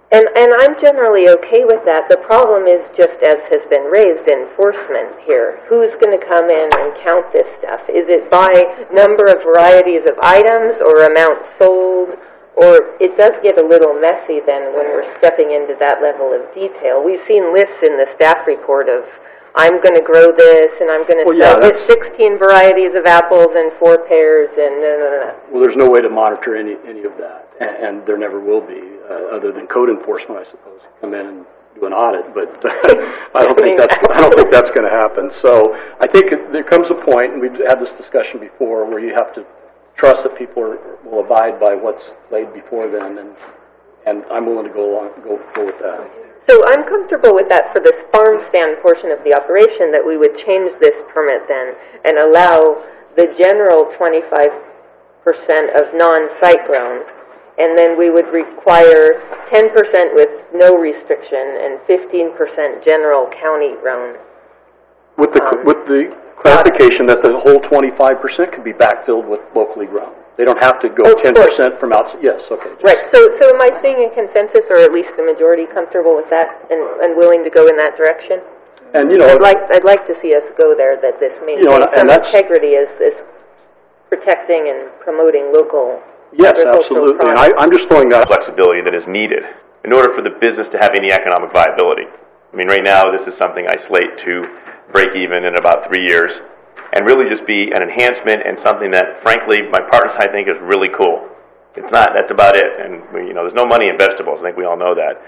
And I'm generally okay with that. The problem is just as has been raised, enforcement here. Who's going to come in and count this stuff? Is it by number of varieties of items or amount sold? Or it does get a little messy then when we're stepping into that level of detail. We've seen lists in the staff report of, I'm going to grow this and I'm going to sell this 16 varieties of apples and 4 pears and Well, there's no way to monitor any of that, and there never will be, other than code enforcement, I suppose, come in and do an audit. But I don't think that's going to happen. So I think there comes a point, and we've had this discussion before, where you have to trust that people will abide by what's laid before them, and I'm willing to go with that. So I'm comfortable with that for this farm stand portion of the operation, that we would change this permit then and allow the general 25% of non-site grown, and then we would require 10% with no restriction and 15% general county grown. With the clarification that the whole 25% could be backfilled with locally grown. They don't have to go 10% from outside. Yes, okay. Right. So am I seeing a consensus, or at least the majority, comfortable with that and willing to go in that direction? And I'd like to see us go there. That this maintains some integrity is protecting and promoting local. Yes, absolutely. And I'm just throwing that flexibility that is needed in order for the business to have any economic viability. I mean, right now this is something I slate to break even in about 3 years, and really just be an enhancement and something that, frankly, my partners I think is really cool. It's not. That's about it. And there's no money in vegetables. I think we all know that.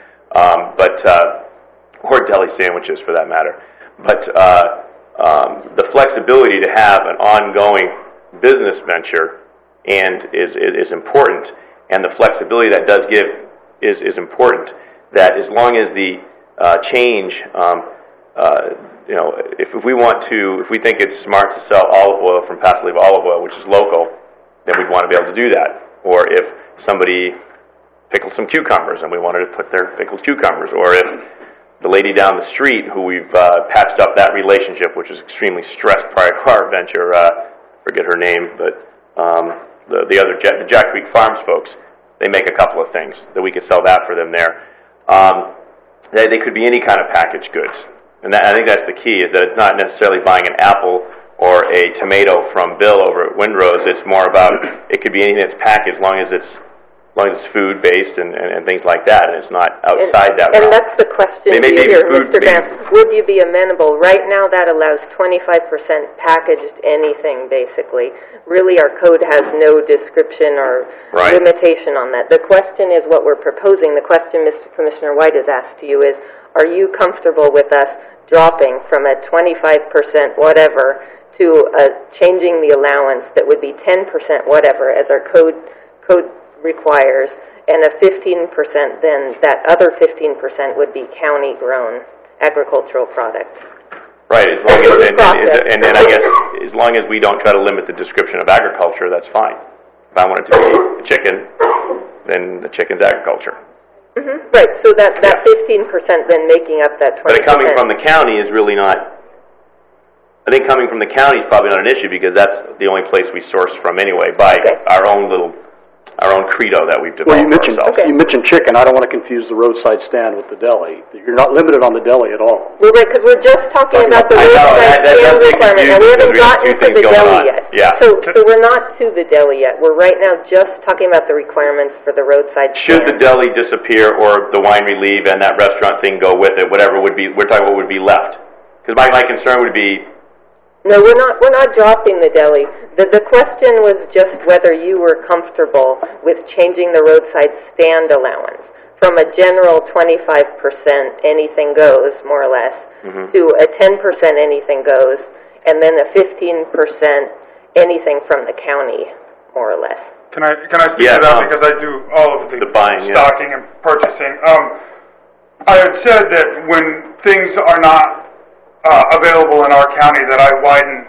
Or deli sandwiches for that matter. But the flexibility to have an ongoing business venture is important, and the flexibility that does give is important. That as long as the change. If we think it's smart to sell olive oil from Pasolini Olive Oil, which is local, then we'd want to be able to do that. Or if somebody pickled some cucumbers and we wanted to put their pickled cucumbers, or if the lady down the street who we've patched up that relationship, which was extremely stressed prior to our venture, forget her name, but the Jack Creek Farms folks, they make a couple of things that we could sell that for them there. They could be any kind of packaged goods. And I think that's the key, is that it's not necessarily buying an apple or a tomato from Bill over at Windrose. It's more about, it could be anything that's packaged as long as it's food-based and things like that, and it's not outside that realm. And that's the question to you here, Mr. Grant. Would you be amenable? Right now that allows 25% packaged anything, basically. Really, our code has no description or limitation on that. The question is what we're proposing. The question Mr. Commissioner White has asked to you is, are you comfortable with us dropping from a 25% whatever to changing the allowance that would be 10% whatever, as our code requires, and a 15%, then that other 15% would be county-grown agricultural product. Right, as long as, and then I guess as long as we don't try to limit the description of agriculture, that's fine. If I want it to be a chicken, then the chicken's agriculture. Mm-hmm. Right, so that 15% then making up that 20%. But coming from the county is really not. I think coming from the county is probably not an issue, because that's the only place we source from anyway, by our own credo that we've developed. Well, you mentioned chicken. I don't want to confuse the roadside stand with the deli. You're not limited on the deli at all. Well, right, because we're just talking about the roadside stand requirement, and we haven't gotten to the deli yet. Yeah. So we're not to the deli yet. We're right now just talking about the requirements for the roadside stand. Should the deli disappear or the winery leave and that restaurant thing go with it, whatever would be, we're talking what would be left. Because my concern would be. No, we're not dropping the deli. The question was just whether you were comfortable with changing the roadside stand allowance from a general 25% anything goes, more or less, to a 10% anything goes, and then a 15% anything from the county, more or less. Can I speak to that, because I do all of the buying, stocking and purchasing. I had said that when things are not available in our county, that I widen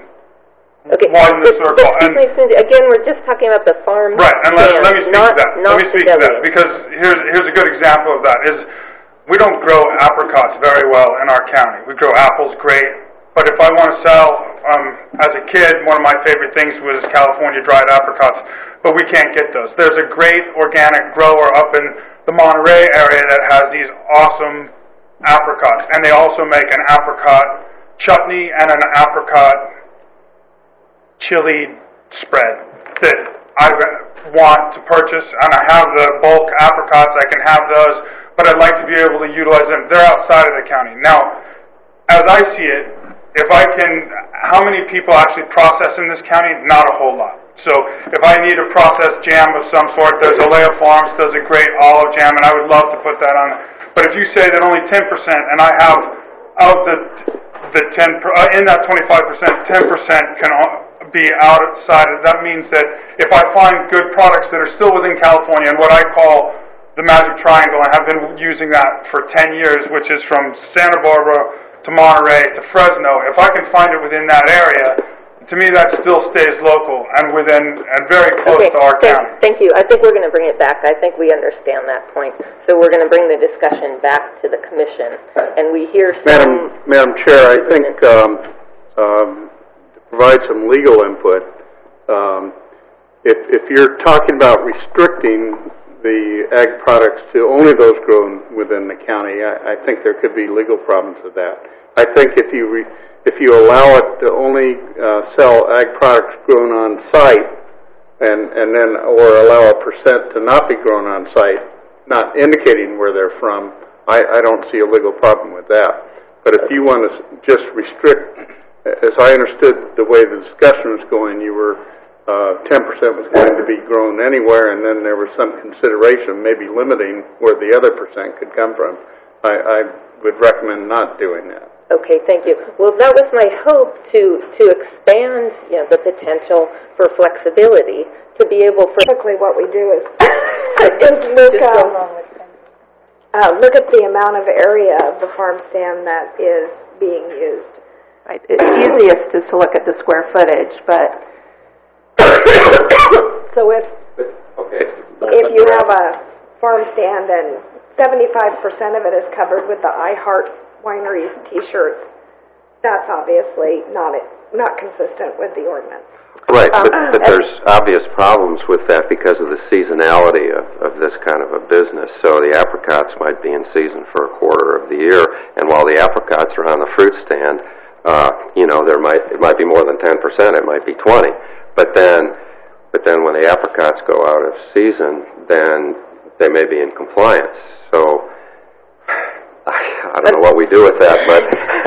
the circle. Again, we're just talking about the farm. Right, and let me speak to that. Because here's a good example of that. Is we don't grow apricots very well in our county. We grow apples great, but if I want to sell, as a kid, one of my favorite things was California dried apricots, but we can't get those. There's a great organic grower up in the Monterey area that has these awesome apricots, and they also make an apricot chutney and an apricot chili spread that I want to purchase, and I have the bulk apricots. I can have those, but I'd like to be able to utilize them. They're outside of the county. Now, as I see it, how many people actually process in this county? Not a whole lot. So if I need a processed jam of some sort, there's Alea Farms does a great olive jam, and I would love to put that on. But if you say that only 10%, and I have of the 10 in that 25%, 10% can be outside. That means that if I find good products that are still within California, and what I call the Magic Triangle, I have been using that for 10 years, which is from Santa Barbara to Monterey to Fresno. If I can find it within that area, to me that still stays local and very close to our county. Thank you. I think we're going to bring it back. I think we understand that point. So we're going to bring the discussion back to the commission, and we hear some... Madam Chair, I think to provide some legal input, if you're talking about restricting the ag products to only those grown within the county, I think there could be legal problems with that. I think if you allow it to only sell ag products grown on site, or allow a percent to not be grown on site, not indicating where they're from, I don't see a legal problem with that. But if you want to just restrict, as I understood the way the discussion was going, you were 10% was going to be grown anywhere, and then there was some consideration, maybe limiting where the other percent could come from. I would recommend not doing that. Okay, thank you. Well, that was my hope to expand, the potential for flexibility to be able for. Typically, what we do is look at the amount of area of the farm stand that is being used. Right. It's easiest to look at the square footage, but so if you have a farm stand and 75% of it is covered with the I Heart Wineries T-shirts, that's obviously not consistent with the ordinance. Right, but there's obvious problems with that because of the seasonality of this kind of a business. So the apricots might be in season for a quarter of the year, and while the apricots are on the fruit stand, it might be more than 10%, it might be 20%. But then when the apricots go out of season, then they may be in compliance. So I don't know what we do with that, but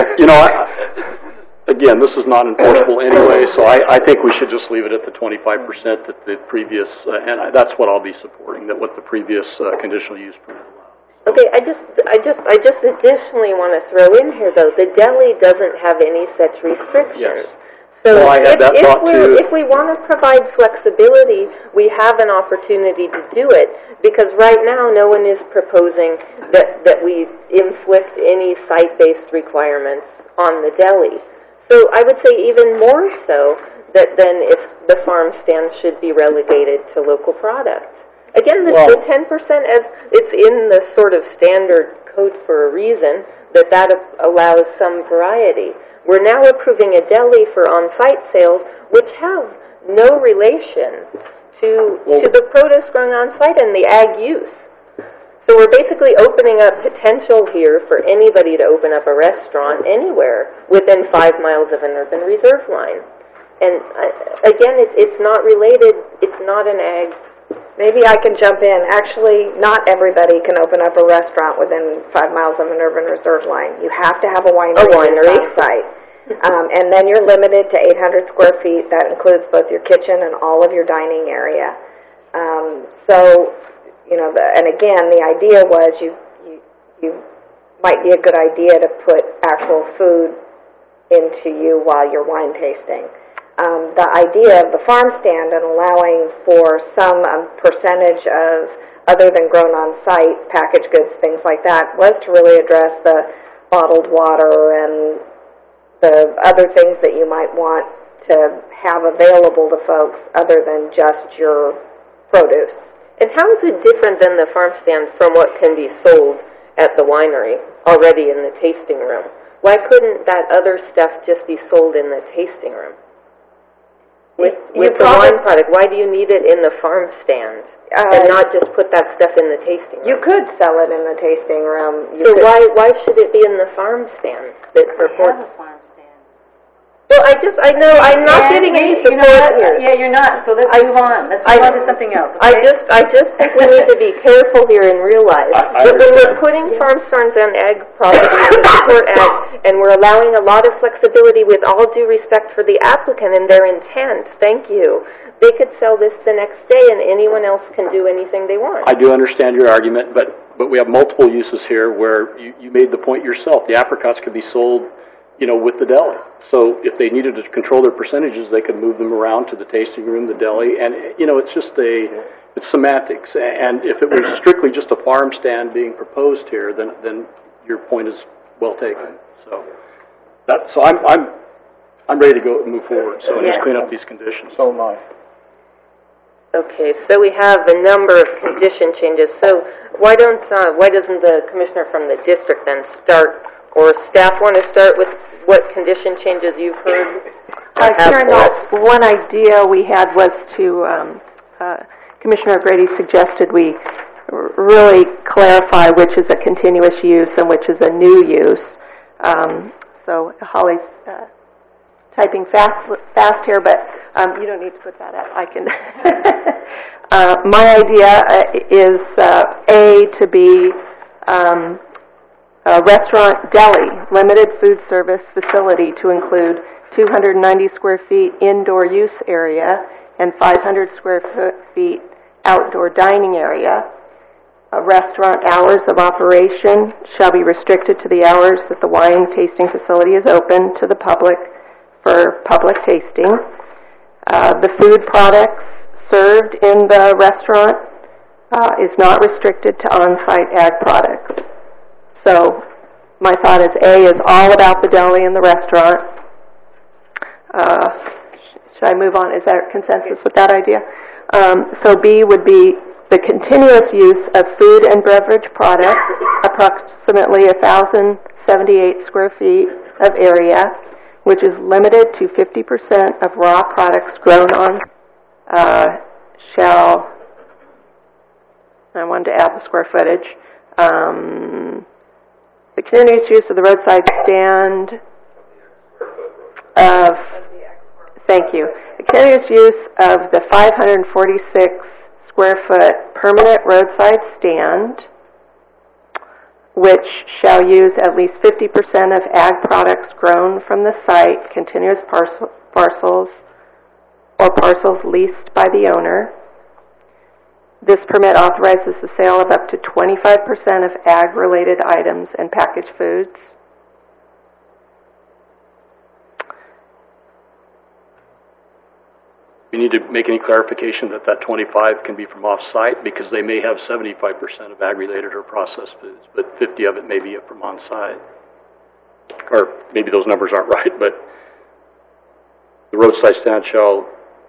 again, this is not enforceable anyway, so I think we should just leave it at the 25% that the previous, and that's what I'll be supporting, that what the previous conditional use permit allows. Okay, I just additionally want to throw in here though, the deli doesn't have any such restrictions. Yes. So if we want to provide flexibility, we have an opportunity to do it, because right now no one is proposing that we inflict any site-based requirements on the deli. So I would say even more so that then if the farm stand should be relegated to local products. Again, the 10% as it's in the sort of standard code for a reason, that allows some variety. We're now approving a deli for on-site sales, which have no relation to the produce grown on-site and the ag use. So we're basically opening up potential here for anybody to open up a restaurant anywhere within 5 miles of an urban reserve line. And again, it's not related. It's not an ag. Maybe I can jump in. Actually, not everybody can open up a restaurant within 5 miles of an urban reserve line. You have to have a winery on site. And then you're limited to 800 square feet. That includes both your kitchen and all of your dining area. And again, the idea was you might be a good idea to put actual food into you while you're wine tasting. The idea of the farm stand and allowing for some percentage of other than grown on site packaged goods, things like that, was to really address the bottled water and the other things that you might want to have available to folks other than just your produce. And how is it different than the farm stand from what can be sold at the winery already in the tasting room? Why couldn't that other stuff just be sold in the tasting room? with the wine product? Why do you need it in the farm stand and not just put that stuff in the tasting room? You could sell it in the tasting room. So why should it be in the farm stand that purports? Well, I know, I'm not getting any support here. Yeah, you're not, so let's move on. Let's move on to something else, okay? I just think we need to be careful here and realize that when we're putting farm stands on ag properties to support ag, and we're allowing a lot of flexibility with all due respect for the applicant and their intent, thank you, they could sell this the next day and anyone else can do anything they want. I do understand your argument, but we have multiple uses here where you made the point yourself. The apricots could be sold, with the deli. So if they needed to control their percentages, they could move them around to the tasting room, the deli, and it's just it's semantics. And if it was strictly just a farm stand being proposed here, then your point is well taken. So I'm ready to go and move forward. So just clean up these conditions. So am I. Okay, so we have a number of condition changes. So why doesn't the commissioner from the district then start, or staff want to start with what condition changes you've heard? Karen, one idea we had was to, Commissioner O'Grady suggested we really clarify which is a continuous use and which is a new use. So Holly's typing fast here, but you don't need to put that up. I can. My idea is to be a restaurant deli, limited food service facility to include 290 square feet indoor use area and 500 square feet outdoor dining area. Restaurant hours of operation shall be restricted to the hours that the wine tasting facility is open to the public for public tasting. The food products served in the restaurant is not restricted to on-site ag products. So my thought is A is all about the deli and the restaurant. Should I move on? Is there consensus with that idea? So B would be the continuous use of food and beverage products, approximately 1,078 square feet of area, which is limited to 50% of raw products grown on, I wanted to add the square footage. The continuous use of the roadside stand of, thank you, the continuous use of the 546 square foot permanent roadside stand, which shall use at least 50% of ag products grown from the site, continuous parcels or parcels leased by the owner. This permit authorizes the sale of up to 25% of ag-related items and packaged foods. We need to make any clarification that 25 can be from off-site, because they may have 75% of ag-related or processed foods, but 50 of it may be from on-site. Or maybe those numbers aren't right, but the roadside stand shall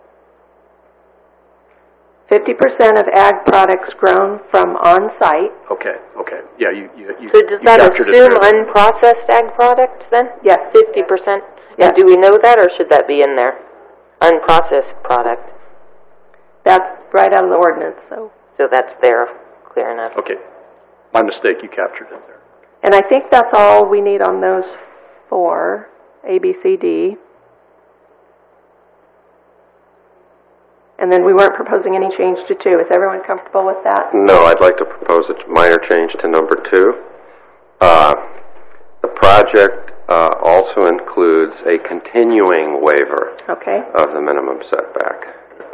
50% of ag products grown from on-site. Okay. Yeah, you So does that assume unprocessed ag products then? Yes. 50%? Yes. And do we know that, or should that be in there? Unprocessed product. That's right out of the ordinance, so that's there, clear enough. Okay. My mistake, you captured it there. And I think that's all we need on those four, A, B, C, D. And then we weren't proposing any change to 2. Is everyone comfortable with that? No, I'd like to propose a minor change to number 2. The project also includes a continuing waiver of the minimum setback.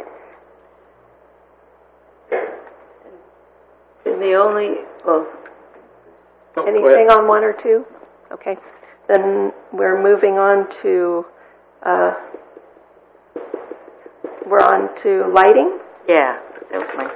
And the only, anything on 1 or 2? Okay. Then we're moving on to, lighting. Yeah, that was mine.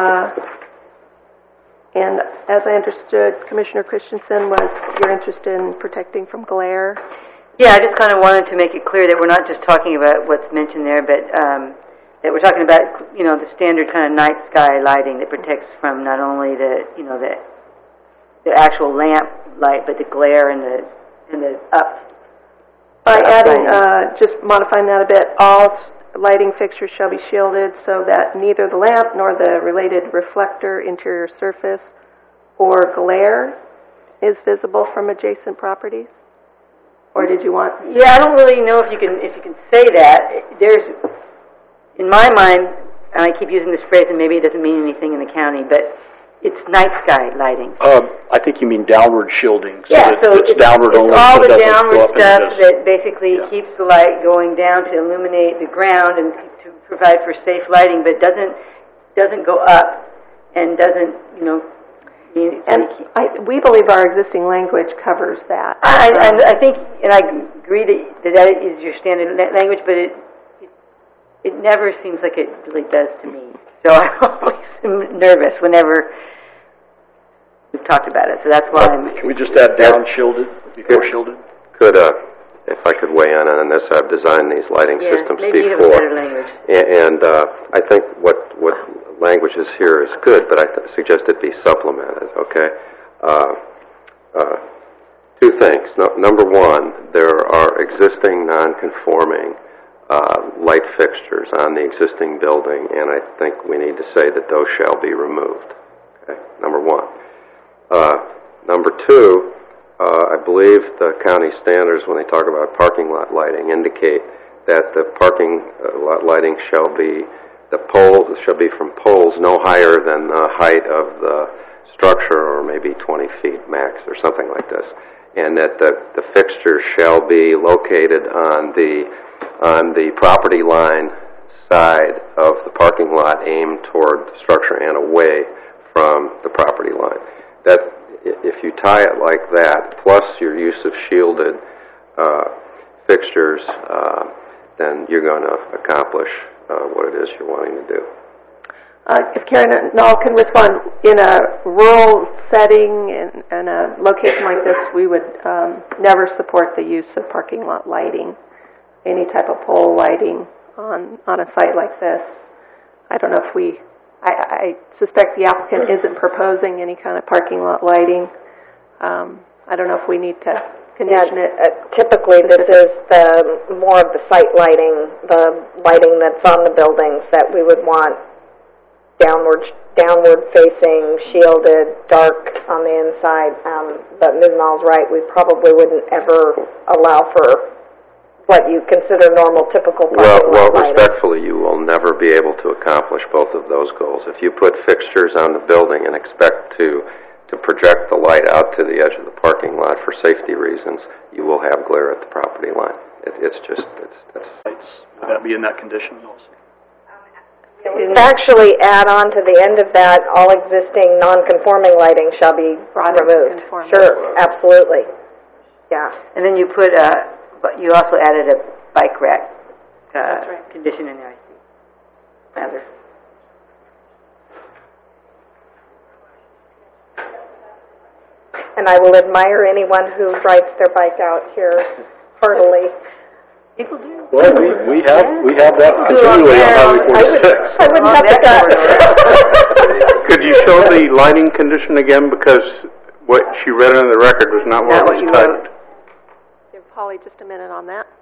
And as I understood, Commissioner Christensen, you're interested in protecting from glare? Yeah, I just kind of wanted to make it clear that we're not just talking about what's mentioned there, but that we're talking about, the standard kind of night sky lighting that protects from not only the actual lamp light, but the glare and the up. By adding, just modifying that a bit, all lighting fixtures shall be shielded so that neither the lamp nor the related reflector, interior surface, or glare is visible from adjacent properties? Or did you want? Yeah, I don't really know if you can say that. There's, in my mind, and I keep using this phrase, and maybe it doesn't mean anything in the county, but it's night sky lighting. I think you mean downward shielding. Yeah, so it's downward only. It's all so the it doesn't downward go up into stuff this. that basically keeps the light going down to illuminate the ground and to provide for safe lighting, but doesn't go up and doesn't, And we believe our existing language covers that. I think, and I agree that is your standard language, but it never seems like it really does to me. So I'm always nervous whenever we've talked about it. So that's why Can we just add down shielded before shielded? Could, if I could weigh in on this, I've designed these lighting systems maybe before. You have a better language. And I think what language is here is good, but I suggest it be supplemented, okay? Two things. Number one, there are existing non-conforming light fixtures on the existing building, and I think we need to say that those shall be removed. Okay, number one. Number two, I believe the county standards, when they talk about parking lot lighting, indicate that the parking lot lighting shall be from poles no higher than the height of the structure, or maybe 20 feet max, or something like this, and that the fixture shall be located on the property line side of the parking lot, aimed toward the structure and away from the property line. That if you tie it like that, plus your use of shielded fixtures, then you're going to accomplish what it is you're wanting to do. If Karen Nall can respond, in a rural setting, in a location like this, we would never support the use of parking lot lighting, any type of pole lighting on a site like this. I don't know if I suspect the applicant isn't proposing any kind of parking lot lighting. I don't know if we need to condition it. Typically, this is more of the site lighting, the lighting that's on the buildings that we would want downward facing, shielded, dark on the inside. But Ms. Nall's right, we probably wouldn't ever allow for what you consider normal, typical parking lot lighting. Respectfully, you will never be able to accomplish both of those goals. If you put fixtures on the building and expect to project the light out to the edge of the parking lot for safety reasons, you will have glare at the property line. It's Would that be in that condition also? Actually, add on to the end of that, all existing non-conforming lighting shall be removed. Sure, absolutely. Yeah. And then you put, you also added a bike rack condition in there, I see. Rather. And I will admire anyone who rides their bike out here heartily. People do. Well, we have that continually on Highway 46. I wouldn't have the guts. Could you show the lighting condition again, because what she read into the record was not what was typed. Give Polly just a minute on that.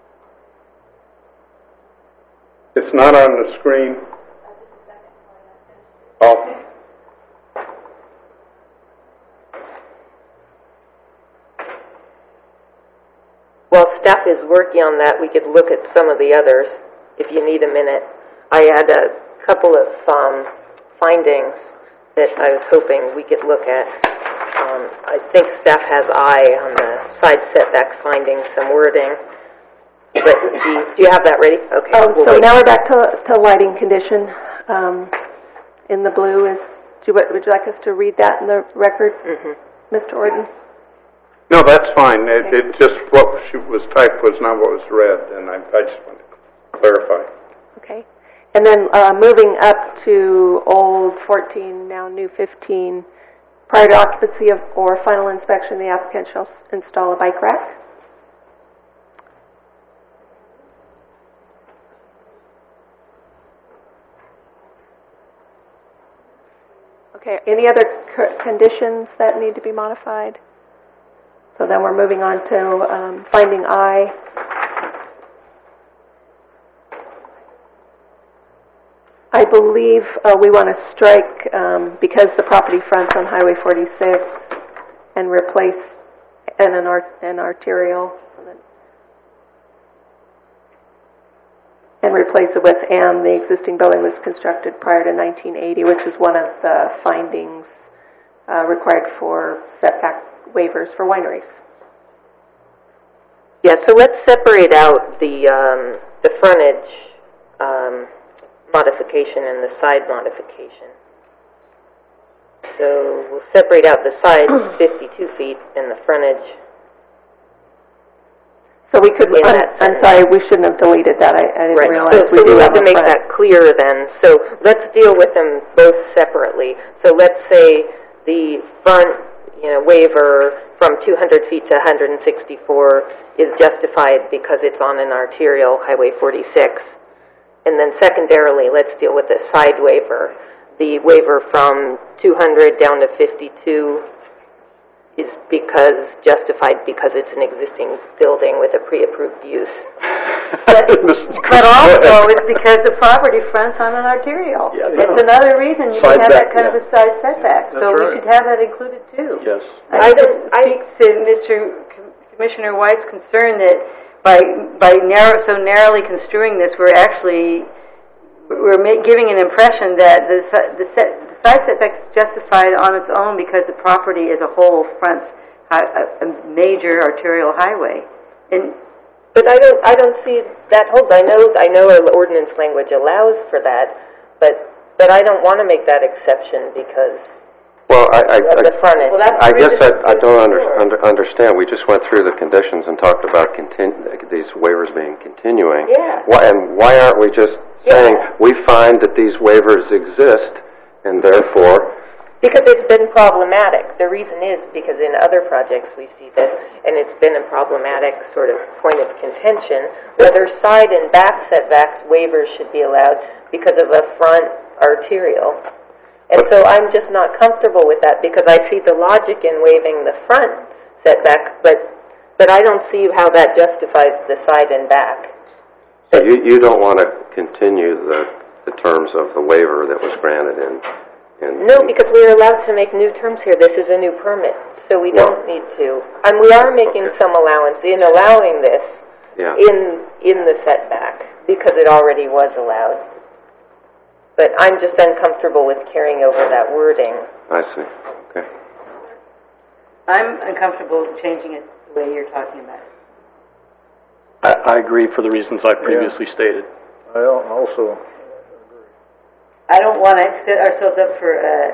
It's not on the screen. Oh. While staff is working on that, we could look at some of the others if you need a minute. I had a couple of findings that I was hoping we could look at. I think staff has eye on the side setback findings, some wording. But do you have that ready? Okay. So now we're back to lighting condition. In the blue would you like us to read that in the record, Mr. Orton? No, that's fine. It just, what was typed was not what was read, and I just wanted to clarify. Okay. And then moving up to old 14, now new 15, prior to occupancy or final inspection, the applicant shall install a bike rack. Okay, any other conditions that need to be modified? So then we're moving on to finding I. I believe we want to strike, because the property fronts on Highway 46, and replace an arterial, and replace it with, and the existing building was constructed prior to 1980, which is one of the findings required for setback waivers for wineries. Yeah, so let's separate out the frontage modification and the side modification. So we'll separate out the side 52 feet and the frontage. So we could, I'm sorry, we shouldn't have deleted that. I didn't realize so we have to make that clear then. So let's deal with them both separately. So let's say the front waiver from 200 feet to 164 is justified because it's on an arterial, Highway 46. And then secondarily, let's deal with the side waiver. The waiver from 200 down to 52 is justified because it's an existing building with a pre-approved use. But also it's because the property fronts on an arterial. Yeah, it's another reason you can have that kind of a side setback. That's so right. we should have that included too. Yes. I speak to Mr. Commissioner White's concern that by so narrowly construing this, we're giving an impression that the side setback is justified on its own because the property as a whole fronts a major arterial highway. But I don't see that holds. I know our ordinance language allows for that, but I don't want to make that exception because of the frontage. I guess I don't understand. We just went through the conditions and talked about these waivers being continuing. Yeah. Why aren't we just saying we find that these waivers exist and therefore... Because it's been problematic. The reason is because in other projects we see this, and it's been a problematic sort of point of contention, whether side and back setbacks waivers should be allowed because of a front arterial. And so I'm just not comfortable with that because I see the logic in waiving the front setback, but I don't see how that justifies the side and back. So you don't want to continue the terms of the waiver that was granted in... No, because we're allowed to make new terms here. This is a new permit, so we don't need to. And we are making some allowance in allowing this in the setback because it already was allowed. But I'm just uncomfortable with carrying over that wording. I see. Okay. I'm uncomfortable changing it the way you're talking about it. I agree for the reasons I previously stated. I also... I don't want to set ourselves up for a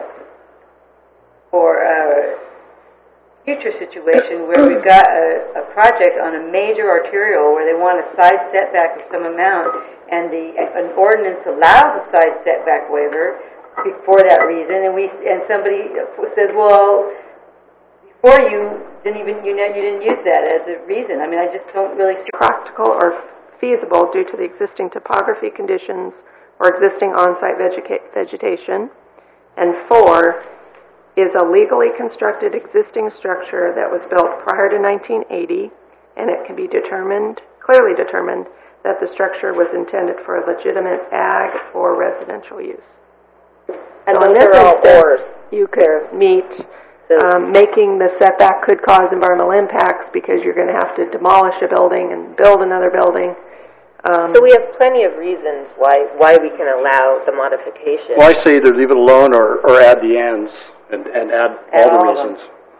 future situation where we've got a project on a major arterial where they want a side setback of some amount, and an ordinance allows a side setback waiver for that reason, and somebody says, well, before you didn't use that as a reason. I mean, I just don't really see practical or feasible due to the existing topography conditions or existing on-site vegetation, and 4 is a legally constructed existing structure that was built prior to 1980, and it can be clearly determined that the structure was intended for a legitimate ag or residential use. And so in this instance, you could meet making the setback could cause environmental impacts because you're going to have to demolish a building and build another building. So we have plenty of reasons why we can allow the modification. Well, I say either leave it alone or add the ands and add all the reasons.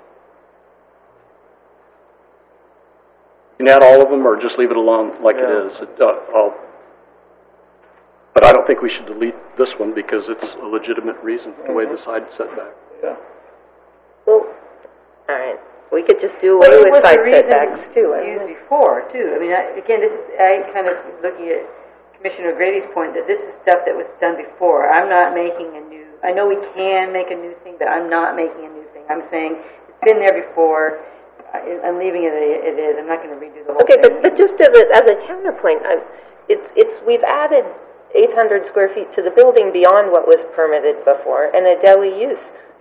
You can add all of them or just leave it alone like it is. But I don't think we should delete this one because it's a legitimate reason the way the side setback. Yeah. Well, all right. We could just do away with side setbacks too. Used before too. I mean, I kind of looking at Commissioner Grady's point that this is stuff that was done before. I'm not making a new. I know we can make a new thing, but I'm not making a new thing. I'm saying it's been there before. I'm leaving it. It is. I'm not going to redo the whole thing. Okay, but just as a counterpoint, we've added 800 square feet to the building beyond what was permitted before, and a deli use.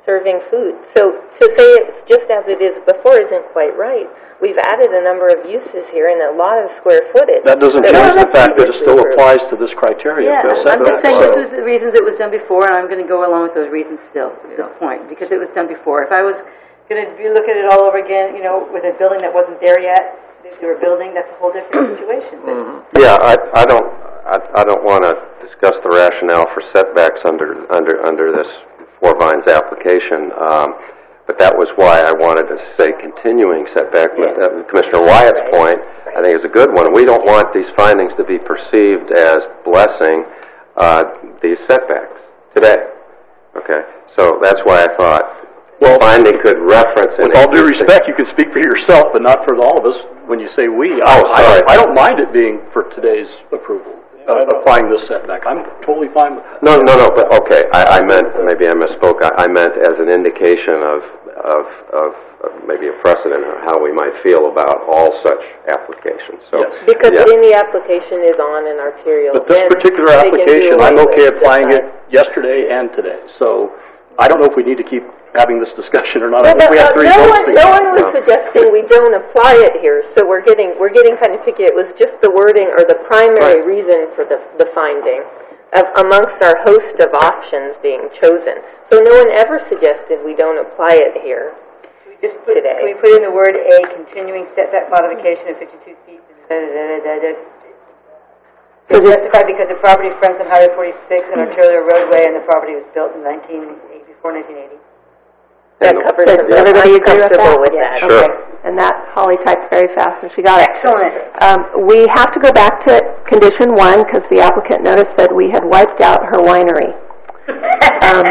serving food. So to say it's just as it is before isn't quite right. We've added a number of uses here and a lot of square footage. That doesn't change the fact that it still applies to this criteria. Yeah, I'm just saying this was the reasons it was done before, and I'm going to go along with those reasons still at this point, because it was done before. If I was going to look at it all over again, with a building that wasn't there yet, they were building, that's a whole different situation. Yeah, I don't want to discuss the rationale for setbacks under this Four Vines application. But that was why I wanted to say continuing setback. Commissioner Wyatt's point, I think, is a good one. We don't want these findings to be perceived as blessing these setbacks today. Okay, so that's why I thought finding could reference. With all due respect, you can speak for yourself, but not for all of us. When you say we, sorry. I don't mind it being for today's approval. Applying this setback, I'm totally fine with that. No, but okay, I meant, maybe I misspoke. I meant as an indication of maybe a precedent of how we might feel about all such applications. So, yes. Because any application is on an arterial. But this particular application, I'm okay applying it yesterday and today. So I don't know if we need to keep having this discussion or not. Well, we have three votes no one was suggesting we don't apply it here, so we're getting kind of picky. It was just the wording or the primary reason for the finding amongst our host of options being chosen. So no one ever suggested we don't apply it here. Can we put in the word a continuing setback modification of 52 feet? So justified because the property fronts on Highway 46 and arterial roadway, and the property was built in before 1980. That covers it. Everybody agree with that? With that. Sure. Okay. And that Holly typed very fast, and she got it. Excellent. We have to go back to condition 1 because the applicant noticed that we had wiped out her winery. Dang!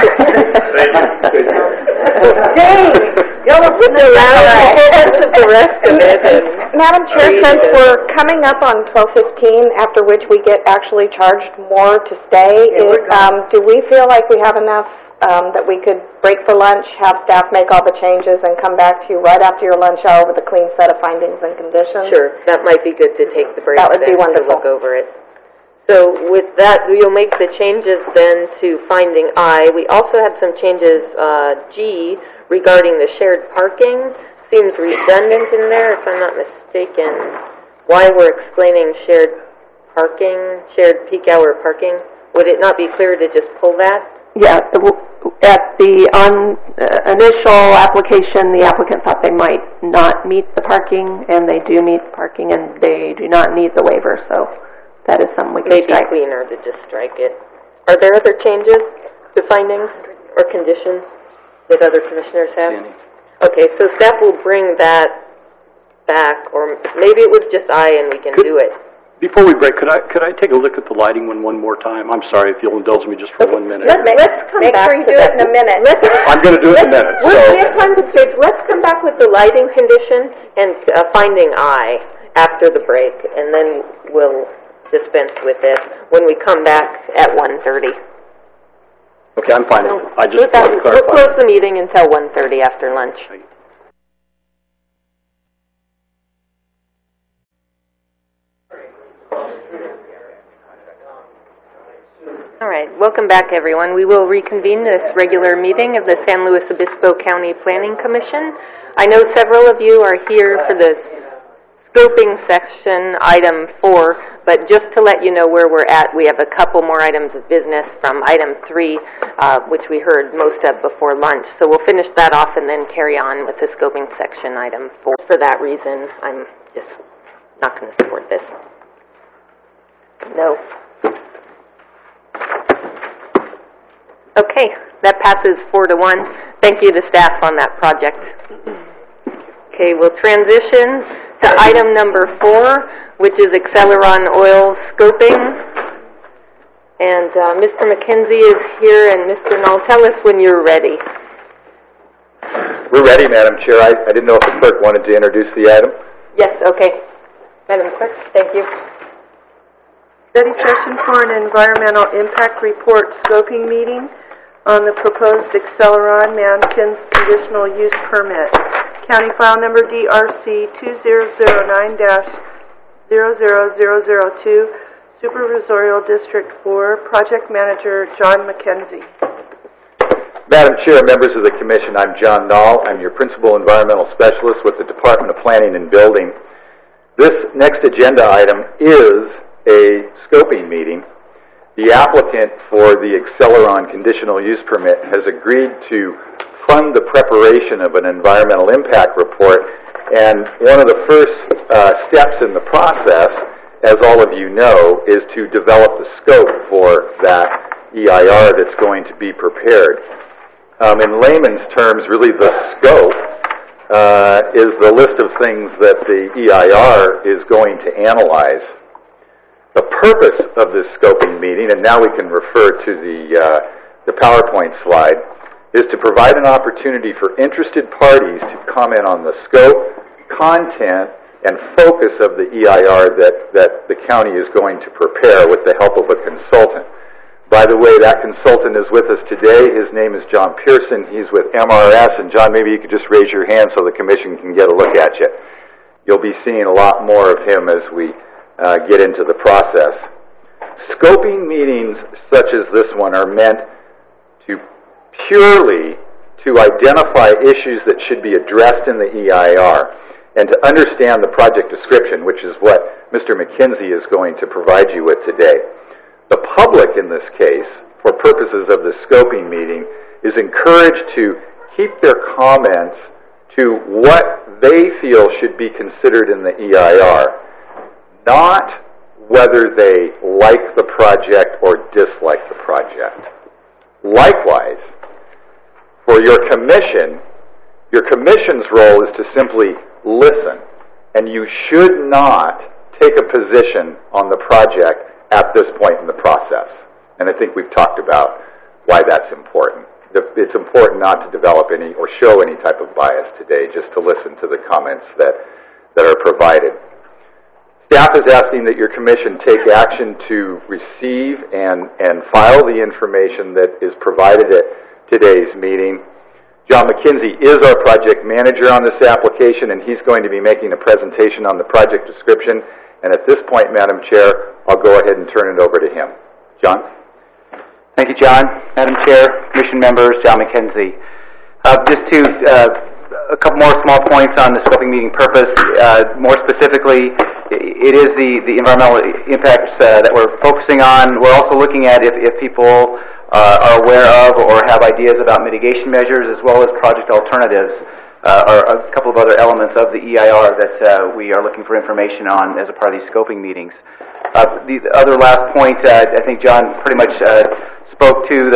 You almost put the rest of it. Madam Chair, since we're coming up on 12:15, after which we get actually charged more to stay, do we feel like we have enough that we could break for lunch, have staff make all the changes, and come back to you right after your lunch hour with a clean set of findings and conditions? Sure, that might be good to take the break. That would be wonderful. To look over it. So with that, you'll make the changes then to finding I. We also have some changes, G, regarding the shared parking. Seems redundant in there, if I'm not mistaken. Why we're explaining shared peak hour parking. Would it not be clear to just pull that? Yeah, at the initial application, the applicant thought they might not meet the parking, and they do meet the parking, and they do not need the waiver, so that is something we can strike. Maybe cleaner to just strike it. Are there other changes to findings or conditions that other commissioners have? Okay, so staff will bring that back, or maybe it was just I and we can do it. Before we break, could I take a look at the lighting one more time? I'm sorry if you'll indulge me just for 1 minute. Let's come back sure you do it in a minute. I'm going to do it in a minute. We have time to stage. Let's come back with the lighting condition and finding I after the break, and then we'll dispense with this when we come back at 1:30. Okay, I'm fine. I just want to clarify. We'll close the meeting until 1:30 after lunch. All right, welcome back, everyone. We will reconvene this regular meeting of the San Luis Obispo County Planning Commission. I know several of you are here for the scoping section, item 4, but just to let you know where we're at, we have a couple more items of business from item 3, which we heard most of before lunch. So we'll finish that off and then carry on with the scoping section, item 4. For that reason, I'm just not going to support this. No. Okay, that passes 4-1. Thank you to staff on that project. Okay, we'll transition to item number 4, which is Acceleron Oil scoping. And Mr. McKenzie is here, and Mr. Null, tell us when you're ready. We're ready, Madam Chair. I didn't know if the clerk wanted to introduce the item. Yes, okay. Madam Clerk, thank you. Study session for an environmental impact report scoping meeting on the proposed Acceleron Mankins conditional use permit. County file number DRC 2009-00002, Supervisorial District 4, Project Manager John McKenzie. Madam Chair, members of the Commission, I'm John Dahl. I'm your Principal Environmental Specialist with the Department of Planning and Building. This next agenda item is a scoping meeting. The applicant for the Acceleron conditional use permit has agreed to fund the preparation of an environmental impact report, and one of the first steps in the process, as all of you know, is to develop the scope for that EIR that's going to be prepared. In layman's terms, really the scope is the list of things that the EIR is going to analyze. The purpose of this scoping meeting, and now we can refer to the PowerPoint slide, is to provide an opportunity for interested parties to comment on the scope, content, and focus of the EIR that the county is going to prepare with the help of a consultant. By the way, that consultant is with us today. His name is John Pearson. He's with MRS. And John, maybe you could just raise your hand so the commission can get a look at you. You'll be seeing a lot more of him as we get into the process. Scoping meetings such as this one are meant purely to identify issues that should be addressed in the EIR and to understand the project description, which is what Mr. McKenzie is going to provide you with today. The public, in this case, for purposes of the scoping meeting, is encouraged to keep their comments to what they feel should be considered in the EIR, not whether they like the project or dislike the project. Likewise, for your commission's role is to simply listen, and you should not take a position on the project at this point in the process. And I think we've talked about why that's important. It's important not to develop any or show any type of bias today, just to listen to the comments that are provided. Staff is asking that your commission take action to receive and file the information that is provided at today's meeting. John McKenzie is our project manager on this application, and he's going to be making a presentation on the project description. And at this point, Madam Chair, I'll go ahead and turn it over to him. John? Thank you, John. Madam Chair, Commission members, John McKenzie. Just to a couple more small points on the scoping meeting purpose. More specifically, it is the environmental impacts that we're focusing on. We're also looking at if people are aware of or have ideas about mitigation measures as well as project alternatives, are a couple of other elements of the EIR that we are looking for information on as a part of these scoping meetings. The other last point, I think John pretty much spoke to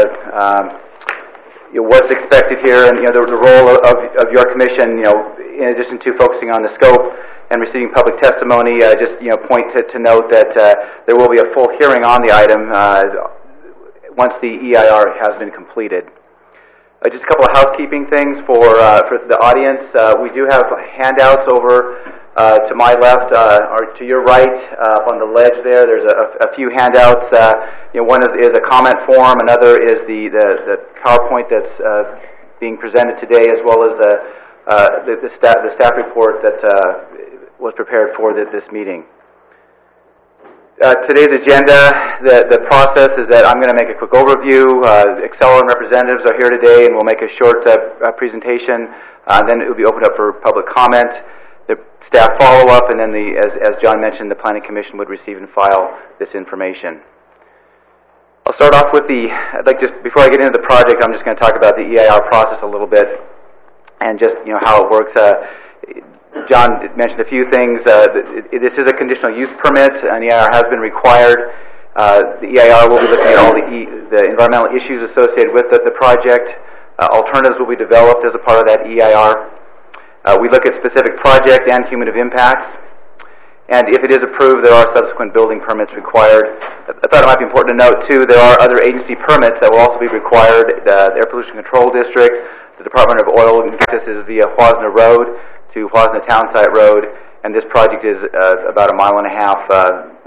what's expected here, and the role of your commission. In addition to focusing on the scope and receiving public testimony, just point to note that there will be a full hearing on the item once the EIR has been completed. Just a couple of housekeeping things for the audience. We do have handouts over to my left or to your right up on the ledge there. There's a few handouts. One is a comment form. Another is the PowerPoint that's being presented today, as well as the staff report that was prepared for this meeting. Today's agenda, the process is that I'm going to make a quick overview. Acceleron representatives are here today, and we'll make a short presentation. Then it will be opened up for public comment, the staff follow-up, and then, as John mentioned, the Planning Commission would receive and file this information. I'll start off with before I get into the project, I'm just going to talk about the EIR process a little bit and just how it works. John mentioned a few things. This is a conditional use permit. An EIR has been required. The EIR will be looking at all the environmental issues associated with the project. Alternatives will be developed as a part of that EIR. We look at specific project and cumulative impacts. And if it is approved, there are subsequent building permits required. I thought it might be important to note, too, there are other agency permits that will also be required. The Air Pollution Control District, the Department of Oil and Gas is via Huasna Road to Huasna Townsite Road, and this project is about a mile and a half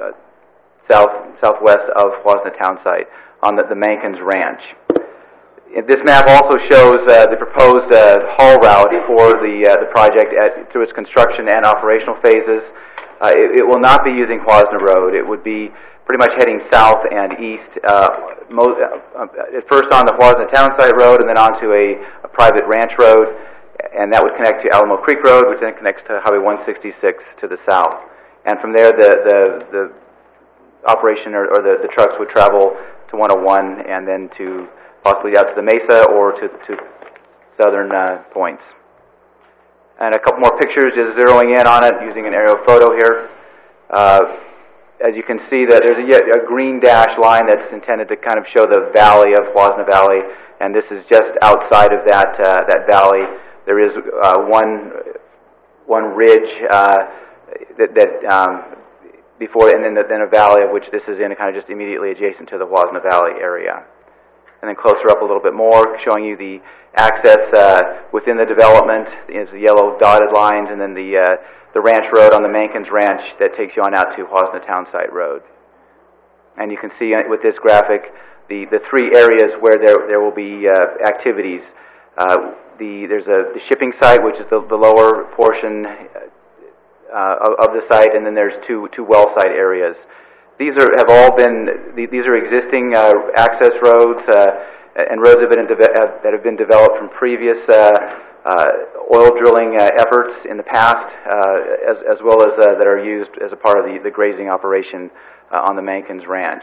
southwest of Huasna Townsite on the Mankins Ranch. This map also shows the proposed haul route for the project through its construction and operational phases. It will not be using Huasna Road. It would be pretty much heading south and east, at first on the Huasna Townsite Road and then onto a private ranch road, and that would connect to Alamo Creek Road, which then connects to Highway 166 to the south. And from there, the operation or the trucks would travel to 101 and then to possibly out to the Mesa or to southern points. And a couple more pictures, just zeroing in on it using an aerial photo here. As you can see, that there's a green dash line that's intended to kind of show the valley of Huasna Valley, and this is just outside of that valley. There is one ridge before, and then a valley of which this is in, kind of just immediately adjacent to the Huasna Valley area. And then closer up a little bit more, showing you the access within the development is the yellow dotted lines, and then the ranch road on the Mankins Ranch that takes you on out to Huasna Townsite Road. And you can see with this graphic the three areas where there will be activities. There's the shipping site, which is the lower portion of the site, and then there's two well site areas. These are existing access roads and roads that have been developed from previous oil drilling efforts in the past, as well as that are used as a part of the grazing operation on the Mankins Ranch.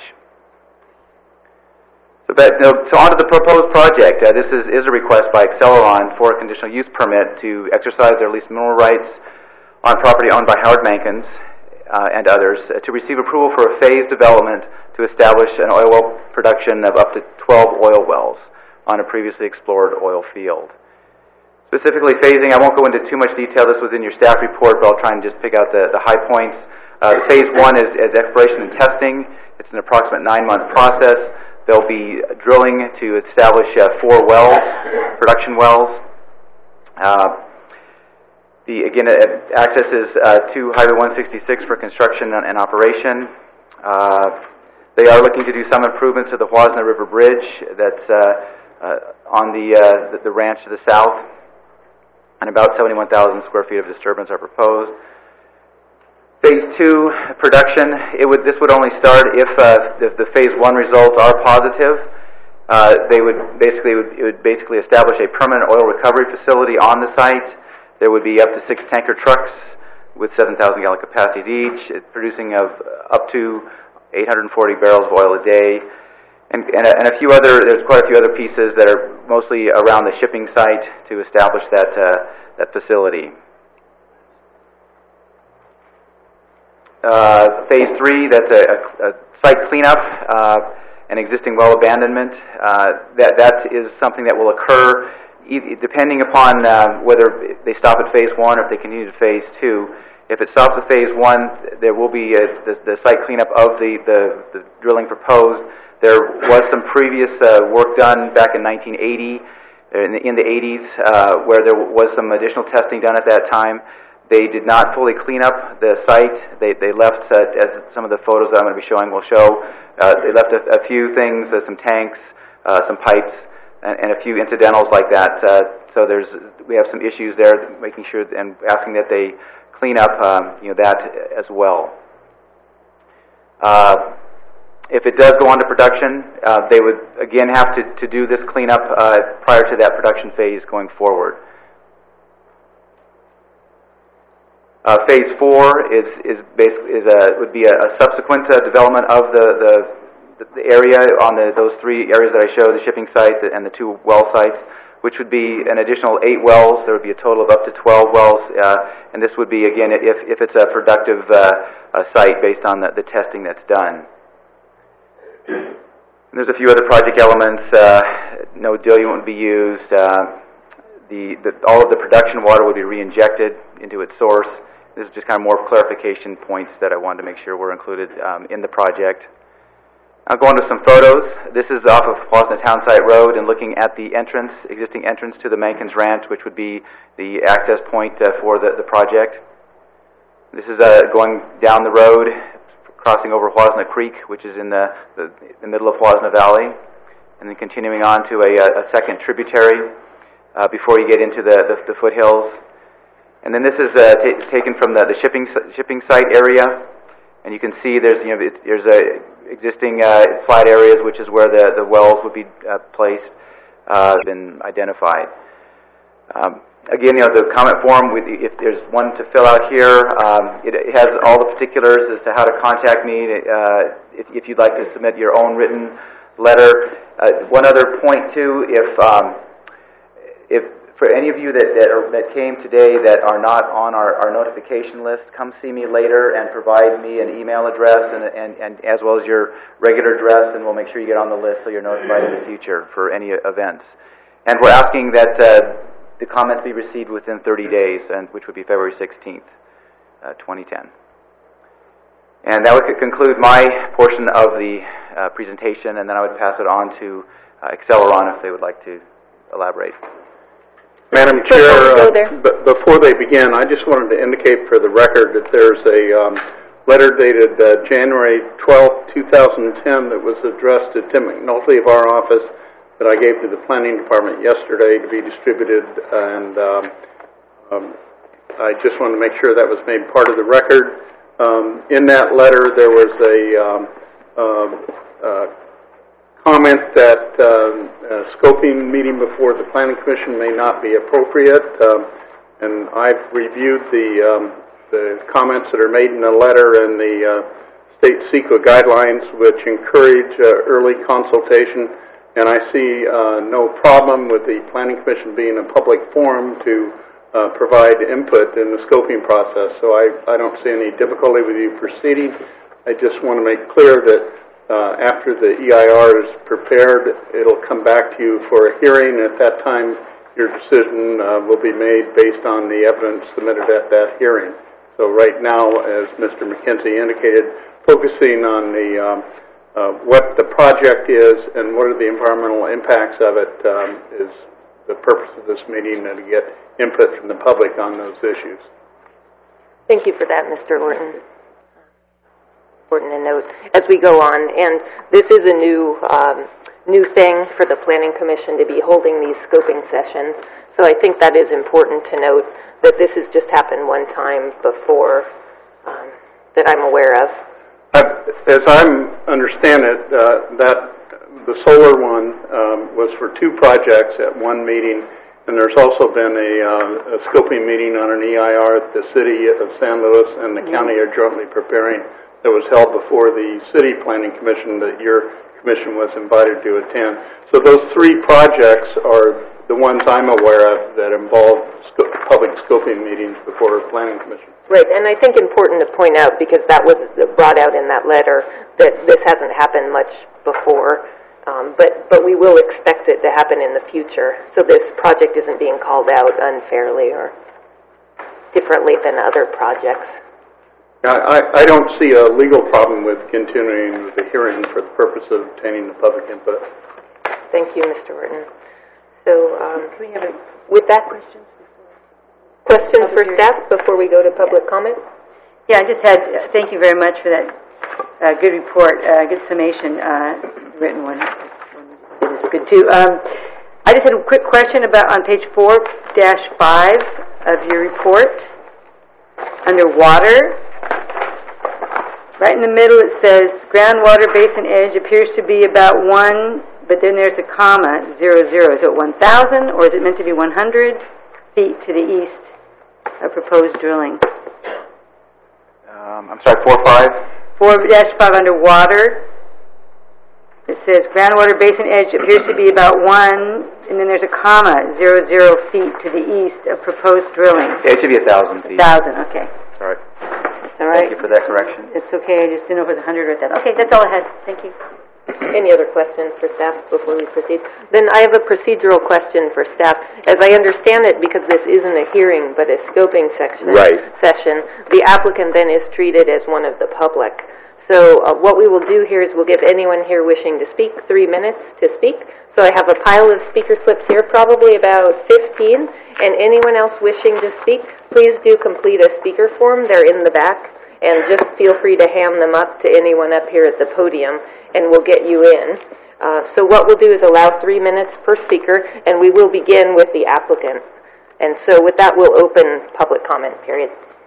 So on to the proposed project. This is a request by Acceleron for a conditional use permit to exercise their lease mineral rights on property owned by Howard Mankins and others to receive approval for a phased development to establish an oil well production of up to 12 oil wells on a previously explored oil field. Specifically phasing, I won't go into too much detail. This was in your staff report, but I'll try and just pick out the high points. Phase 1 is exploration and testing. It's an approximate 9-month process. There'll be drilling to establish 4 wells, production wells. Access is to Highway 166 for construction and operation. They are looking to do some improvements to the Huasna River Bridge that's on the ranch to the south, and about 71,000 square feet of disturbance are proposed. Phase 2 production, this would only start if the Phase 1 results are positive. It would basically establish a permanent oil recovery facility on the site. There would be up to 6 tanker trucks with 7,000 gallon capacities each, producing of up to 840 barrels of oil a day, and there's quite a few other pieces that are mostly around the shipping site to establish that facility. Phase 3, that's a site cleanup and existing well abandonment. That is something that will occur depending upon whether they stop at Phase 1 or if they continue to Phase 2. If it stops at Phase 1, there will be the site cleanup of the drilling proposed. There was some previous work done back in 1980, in the 80s, where there was some additional testing done at that time. They did not fully clean up the site. They left, as some of the photos that I'm going to be showing will show, they left a few things, some tanks, some pipes, and a few incidentals like that. So we have some issues there, making sure and asking that they clean up that as well. If it does go on to production, they would again have to do this cleanup prior to that production phase going forward. Phase 4 would be a subsequent development of the area on those 3 areas that I showed, the shipping site and the 2 well sites, which would be an additional 8 wells. There would be a total of up to 12 wells, and this would be, again, if it's a productive site based on the testing that's done. And there's a few other project elements. No diluent would be used. All of the production water would be re-injected into its source. This is just kind of more clarification points that I wanted to make sure were included in the project. I'll go on to some photos. This is off of Huasna Townsite Road and looking at the existing entrance to the Mankins Ranch, which would be the access point for the project. This is going down the road, crossing over Huasna Creek, which is in the middle of Huasna Valley. and then continuing on to a second tributary before you get into the foothills. And then this is taken from the shipping site area, and you can see there's existing flat areas, which is where the wells would be placed, been identified. Again, the comment form, if there's one to fill out here, it has all the particulars as to how to contact me if you'd like to submit your own written letter. One other point too, if for any of you that came today that are not on our notification list, come see me later and provide me an email address and as well as your regular address, and we'll make sure you get on the list so you're notified in the future for any events. And we're asking that the comments be received within 30 days, which would be February 16th, 2010. And that would conclude my portion of the presentation, and then I would pass it on to Acceleron if they would like to elaborate. Madam Chair, before they begin, I just wanted to indicate for the record that there's a letter dated January 12, 2010 that was addressed to Tim McNulty of our office that I gave to the Planning Department yesterday to be distributed, and I just wanted to make sure that was made part of the record. In that letter, there was a comment that a scoping meeting before the Planning Commission may not be appropriate, and I've reviewed the comments that are made in the letter and the state CEQA guidelines, which encourage early consultation, and I see no problem with the Planning Commission being a public forum to provide input in the scoping process, so I don't see any difficulty with you proceeding. I just want to make clear that after the EIR is prepared, it'll come back to you for a hearing. At that time, your decision will be made based on the evidence submitted at that hearing. So right now, as Mr. McKenzie indicated, focusing on what the project is and what are the environmental impacts of it is the purpose of this meeting, and to get input from the public on those issues. Thank you for that, Mr. Orton. Important to note as we go on, and this is a new thing for the Planning Commission to be holding these scoping sessions, so I think that is important to note that this has just happened one time before that I'm aware of. As I understand it, that the solar one was for two projects at one meeting, and there's also been a scoping meeting on an EIR that the City of San Luis and the county are jointly preparing that was held before the City Planning Commission that your commission was invited to attend. So those three projects are the ones I'm aware of that involve public scoping meetings before the Planning Commission. Right, and I think important to point out, because that was brought out in that letter, that this hasn't happened much before, but we will expect it to happen in the future. So this project isn't being called out unfairly or differently than other projects. I don't see a legal problem with continuing with the hearing for the purpose of obtaining the public input. Thank you, Mr. Orton. So, with that, questions for staff before we go to public comment? Yeah, I just had, thank you very much for that good report, good summation, written one. It was good too. I just had a quick question about on page 4-5 of your report, under water. Right in the middle it says, groundwater basin edge appears to be about 1, but then there's a comma, 0, 0. Is it 1,000 or is it meant to be 100 feet to the east of proposed drilling? I'm sorry, 4-5? 4-5 under water. It says, groundwater basin edge appears to be about 1, and then there's a comma, 0, 0 feet to the east of proposed drilling. Yeah, it should be 1,000 feet. 1,000, okay. Sorry. All right. Thank you for that correction. It's okay. I just didn't know if it was 100 or that. Okay, that's all I had. Thank you. Any other questions for staff before we proceed? Then I have a procedural question for staff. As I understand it, because this isn't a hearing but a scoping session, the applicant then is treated as one of the public. So what we will do here is we'll give anyone here wishing to speak 3 minutes to speak. So I have a pile of speaker slips here, probably about 15, and anyone else wishing to speak, please do complete a speaker form. They're in the back, and just feel free to hand them up to anyone up here at the podium, and we'll get you in. So what we'll do is allow 3 minutes per speaker, and we will begin with the applicant. And so with that, we'll open public comment period.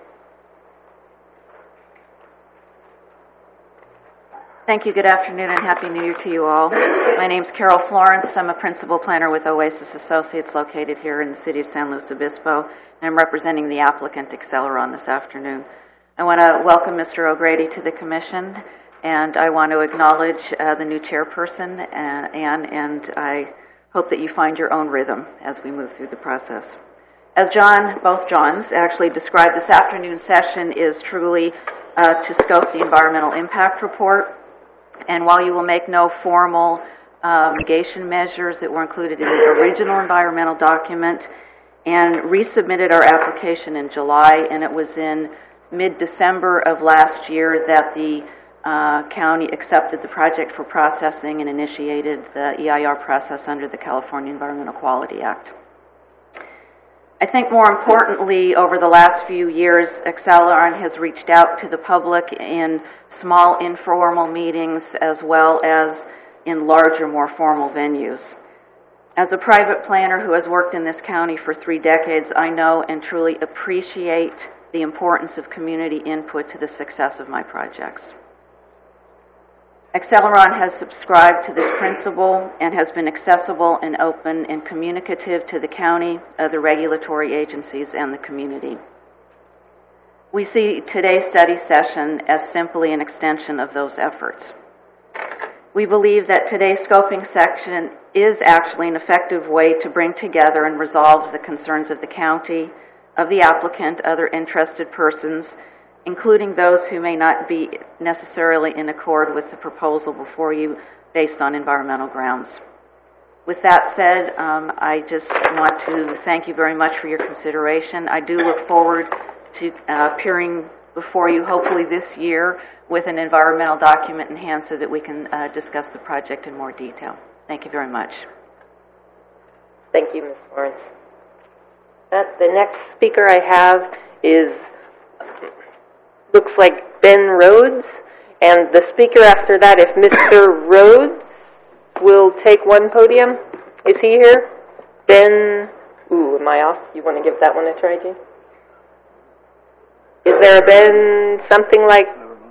Thank you. Good afternoon and Happy New Year to you all. My name's Carol Florence. I'm a principal planner with Oasis Associates located here in the city of San Luis Obispo, and I'm representing the applicant Acceleron this afternoon. I want to welcome Mr. O'Grady to the commission, and I want to acknowledge the new chairperson, Ann, and I hope that you find your own rhythm as we move through the process. As both Johns actually described, this afternoon's session is truly to scope the environmental impact report. And while you will make no formal mitigation measures that were included in the original environmental document, and resubmitted our application in July, and it was in mid-December of last year that the county accepted the project for processing and initiated the EIR process under the California Environmental Quality Act. I think more importantly, over the last few years, Acceleron has reached out to the public in small informal meetings as well as in larger, more formal venues. As a private planner who has worked in this county for 3 decades, I know and truly appreciate the importance of community input to the success of my projects. Acceleron has subscribed to this principle and has been accessible and open and communicative to the county, other regulatory agencies, and the community. We see today's study session as simply an extension of those efforts. We believe that today's scoping section is actually an effective way to bring together and resolve the concerns of the county, of the applicant, other interested persons, including those who may not be necessarily in accord with the proposal before you based on environmental grounds. With that said, I just want to thank you very much for your consideration. I do look forward to appearing before you, hopefully this year, with an environmental document in hand so that we can discuss the project in more detail. Thank you very much. Thank you, Ms. Lawrence. The next speaker I have is looks like Ben Rhodes, and the speaker after that, if Mr. Rhodes will take one podium. Is he here? Ben, am I off? You want to give that one a try, Jane? Is there a Ben something like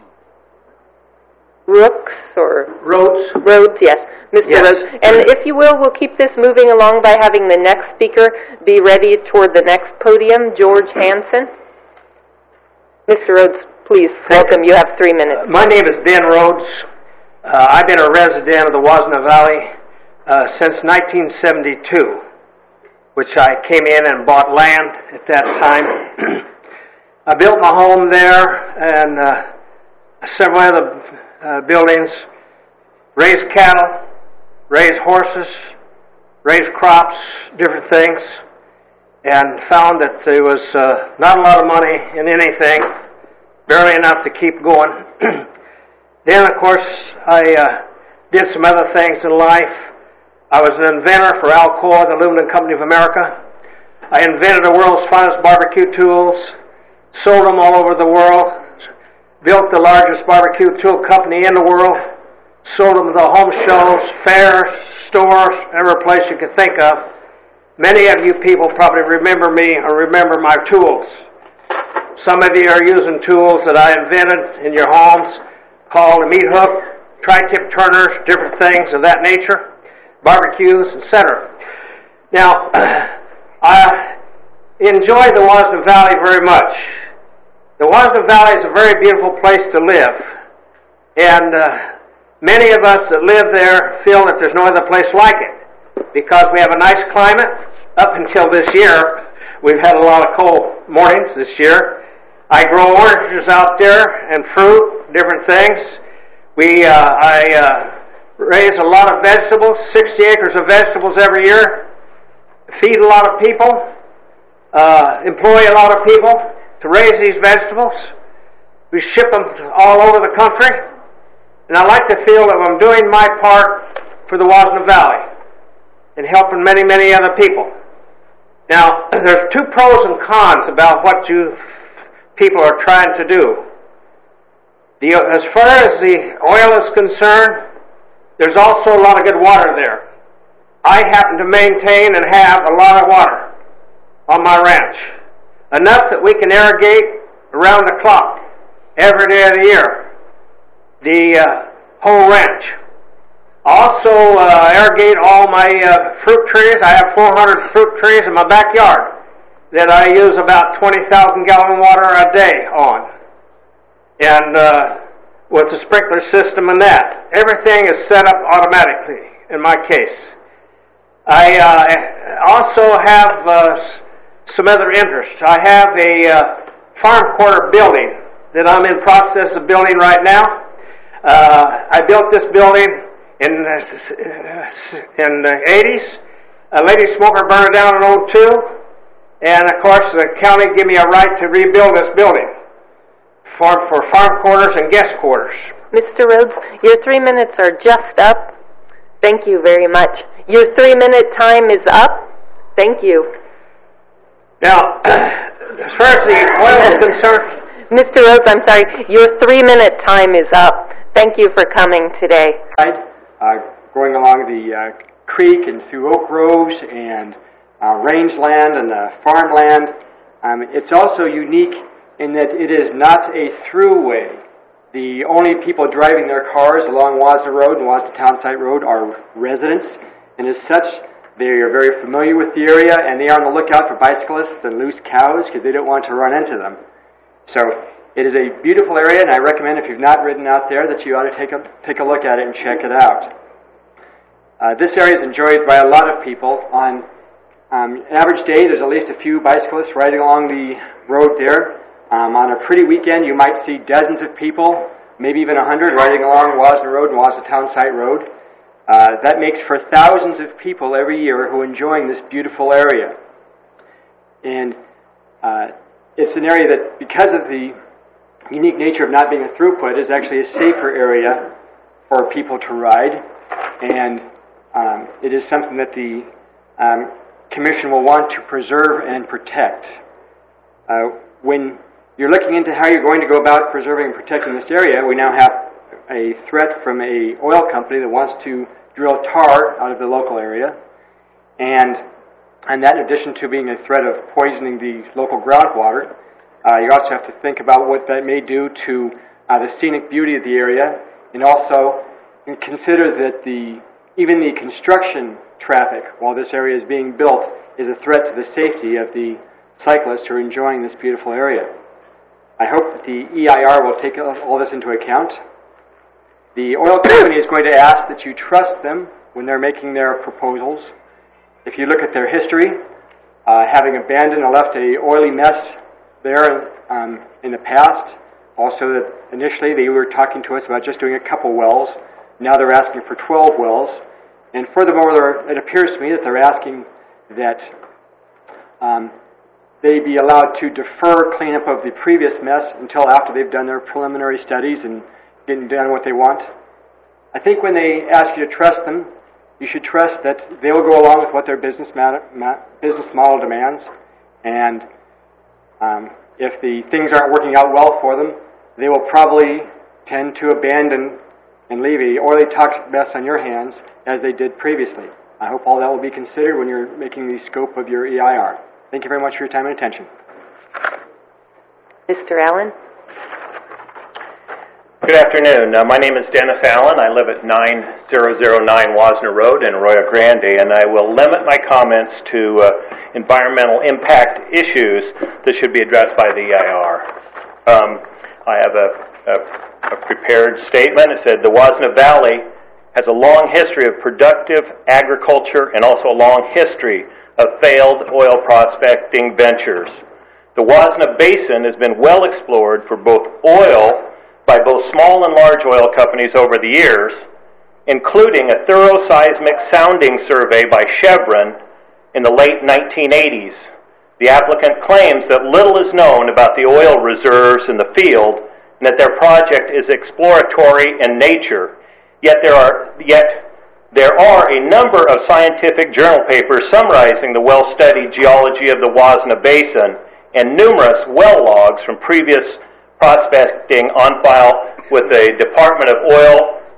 Rooks or Rhodes? Rhodes, yes. Mr. Yes. Rhodes. And if you will, we'll keep this moving along by having the next speaker be ready toward the next podium, George Hansen. Mr. Rhodes, please, welcome. You have 3 minutes. My name is Ben Rhodes. I've been a resident of the Wasna Valley since 1972, which I came in and bought land at that time. I built my home there and several other buildings, raised cattle, raised horses, raised crops, different things, and found that there was not a lot of money in anything, barely enough to keep going. Then, of course, I did some other things in life. I was an inventor for Alcoa, the Aluminum Company of America. I invented the world's finest barbecue tools, sold them all over the world, built the largest barbecue tool company in the world, sold them to the home shows, fairs, stores, every place you could think of. Many of you people probably remember me or remember my tools. Some of you are using tools that I invented in your homes called a meat hook, tri-tip turners, different things of that nature, barbecues, etc. Now, I enjoy the Wasna Valley very much. The Wasna Valley is a very beautiful place to live, and many of us that live there feel that there's no other place like it because we have a nice climate. Up until this year, we've had a lot of cold mornings this year. I grow oranges out there and fruit, different things. I raise a lot of vegetables, 60 acres of vegetables every year, feed a lot of people, employ a lot of people to raise these vegetables. We ship them all over the country, and I like to feel that I'm doing my part for the Wasna Valley and helping many, many other people. Now, there's 2 pros and cons about what you people are trying to do. As far as the oil is concerned, There's also a lot of good water there. I happen to maintain and have a lot of water on my ranch. Enough that we can irrigate around the clock, every day of the year, the whole ranch. Also irrigate all my fruit trees. I have 400 fruit trees in my backyard that I use about 20,000 gallon water a day on. And with the sprinkler system and that. Everything is set up automatically in my case. I also have some other interests. I have a farm quarter building that I'm in process of building right now. I built this building in the 80s. A lady smoker burned it down in 02. And of course the county gave me a right to rebuild this building for farm quarters and guest quarters. Mr. Rhodes, your 3 minutes are just up. Thank you very much. Your 3-minute time is up. Thank you. Now, as far as the oil is concerned... Mr. Rhodes, I'm sorry. Your 3-minute time is up. Thank you for coming today. Going along the creek and through oak groves and rangeland and farmland. It's also unique in that it is not a throughway. The only people driving their cars along Wazna Road and Wazna Townsite Road are residents, and as such, they are very familiar with the area, and they are on the lookout for bicyclists and loose cows because they don't want to run into them. So it is a beautiful area, and I recommend if you've not ridden out there that you ought to take a look at it and check it out. This area is enjoyed by a lot of people. On an average day, there's at least a few bicyclists riding along the road there. On a pretty weekend, you might see dozens of people, maybe even 100, riding along Wazna Road and Wazna Townsite Road. That makes for thousands of people every year who are enjoying this beautiful area. And it's an area that, because of the unique nature of not being a throughput, is actually a safer area for people to ride. And it is something that the Commission will want to preserve and protect. When you're looking into how you're going to go about preserving and protecting this area, we now have a threat from an oil company that wants to drill tar out of the local area. And that, in addition to being a threat of poisoning the local groundwater, you also have to think about what that may do to the scenic beauty of the area, and also consider that even the construction traffic, while this area is being built, is a threat to the safety of the cyclists who are enjoying this beautiful area. I hope that the EIR will take all this into account. The oil company is going to ask that you trust them when they're making their proposals. If you look at their history, having abandoned and left an oily mess there in the past, also that initially they were talking to us about just doing a couple wells. Now they're asking for 12 wells. And furthermore, it appears to me that they're asking that they be allowed to defer cleanup of the previous mess until after they've done their preliminary studies and getting done what they want. I think when they ask you to trust them, you should trust that they will go along with what their business model demands. And if the things aren't working out well for them, they will probably tend to abandon and leave a oily, toxic mess on your hands as they did previously. I hope all that will be considered when you're making the scope of your EIR. Thank you very much for your time and attention. Mr. Allen? Good afternoon. My name is Dennis Allen. I live at 9009 Wazna Road in Arroyo Grande, and I will limit my comments to environmental impact issues that should be addressed by the EIR. I have a prepared statement. It said, the Wazna Valley has a long history of productive agriculture and also a long history of failed oil prospecting ventures. The Wazna Basin has been well explored for both oil by both small and large oil companies over the years, including a thorough seismic sounding survey by Chevron in the late 1980s. The applicant claims that little is known about the oil reserves in the field and that their project is exploratory in nature. Yet there are a number of scientific journal papers summarizing the well-studied geology of the Wazna Basin and numerous well logs from previous prospecting on file with the Department of Oil,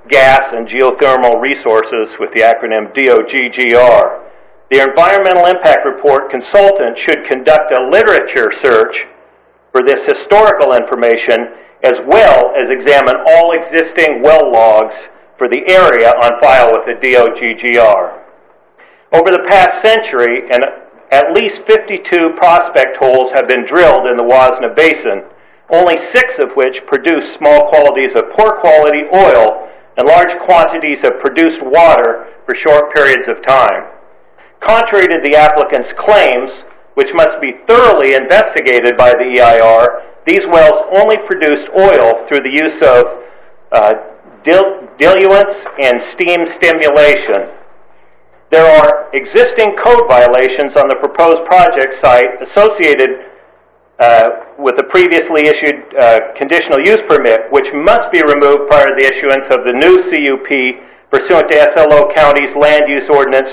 gas, and geothermal resources with the acronym DOGGR. The Environmental Impact Report consultant should conduct a literature search for this historical information, as well as examine all existing well logs for the area on file with the DOGGR. Over the past century, at least 52 prospect holes have been drilled in the Wazna Basin, only 6 of which produce small quantities of poor quality oil and large quantities of produced water for short periods of time. Contrary to the applicant's claims, which must be thoroughly investigated by the EIR, these wells only produced oil through the use of diluents and steam stimulation. There are existing code violations on the proposed project site associated with the previously issued conditional use permit, which must be removed prior to the issuance of the new CUP pursuant to SLO County's Land Use Ordinance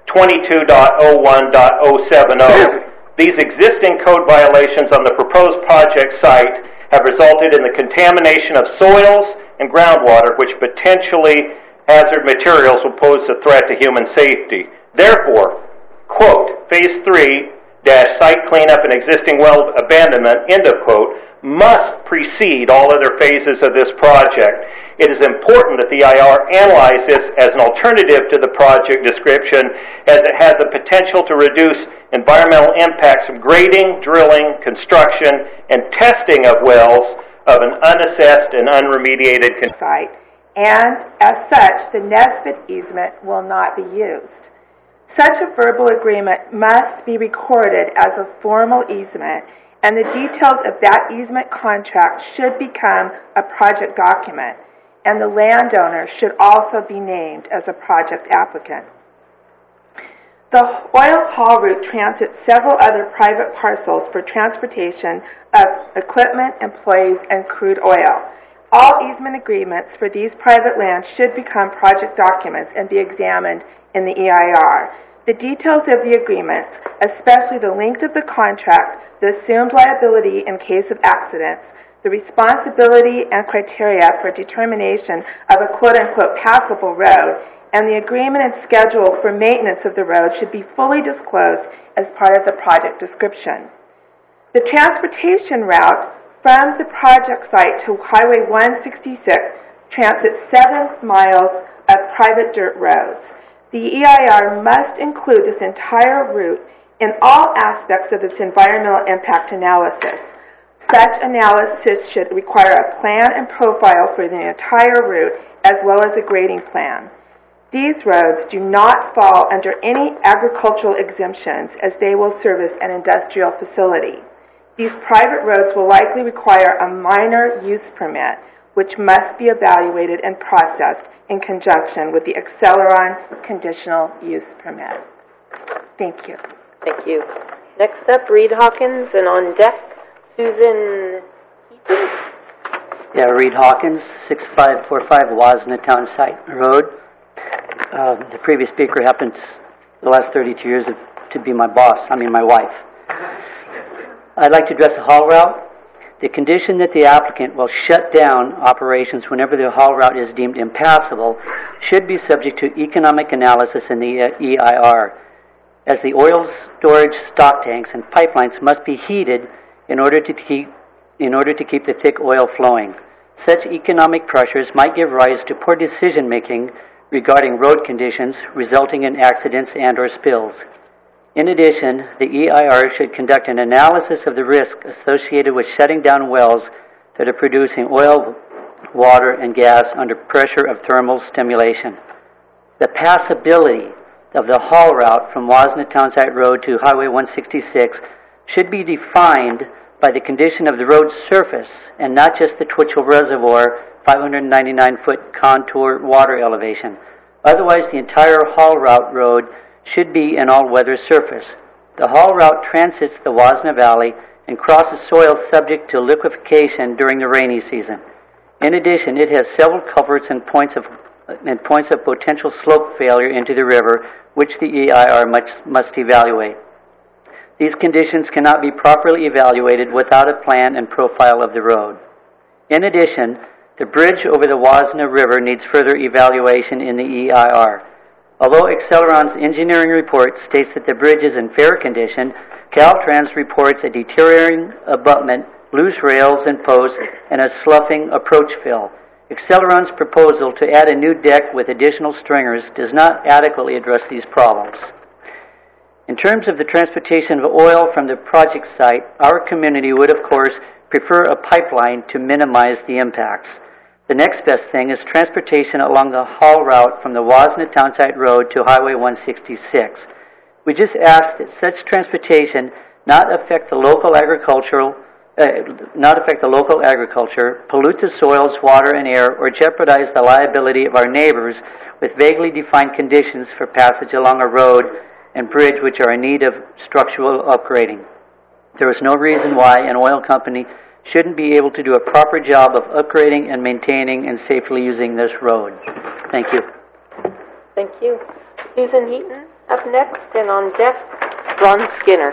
22.01.070. These existing code violations on the proposed project site have resulted in the contamination of soils and groundwater, which potentially hazard materials will pose a threat to human safety. Therefore, quote, Phase 3 site cleanup and existing well abandonment, end of quote, must precede all other phases of this project. It is important that the IR analyze this as an alternative to the project description, as it has the potential to reduce environmental impacts from grading, drilling, construction, and testing of wells of an unassessed and unremediated site, and as such, the Nesbitt easement will not be used. Such a verbal agreement must be recorded as a formal easement, and the details of that easement contract should become a project document, and the landowner should also be named as a project applicant. The oil haul route transits several other private parcels for transportation of equipment, employees, and crude oil. All easement agreements for these private lands should become project documents and be examined in the EIR. The details of the agreements, especially the length of the contract, the assumed liability in case of accidents, the responsibility and criteria for determination of a quote-unquote passable road, and the agreement and schedule for maintenance of the road should be fully disclosed as part of the project description. The transportation route from the project site to Highway 166 transits 7 miles of private dirt roads. The EIR must include this entire route in all aspects of its environmental impact analysis. Such analysis should require a plan and profile for the entire route as well as a grading plan. These roads do not fall under any agricultural exemptions, as they will service an industrial facility. These private roads will likely require a minor use permit, which must be evaluated and processed in conjunction with the Acceleron conditional use permit. Thank you. Thank you. Next up, Reed Hawkins, and on deck, Susan Heaton. Yeah, Reed Hawkins, 6545 Wazna Town Site Road. The previous speaker happened the last 32 years to be my wife. I'd like to address the haul route. The condition that the applicant will shut down operations whenever the haul route is deemed impassable should be subject to economic analysis in the EIR, as the oil storage stock tanks and pipelines must be heated in order to keep the thick oil flowing. Such economic pressures might give rise to poor decision-making regarding road conditions, resulting in accidents and or spills. In addition, the EIR should conduct an analysis of the risk associated with shutting down wells that are producing oil, water, and gas under pressure of thermal stimulation. The passability of the haul route from Wazna Townsite Road to Highway 166 should be defined by the condition of the road surface and not just the Twitchell Reservoir 599-foot contour water elevation. Otherwise, the entire haul route road should be an all-weather surface. The haul route transits the Wazna Valley and crosses soil subject to liquefaction during the rainy season. In addition, it has several culverts and points of potential slope failure into the river, which the EIR must evaluate. These conditions cannot be properly evaluated without a plan and profile of the road. In addition, The bridge over the Wasna River needs further evaluation in the EIR. Although Acceleron's engineering report states that the bridge is in fair condition, Caltrans reports a deteriorating abutment, loose rails and posts, and a sloughing approach fill. Acceleron's proposal to add a new deck with additional stringers does not adequately address these problems. In terms of the transportation of oil from the project site, our community would, of course, prefer a pipeline to minimize the impacts. The next best thing is transportation along the haul route from the Wasna Townsite Road to Highway 166. We just ask that such transportation not affect the local agriculture, pollute the soils, water, and air, or jeopardize the liability of our neighbors with vaguely defined conditions for passage along a road and bridge which are in need of structural upgrading. There is no reason why an oil company shouldn't be able to do a proper job of upgrading and maintaining and safely using this road. Thank you. Thank you. Susan Heaton up next, and on deck, Ron Skinner.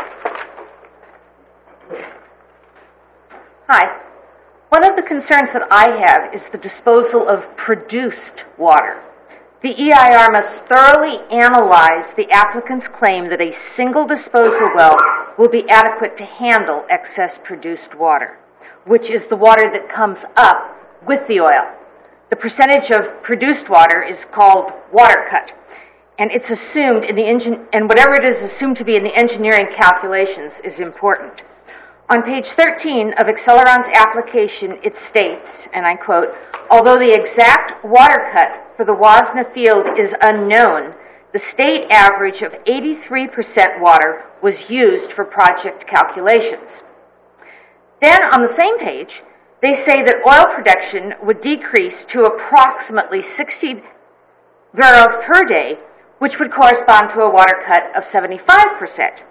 Hi. One of the concerns that I have is the disposal of produced water. The EIR must thoroughly analyze the applicant's claim that a single disposal well will be adequate to handle excess produced water, which is the water that comes up with the oil. The percentage of produced water is called water cut, and it's assumed in the and whatever it is assumed to be in the engineering calculations is important. On page 13 of Acceleron's application, it states, and I quote, "Although the exact water cut for the Wasna field is unknown, the state average of 83% water was used for project calculations." Then on the same page, they say that oil production would decrease to approximately 60 barrels per day, which would correspond to a water cut of 75%.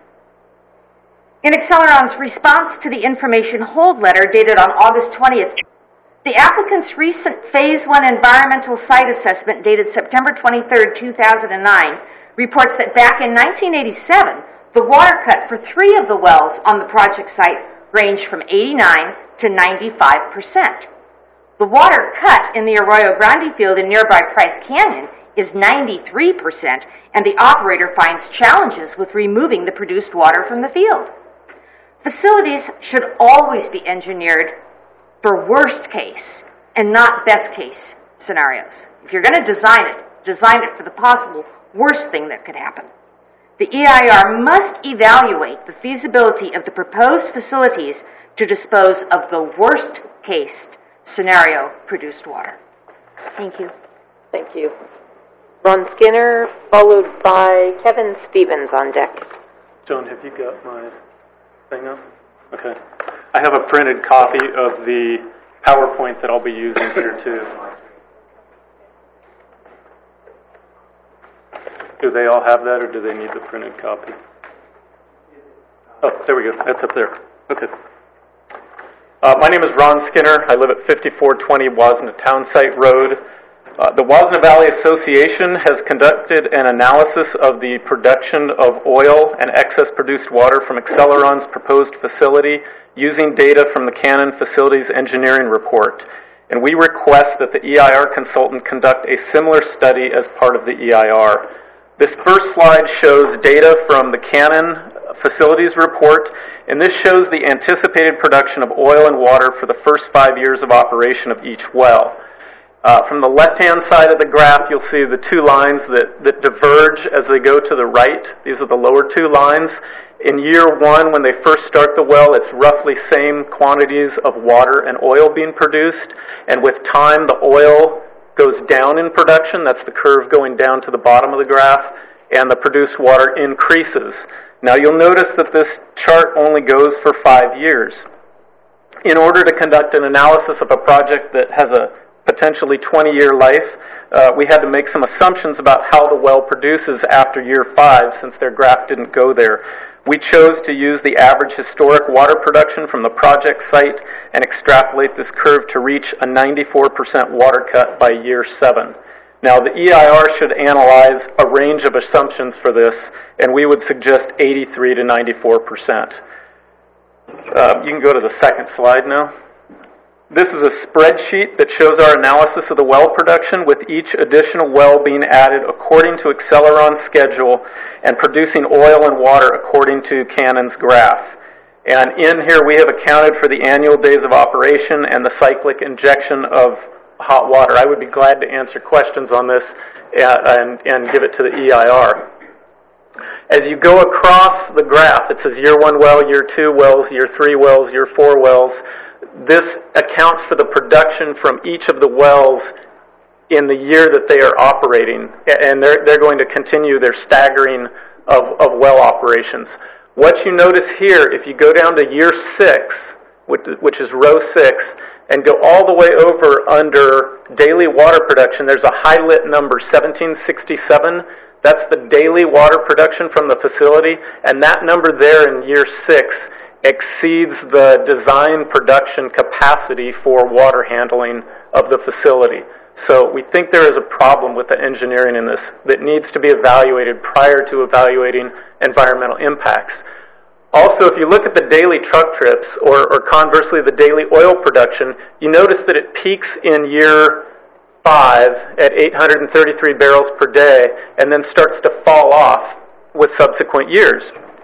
In Acceleron's response to the information hold letter dated on August 20th, the applicant's recent Phase 1 environmental site assessment dated September 23rd, 2009, reports that back in 1987, the water cut for 3 of the wells on the project site ranged from 89 to 95%. The water cut in the Arroyo Grande field in nearby Price Canyon is 93%, and the operator finds challenges with removing the produced water from the field. Facilities should always be engineered for worst case and not best case scenarios. If you're going to design it for the possible worst thing that could happen. The EIR must evaluate the feasibility of the proposed facilities to dispose of the worst case scenario produced water. Thank you. Thank you. Ron Skinner, followed by Kevin Stevens on deck. John, have you got my thing up? Okay. I have a printed copy of the PowerPoint that I'll be using here too. Do they all have that, or do they need the printed copy? Oh, there we go. That's up there. Okay. My name is Ron Skinner. I live at 5420 Wasna Townsite Road. The Wasna Valley Association has conducted an analysis of the production of oil and excess produced water from Acceleron's proposed facility using data from the Cannon Facilities Engineering Report. And we request that the EIR consultant conduct a similar study as part of the EIR. This first slide shows data from the Cannon Facilities Report, and this shows the anticipated production of oil and water for the first 5 years of operation of each well. From the left-hand side of the graph, you'll see the 2 lines that diverge as they go to the right. These are the lower 2 lines. In year 1, when they first start the well, it's roughly same quantities of water and oil being produced. And with time, the oil goes down in production. That's the curve going down to the bottom of the graph. And the produced water increases. Now, you'll notice that this chart only goes for 5 years. In order to conduct an analysis of a project that has a potentially 20-year life, we had to make some assumptions about how the well produces after year 5, since their graph didn't go there. We chose to use the average historic water production from the project site and extrapolate this curve to reach a 94% water cut by year 7. Now, the EIR should analyze a range of assumptions for this, and we would suggest 83 to 94%. You can go to the second slide now. This is a spreadsheet that shows our analysis of the well production with each additional well being added according to Acceleron's schedule and producing oil and water according to Cannon's graph. And in here we have accounted for the annual days of operation and the cyclic injection of hot water. I would be glad to answer questions on this and give it to the EIR. As you go across the graph, it says year 1 well, year 2 wells, year 3 wells, year 4 wells. This accounts for the production from each of the wells in the year that they are operating, and they're going to continue their staggering of well operations. What you notice here, if you go down to year 6, which is row 6, and go all the way over under daily water production, there's a high-lit number, 1767. That's the daily water production from the facility, and that number there in year 6 exceeds the design production capacity for water handling of the facility. So we think there is a problem with the engineering in this that needs to be evaluated prior to evaluating environmental impacts. Also, if you look at the daily truck trips, or conversely the daily oil production, you notice that it peaks in year 5 at 833 barrels per day and then starts to fall off with subsequent years.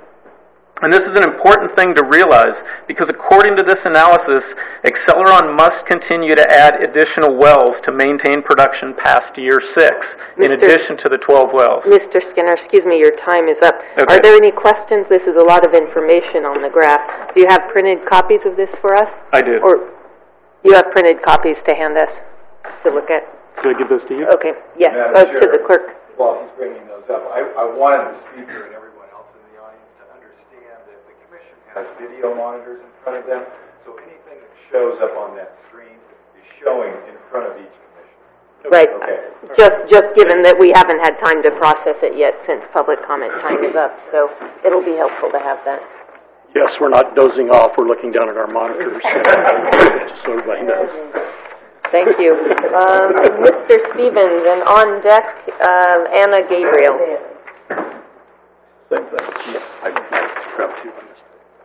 And this is an important thing to realize because according to this analysis, Acceleron must continue to add additional wells to maintain production past year 6, in addition to the 12 wells. Mr. Skinner, excuse me, your time is up. Okay. Are there any questions? This is a lot of information on the graph. Do you have printed copies of this for us? I do. Or you have printed copies to hand us to look at? Should I give those to you? Okay, yes, Madam to the clerk. While he's bringing those up, I wanted the speaker and everyone else in the audience to understand that the commission has video monitors in front of them, so anything that shows up on that screen is showing in front of each commissioner. Right. Okay. Just given that we haven't had time to process it yet since public comment time is up, so it'll be helpful to have that. Yes, we're not dozing off. We're looking down at our monitors, just so everybody knows. Thank you. Mr. Stevens, and on deck, Anna Gabriel. Same thing. Yes, I grabbed 2 on this.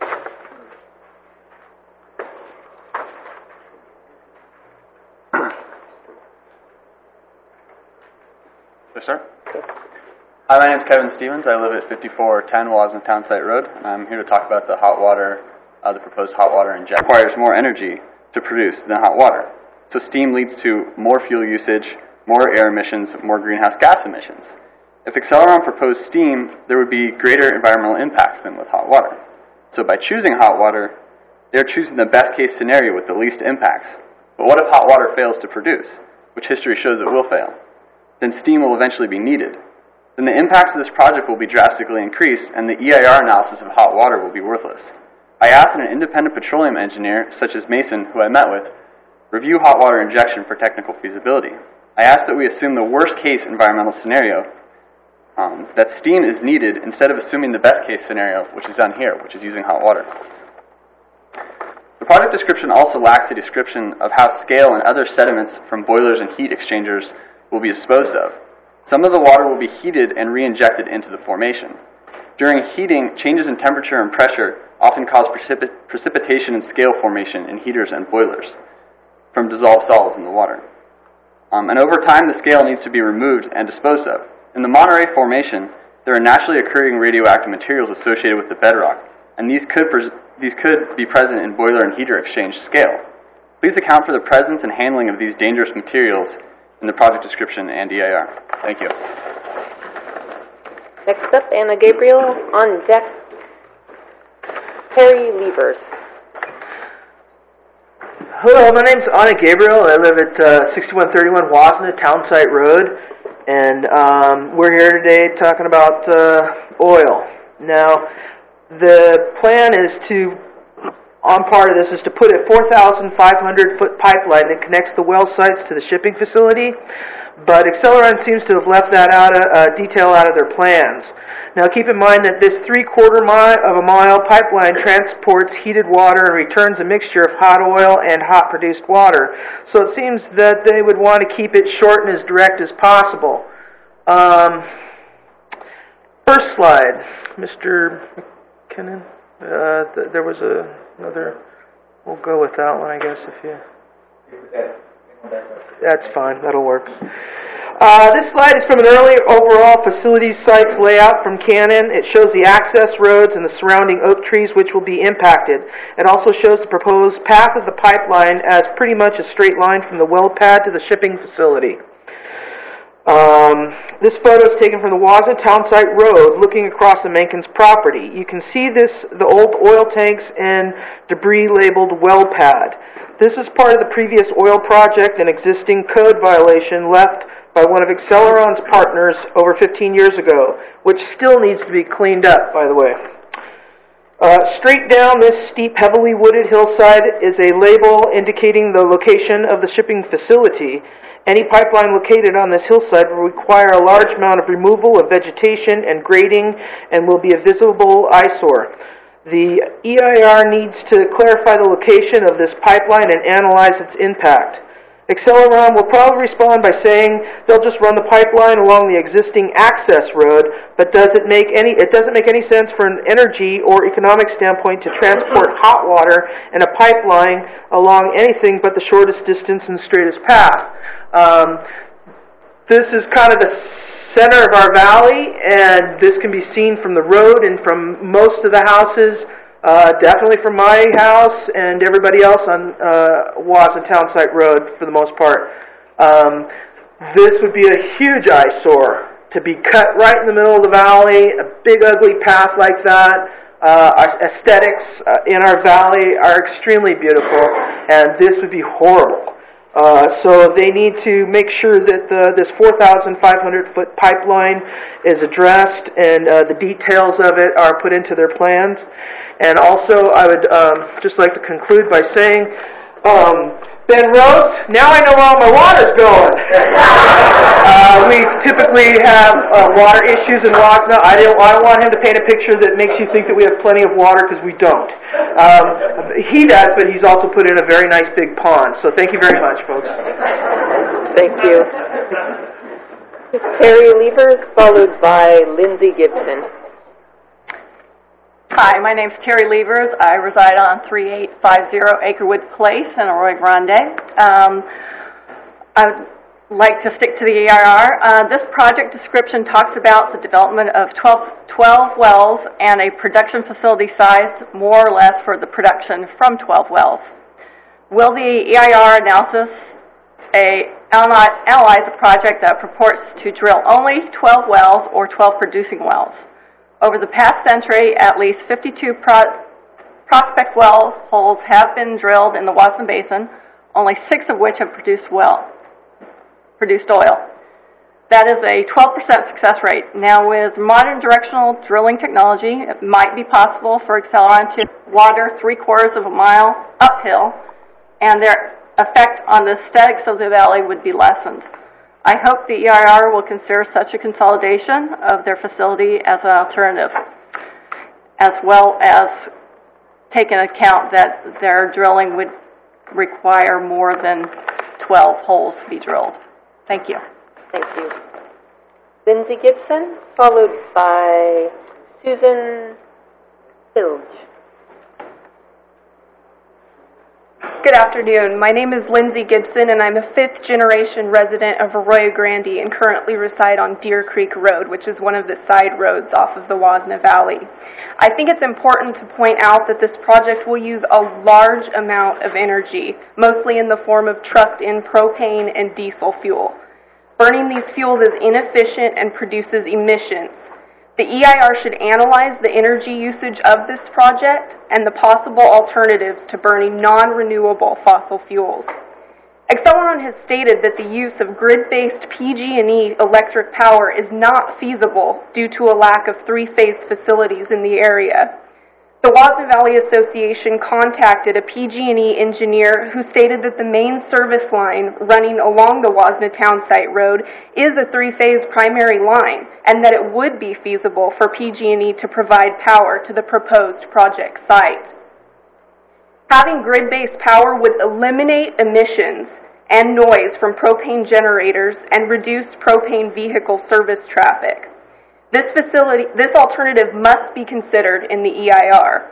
Yes, sir. Hi, my name is Kevin Stevens. I live at 5410 Wasna Townsite Road, and I'm here to talk about the hot water, the proposed hot water injection. It requires more energy to produce than hot water. So steam leads to more fuel usage, more air emissions, more greenhouse gas emissions. If Acceleron proposed steam, there would be greater environmental impacts than with hot water. So by choosing hot water, they're choosing the best case scenario with the least impacts. But what if hot water fails to produce, which history shows it will fail? Then steam will eventually be needed. Then the impacts of this project will be drastically increased, and the EIR analysis of hot water will be worthless. I asked an independent petroleum engineer, such as Mason, who I met with, review hot water injection for technical feasibility. I asked that we assume the worst case environmental scenario, that steam is needed, instead of assuming the best case scenario, which is done here, which is using hot water. The project description also lacks a description of how scale and other sediments from boilers and heat exchangers will be disposed of. Some of the water will be heated and re-injected into the formation. During heating, changes in temperature and pressure often cause precipitation and scale formation in heaters and boilers from dissolved solids in the water. And over time, the scale needs to be removed and disposed of. In the Monterey Formation, there are naturally occurring radioactive materials associated with the bedrock, and these could be present in boiler and heater exchange scale. Please account for the presence and handling of these dangerous materials in the project description and EIR. Thank you. Next up, Anna Gabriel, on deck, Harry Levers. Hello, my name's Anna Gabriel. I live at 6131 Wasna Townsite Road, and we're here today talking about oil. Now, the plan is to, on part of this, is to put a 4,500-foot pipeline that connects the well sites to the shipping facility, but Acceleron seems to have left that detail out of their plans. Now, keep in mind that this 3/4 mile pipeline transports heated water and returns a mixture of hot oil and hot produced water. So it seems that they would want to keep it short and as direct as possible. First slide, Mr. McKinnon. There was another. We'll go with that one, I guess, if you. That's fine. That'll work. This slide is from an early overall facility sites layout from Canon. It shows the access roads and the surrounding oak trees which will be impacted. It also shows the proposed path of the pipeline as pretty much a straight line from the well pad to the shipping facility. This photo is taken from the Wazna Townsite Road looking across the Menkins property. You can see the old oil tanks and debris labeled well pad. This is part of the previous oil project and existing code violation left by one of Acceleron's partners over 15 years ago, which still needs to be cleaned up, by the way. Straight down this steep, heavily wooded hillside is a label indicating the location of the shipping facility. Any pipeline located on this hillside will require a large amount of removal of vegetation and grading and will be a visible eyesore. The EIR needs to clarify the location of this pipeline and analyze its impact. Acceleron will probably respond by saying they'll just run the pipeline along the existing access road, but it doesn't make any sense from an energy or economic standpoint to transport hot water in a pipeline along anything but the shortest distance and straightest path. This is kind of the center of our valley, and this can be seen from the road and from most of the houses. Definitely from my house and everybody else on Wazna Townsite Road for the most part. This would be a huge eyesore to be cut right in the middle of the valley, a big ugly path like that. Our aesthetics in our valley are extremely beautiful, and this would be horrible. So they need to make sure that this 4,500-foot pipeline is addressed and the details of it are put into their plans. And also, I would just like to conclude by saying, Ben Rhodes, now I know where all my water's going. We typically have water issues in Wazna. I don't want him to paint a picture that makes you think that we have plenty of water, because we don't. He does, but he's also put in a very nice big pond. So thank you very much, folks. Thank you. Terry Levers, followed by Lindsay Gibson. Hi, my name's Terry Levers. I reside on 3850 Acrewood Place in Arroyo Grande. I would like to stick to the EIR. This project description talks about the development of 12 wells and a production facility sized more or less for the production from 12 wells. Will the EIR analyze a project that purports to drill only 12 wells or 12 producing wells? Over the past century, at least 52 prospect well holes have been drilled in the Wazna Basin, only 6 of which have produced oil. That is a 12% success rate. Now, with modern directional drilling technology, it might be possible for Acceleron to water 3/4 of a mile uphill, and their effect on the aesthetics of the valley would be lessened. I hope the EIR will consider such a consolidation of their facility as an alternative, as well as take into account that their drilling would require more than 12 holes to be drilled. Thank you. Thank you. Lindsay Gibson, followed by Susan Bilge. Good afternoon. My name is Lindsay Gibson, and I'm a 5th-generation resident of Arroyo Grande and currently reside on Deer Creek Road, which is one of the side roads off of the Wazna Valley. I think it's important to point out that this project will use a large amount of energy, mostly in the form of trucked-in propane and diesel fuel. Burning these fuels is inefficient and produces emissions. The EIR should analyze the energy usage of this project and the possible alternatives to burning non-renewable fossil fuels. Acceleron has stated that the use of grid-based PG&E electric power is not feasible due to a lack of 3-phase facilities in the area. The Wazna Valley Association contacted a PG&E engineer who stated that the main service line running along the Wazna Townsite Road is a 3-phase primary line, and that it would be feasible for PG&E to provide power to the proposed project site. Having grid-based power would eliminate emissions and noise from propane generators and reduce propane vehicle service traffic. This alternative must be considered in the EIR.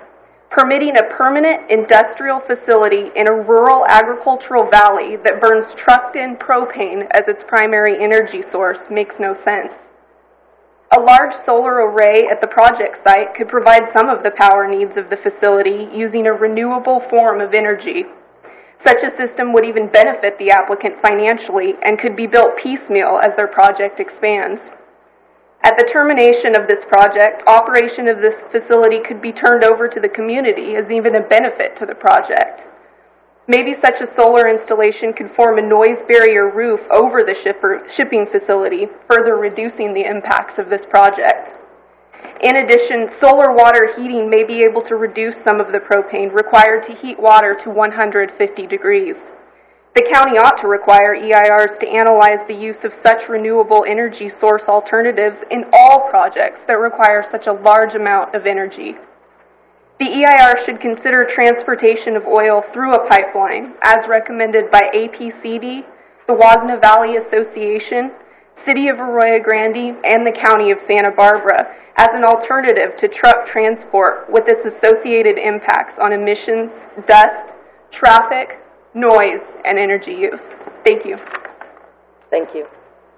permitting a permanent industrial facility in a rural agricultural valley that burns trucked-in propane as its primary energy source makes no sense. A large solar array at the project site could provide some of the power needs of the facility using a renewable form of energy. Such a system would even benefit the applicant financially and could be built piecemeal as their project expands. At the termination of this project, operation of this facility could be turned over to the community as even a benefit to the project. Maybe such a solar installation could form a noise barrier roof over the shipping facility, further reducing the impacts of this project. In addition, solar water heating may be able to reduce some of the propane required to heat water to 150 degrees. The county ought to require EIRs to analyze the use of such renewable energy source alternatives in all projects that require such a large amount of energy. The EIR should consider transportation of oil through a pipeline, as recommended by APCD, the Wazna Valley Association, City of Arroyo Grande, and the County of Santa Barbara, as an alternative to truck transport with its associated impacts on emissions, dust, traffic, noise, and energy use. Thank you. Thank you.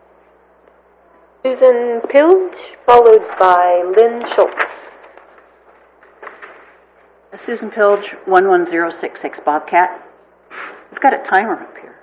Susan Pilge, followed by Lynn Schultz. Susan Pilge, 11066 Bobcat. We've got a timer up here.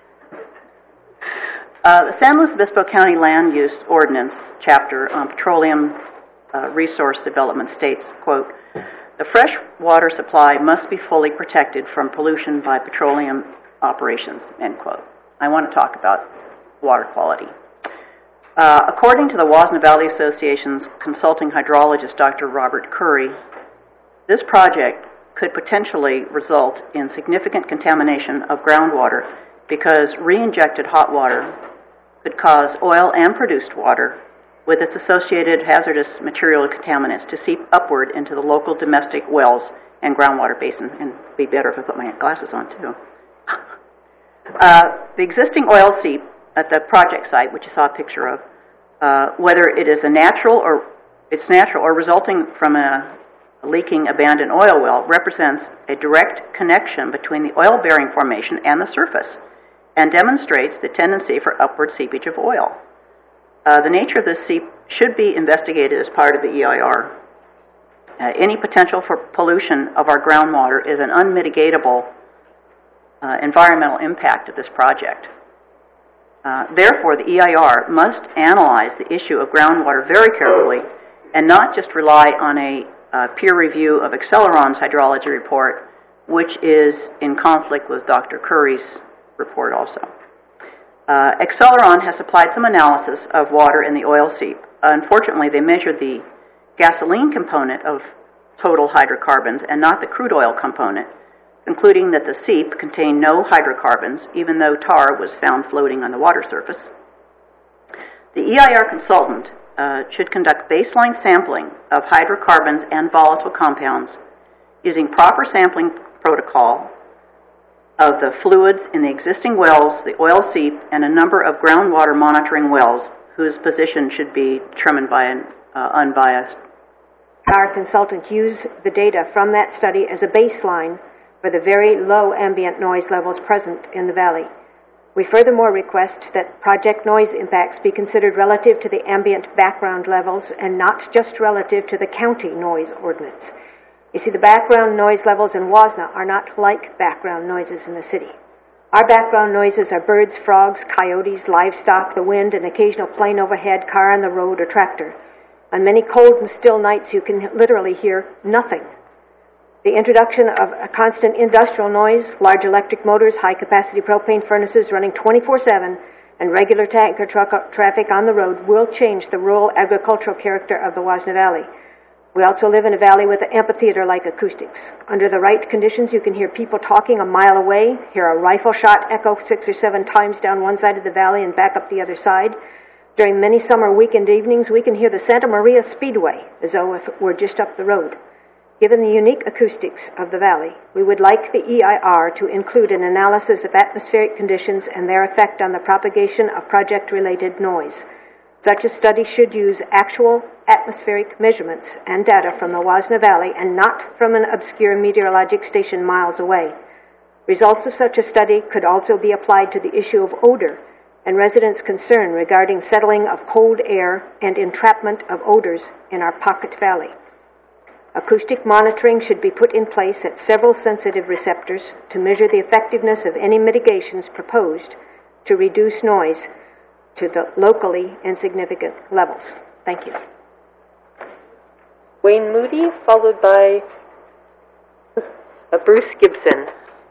The San Luis Obispo County Land Use Ordinance chapter on petroleum resource development states, quote, "The fresh water supply must be fully protected from pollution by petroleum operations," end quote. I want to talk about water quality. According to the Wazna Valley Association's consulting hydrologist, Dr. Robert Curry, this project could potentially result in significant contamination of groundwater because re-injected hot water could cause oil and produced water with its associated hazardous material contaminants to seep upward into the local domestic wells and groundwater basin. And it'd be better if I put my glasses on too. The existing oil seep at the project site, which you saw a picture of, whether it is natural or resulting from a leaking abandoned oil well, represents a direct connection between the oil-bearing formation and the surface and demonstrates the tendency for upward seepage of oil. The nature of this seep should be investigated as part of the EIR. Any potential for pollution of our groundwater is an unmitigatable environmental impact of this project. Therefore, the EIR must analyze the issue of groundwater very carefully and not just rely on a peer review of Acceleron's hydrology report, which is in conflict with Dr. Curry's report also. Acceleron has supplied some analysis of water in the oil seep. Unfortunately, they measured the gasoline component of total hydrocarbons and not the crude oil component, concluding that the seep contained no hydrocarbons, even though tar was found floating on the water surface. The EIR consultant should conduct baseline sampling of hydrocarbons and volatile compounds using proper sampling protocol of the fluids in the existing wells, the oil seep, and a number of groundwater monitoring wells whose position should be determined by an unbiased. Our consultant used the data from that study as a baseline for the very low ambient noise levels present in the valley. We furthermore request that project noise impacts be considered relative to the ambient background levels and not just relative to the county noise ordinance. You see, the background noise levels in Wazna are not like background noises in the city. Our background noises are birds, frogs, coyotes, livestock, the wind, an occasional plane overhead, car on the road, or tractor. On many cold and still nights, you can literally hear nothing. The introduction of a constant industrial noise, large electric motors, high-capacity propane furnaces running 24/7, and regular tanker traffic on the road will change the rural agricultural character of the Wazna Valley. We also live in a valley with amphitheater-like acoustics. Under the right conditions, you can hear people talking a mile away, hear a rifle shot echo 6 or 7 times down one side of the valley and back up the other side. During many summer weekend evenings, we can hear the Santa Maria Speedway as though it were just up the road. Given the unique acoustics of the valley, we would like the EIR to include an analysis of atmospheric conditions and their effect on the propagation of project-related noise. Such a study should use actual atmospheric measurements and data from the Wazna Valley and not from an obscure meteorologic station miles away. Results of such a study could also be applied to the issue of odor and residents' concern regarding settling of cold air and entrapment of odors in our Pocket Valley. Acoustic monitoring should be put in place at several sensitive receptors to measure the effectiveness of any mitigations proposed to reduce noise to the locally insignificant levels. Thank you. Wayne Moody, followed by Bruce Gibson.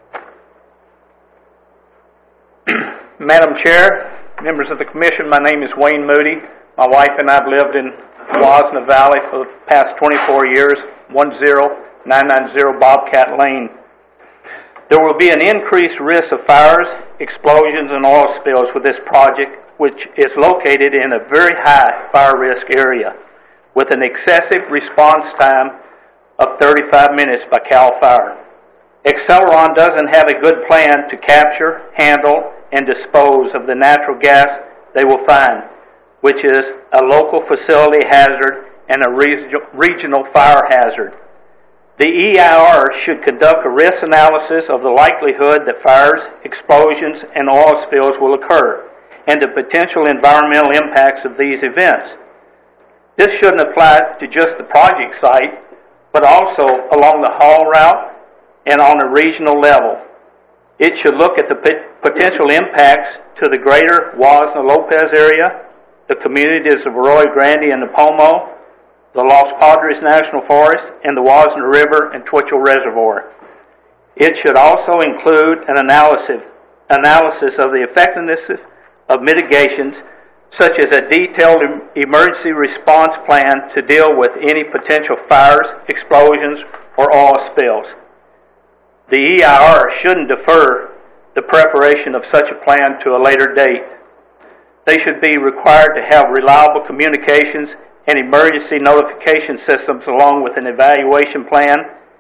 Madam Chair, members of the Commission, my name is Wayne Moody. My wife and I have lived in Wazna Valley for the past 24 years, 10990 Bobcat Lane. There will be an increased risk of fires, explosions, and oil spills with this project, which is located in a very high fire risk area with an excessive response time of 35 minutes by CAL FIRE. Acceleron doesn't have a good plan to capture, handle, and dispose of the natural gas they will find, which is a local facility hazard and a regional fire hazard. The EIR should conduct a risk analysis of the likelihood that fires, explosions, and oil spills will occur, and the potential environmental impacts of these events. This shouldn't apply to just the project site, but also along the haul route and on a regional level. It should look at the potential impacts to the greater Wazna-Lopez area, the communities of Arroyo Grande and Napomo, the Los Padres National Forest, and the Wazna River and Twitchell Reservoir. It should also include an analysis of the effectiveness of mitigations, such as a detailed emergency response plan to deal with any potential fires, explosions, or oil spills. The EIR shouldn't defer the preparation of such a plan to a later date. They should be required to have reliable communications and emergency notification systems along with an evacuation plan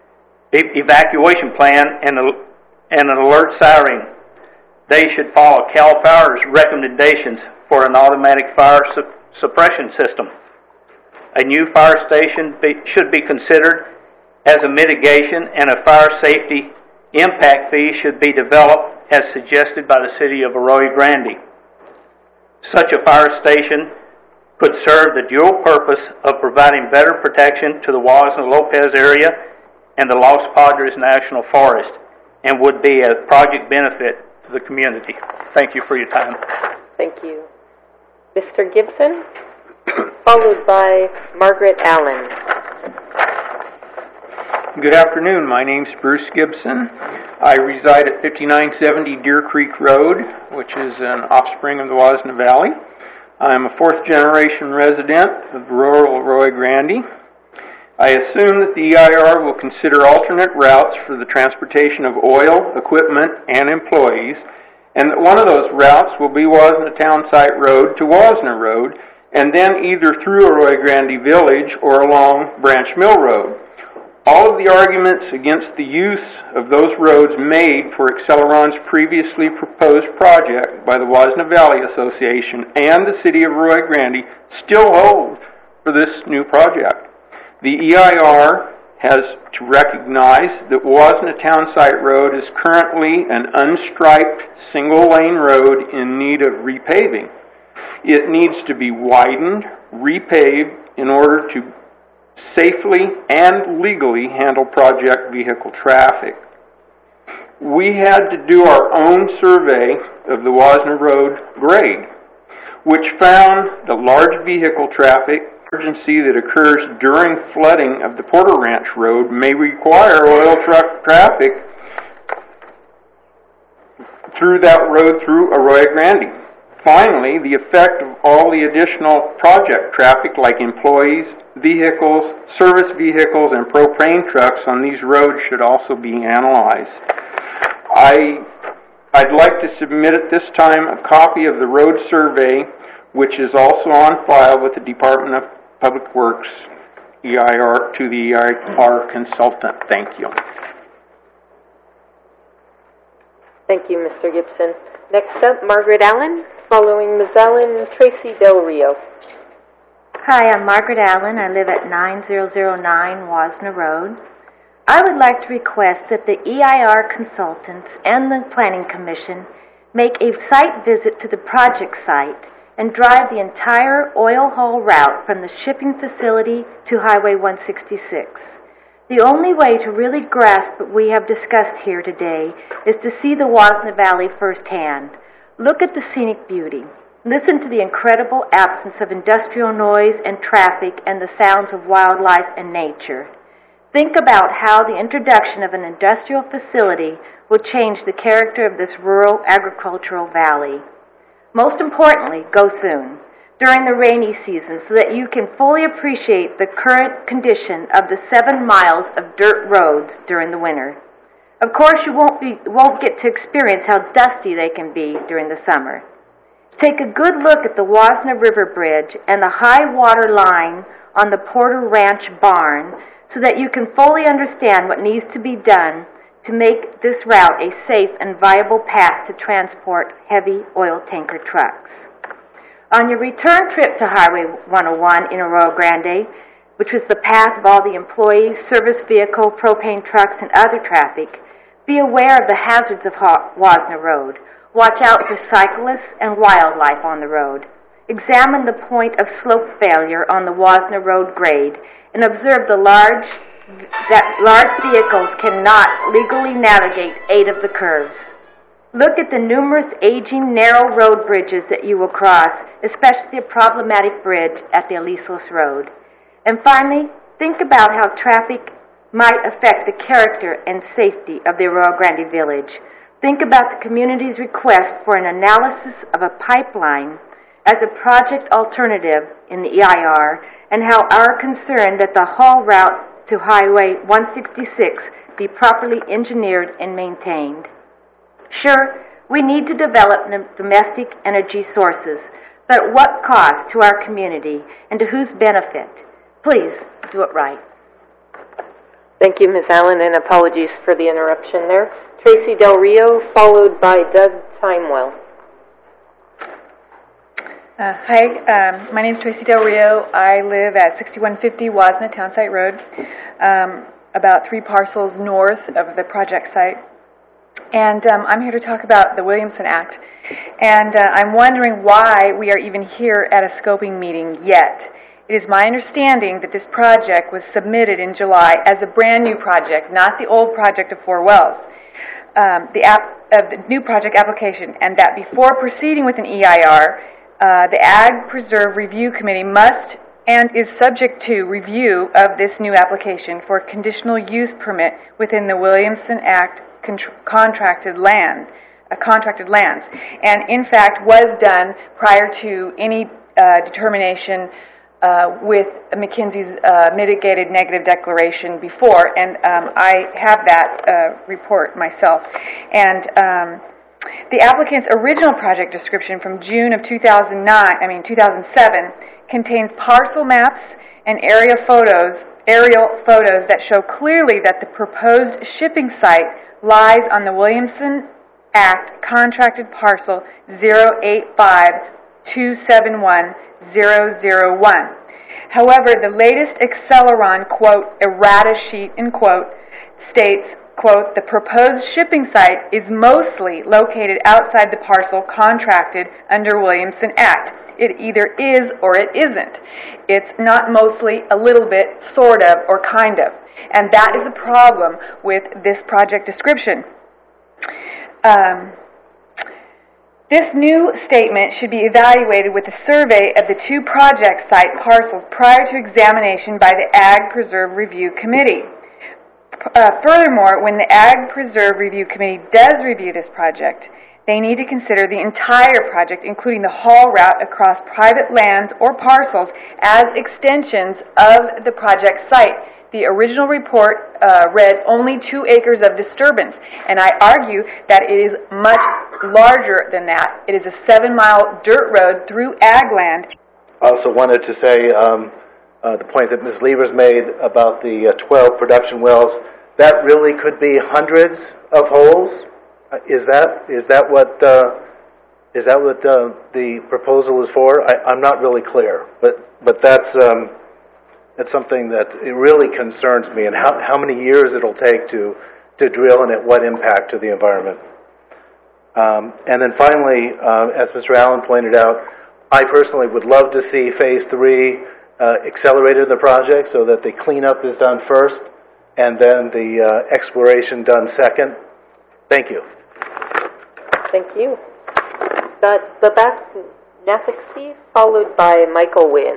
and an alert siren. They should follow CAL FIRE's recommendations for an automatic fire suppression system. A new fire station should be considered as a mitigation, and a fire safety impact fee should be developed as suggested by the City of Arroyo Grande. Such a fire station could serve the dual purpose of providing better protection to the Wazna-Lopez area and the Los Padres National Forest, and would be a project benefit to the community. Thank you for your time. Thank you. Mr. Gibson, followed by Margaret Allen. Good afternoon. My name's Bruce Gibson. I reside at 5970 Deer Creek Road, which is an offspring of the Wazna Valley. I'm a fourth-generation resident of rural Arroyo Grande. I assume that the EIR will consider alternate routes for the transportation of oil, equipment, and employees, and that one of those routes will be Wazna Townsite Road to Wazna Road, and then either through Arroyo Grande Village or along Branch Mill Road. All of the arguments against the use of those roads made for Acceleron's previously proposed project by the Wazna Valley Association and the City of Arroyo Grande still hold for this new project. The EIR has to recognize that Wazna Townsite Road is currently an unstriped single-lane road in need of repaving. It needs to be widened, repaved, in order to safely and legally handle project vehicle traffic. We had to do our own survey of the Wazna Road grade, which found the large vehicle traffic emergency that occurs during flooding of the Porter Ranch Road may require oil truck traffic through that road through Arroyo Grande. Finally, the effect of all the additional project traffic like employees, vehicles, service vehicles, and propane trucks on these roads should also be analyzed. I'd like to submit at this time a copy of the road survey, which is also on file with the Department of Public Works EIR to the EIR consultant. Thank you. Thank you, Mr. Gibson. Next up, Margaret Allen. Following Ms. Allen, Tracy Del Rio. Hi, I'm Margaret Allen. I live at 9009 Wasna Road. I would like to request that the EIR consultants and the Planning Commission make a site visit to the project site and drive the entire oil haul route from the shipping facility to Highway 166. The only way to really grasp what we have discussed here today is to see the Wasna Valley firsthand. Look at the scenic beauty. Listen to the incredible absence of industrial noise and traffic and the sounds of wildlife and nature. Think about how the introduction of an industrial facility will change the character of this rural agricultural valley. Most importantly, go soon, during the rainy season, so that you can fully appreciate the current condition of the 7 miles of dirt roads during the winter. Of course, you won't get to experience how dusty they can be during the summer. Take a good look at the Wasna River Bridge and the high water line on the Porter Ranch barn so that you can fully understand what needs to be done to make this route a safe and viable path to transport heavy oil tanker trucks. On your return trip to Highway 101 in Arroyo Grande, which was the path of all the employees, service vehicle, propane trucks, and other traffic, be aware of the hazards of Wasna Road. Watch out for cyclists and wildlife on the road. Examine the point of slope failure on the Wasna Road grade and observe that large vehicles cannot legally navigate 8 of the curves. Look at the numerous aging narrow road bridges that you will cross, especially the problematic bridge at the Alisos Road. And finally, think about how traffic might affect the character and safety of the Arroyo Grande Village. Think about the community's request for an analysis of a pipeline as a project alternative in the EIR and how our concern that the haul route to Highway 166 be properly engineered and maintained. Sure, we need to develop domestic energy sources, but at what cost to our community and to whose benefit? Please do it right. Thank you, Ms. Allen, and apologies for the interruption there. Tracy Del Rio, followed by Doug Timewell. Hi, my name is Tracy Del Rio. I live at 6150 Wasna Townsite Road, about 3 parcels north of the project site. And I'm here to talk about the Williamson Act. And I'm wondering why we are even here at a scoping meeting yet. It is my understanding that this project was submitted in July as a brand new project, not the old project of 4 wells, the new project application, and that before proceeding with an EIR, the Ag Preserve Review Committee must and is subject to review of this new application for conditional use permit within the Williamson Act contracted lands, and in fact was done prior to any determination with McKinsey's mitigated negative declaration before, and I have that report myself. And the applicant's original project description from June of 2007 contains parcel maps and aerial photos that show clearly that the proposed shipping site lies on the Williamson Act contracted parcel 085271001. However, the latest Acceleron, quote, errata sheet, end quote, states, quote, the proposed shipping site is mostly located outside the parcel contracted under Williamson Act. It either is or it isn't. It's not mostly, a little bit, sort of, or kind of. And that is a problem with this project description. This new statement should be evaluated with a survey of the 2 project site parcels prior to examination by the Ag Preserve Review Committee. Furthermore, when the Ag Preserve Review Committee does review this project, they need to consider the entire project, including the haul route across private lands or parcels, as extensions of the project site. The original report read only 2 acres of disturbance, and I argue that it is much larger than that. It is a 7-mile dirt road through ag land. I also wanted to say the point that Ms. Levers made about the 12 production wells, that really could be hundreds of holes. Is that what Is that what the proposal is for? I'm not really clear, but that's something that it really concerns me, and how many years it'll take to drill and at what impact to the environment. And then finally, as Mr. Allen pointed out, I personally would love to see Phase 3 accelerated in the project so that the cleanup is done first and then the exploration done second. Thank you. Thank you. Babak Nafiksi, followed by Michael Wynn.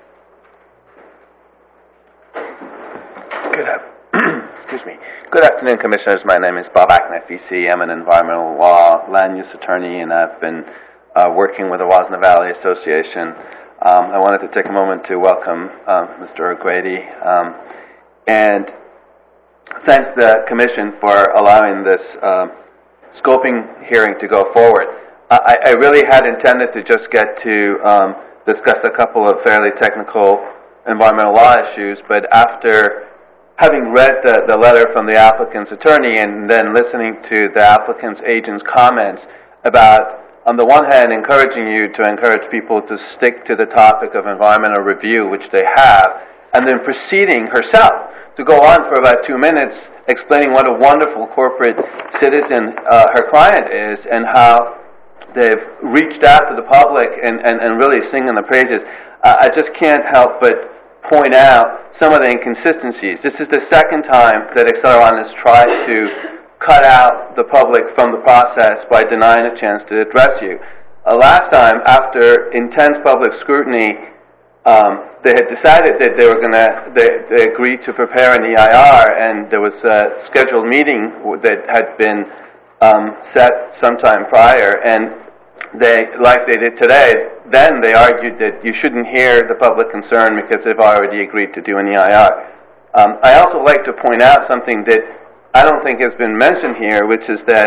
Excuse me. Good afternoon, Commissioners. My name is Babak Nafisi. I'm an environmental law land use attorney, and I've been working with the Wazna Valley Association. I wanted to take a moment to welcome Mr. O'Grady and thank the Commission for allowing this scoping hearing to go forward. I really had intended to just get to discuss a couple of fairly technical environmental law issues, but after having read the letter from the applicant's attorney and then listening to the applicant's agent's comments about, on the one hand, encouraging you to encourage people to stick to the topic of environmental review, which they have, and then proceeding herself to go on for about 2 minutes explaining what a wonderful corporate citizen her client is and how they've reached out to the public and really singing the praises. I just can't help but point out some of the inconsistencies. This is the second time that Acceleron has tried to cut out the public from the process by denying a chance to address you. Last time, after intense public scrutiny, they had decided that they agreed to prepare an EIR, and there was a scheduled meeting that had been set sometime prior, and like they did today, then they argued that you shouldn't hear the public concern because they've already agreed to do an EIR. I also like to point out something that I don't think has been mentioned here, which is that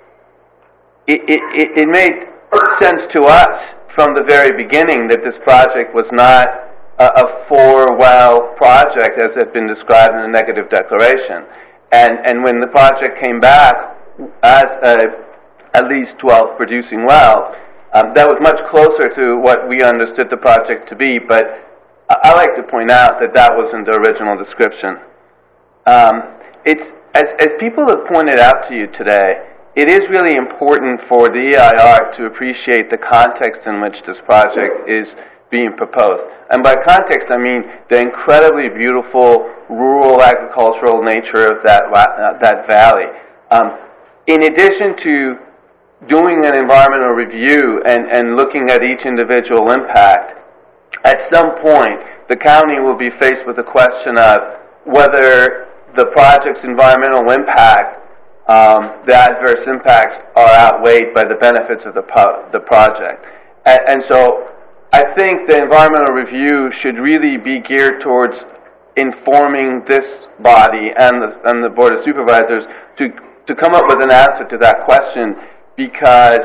it made sense to us from the very beginning that this project was not a four-well project as had been described in the negative declaration. And when the project came back as at least 12 producing wells, that was much closer to what we understood the project to be, but I like to point out that that wasn't the original description. It's as people have pointed out to you today, it is really important for the EIR to appreciate the context in which this project is being proposed. And by context, I mean the incredibly beautiful rural agricultural nature of that valley. In addition to doing an environmental review and looking at each individual impact, at some point the county will be faced with the question of whether the project's environmental impact, the adverse impacts, are outweighed by the benefits of the project. And so I think the environmental review should really be geared towards informing this body and the Board of Supervisors to come up with an answer to that question, because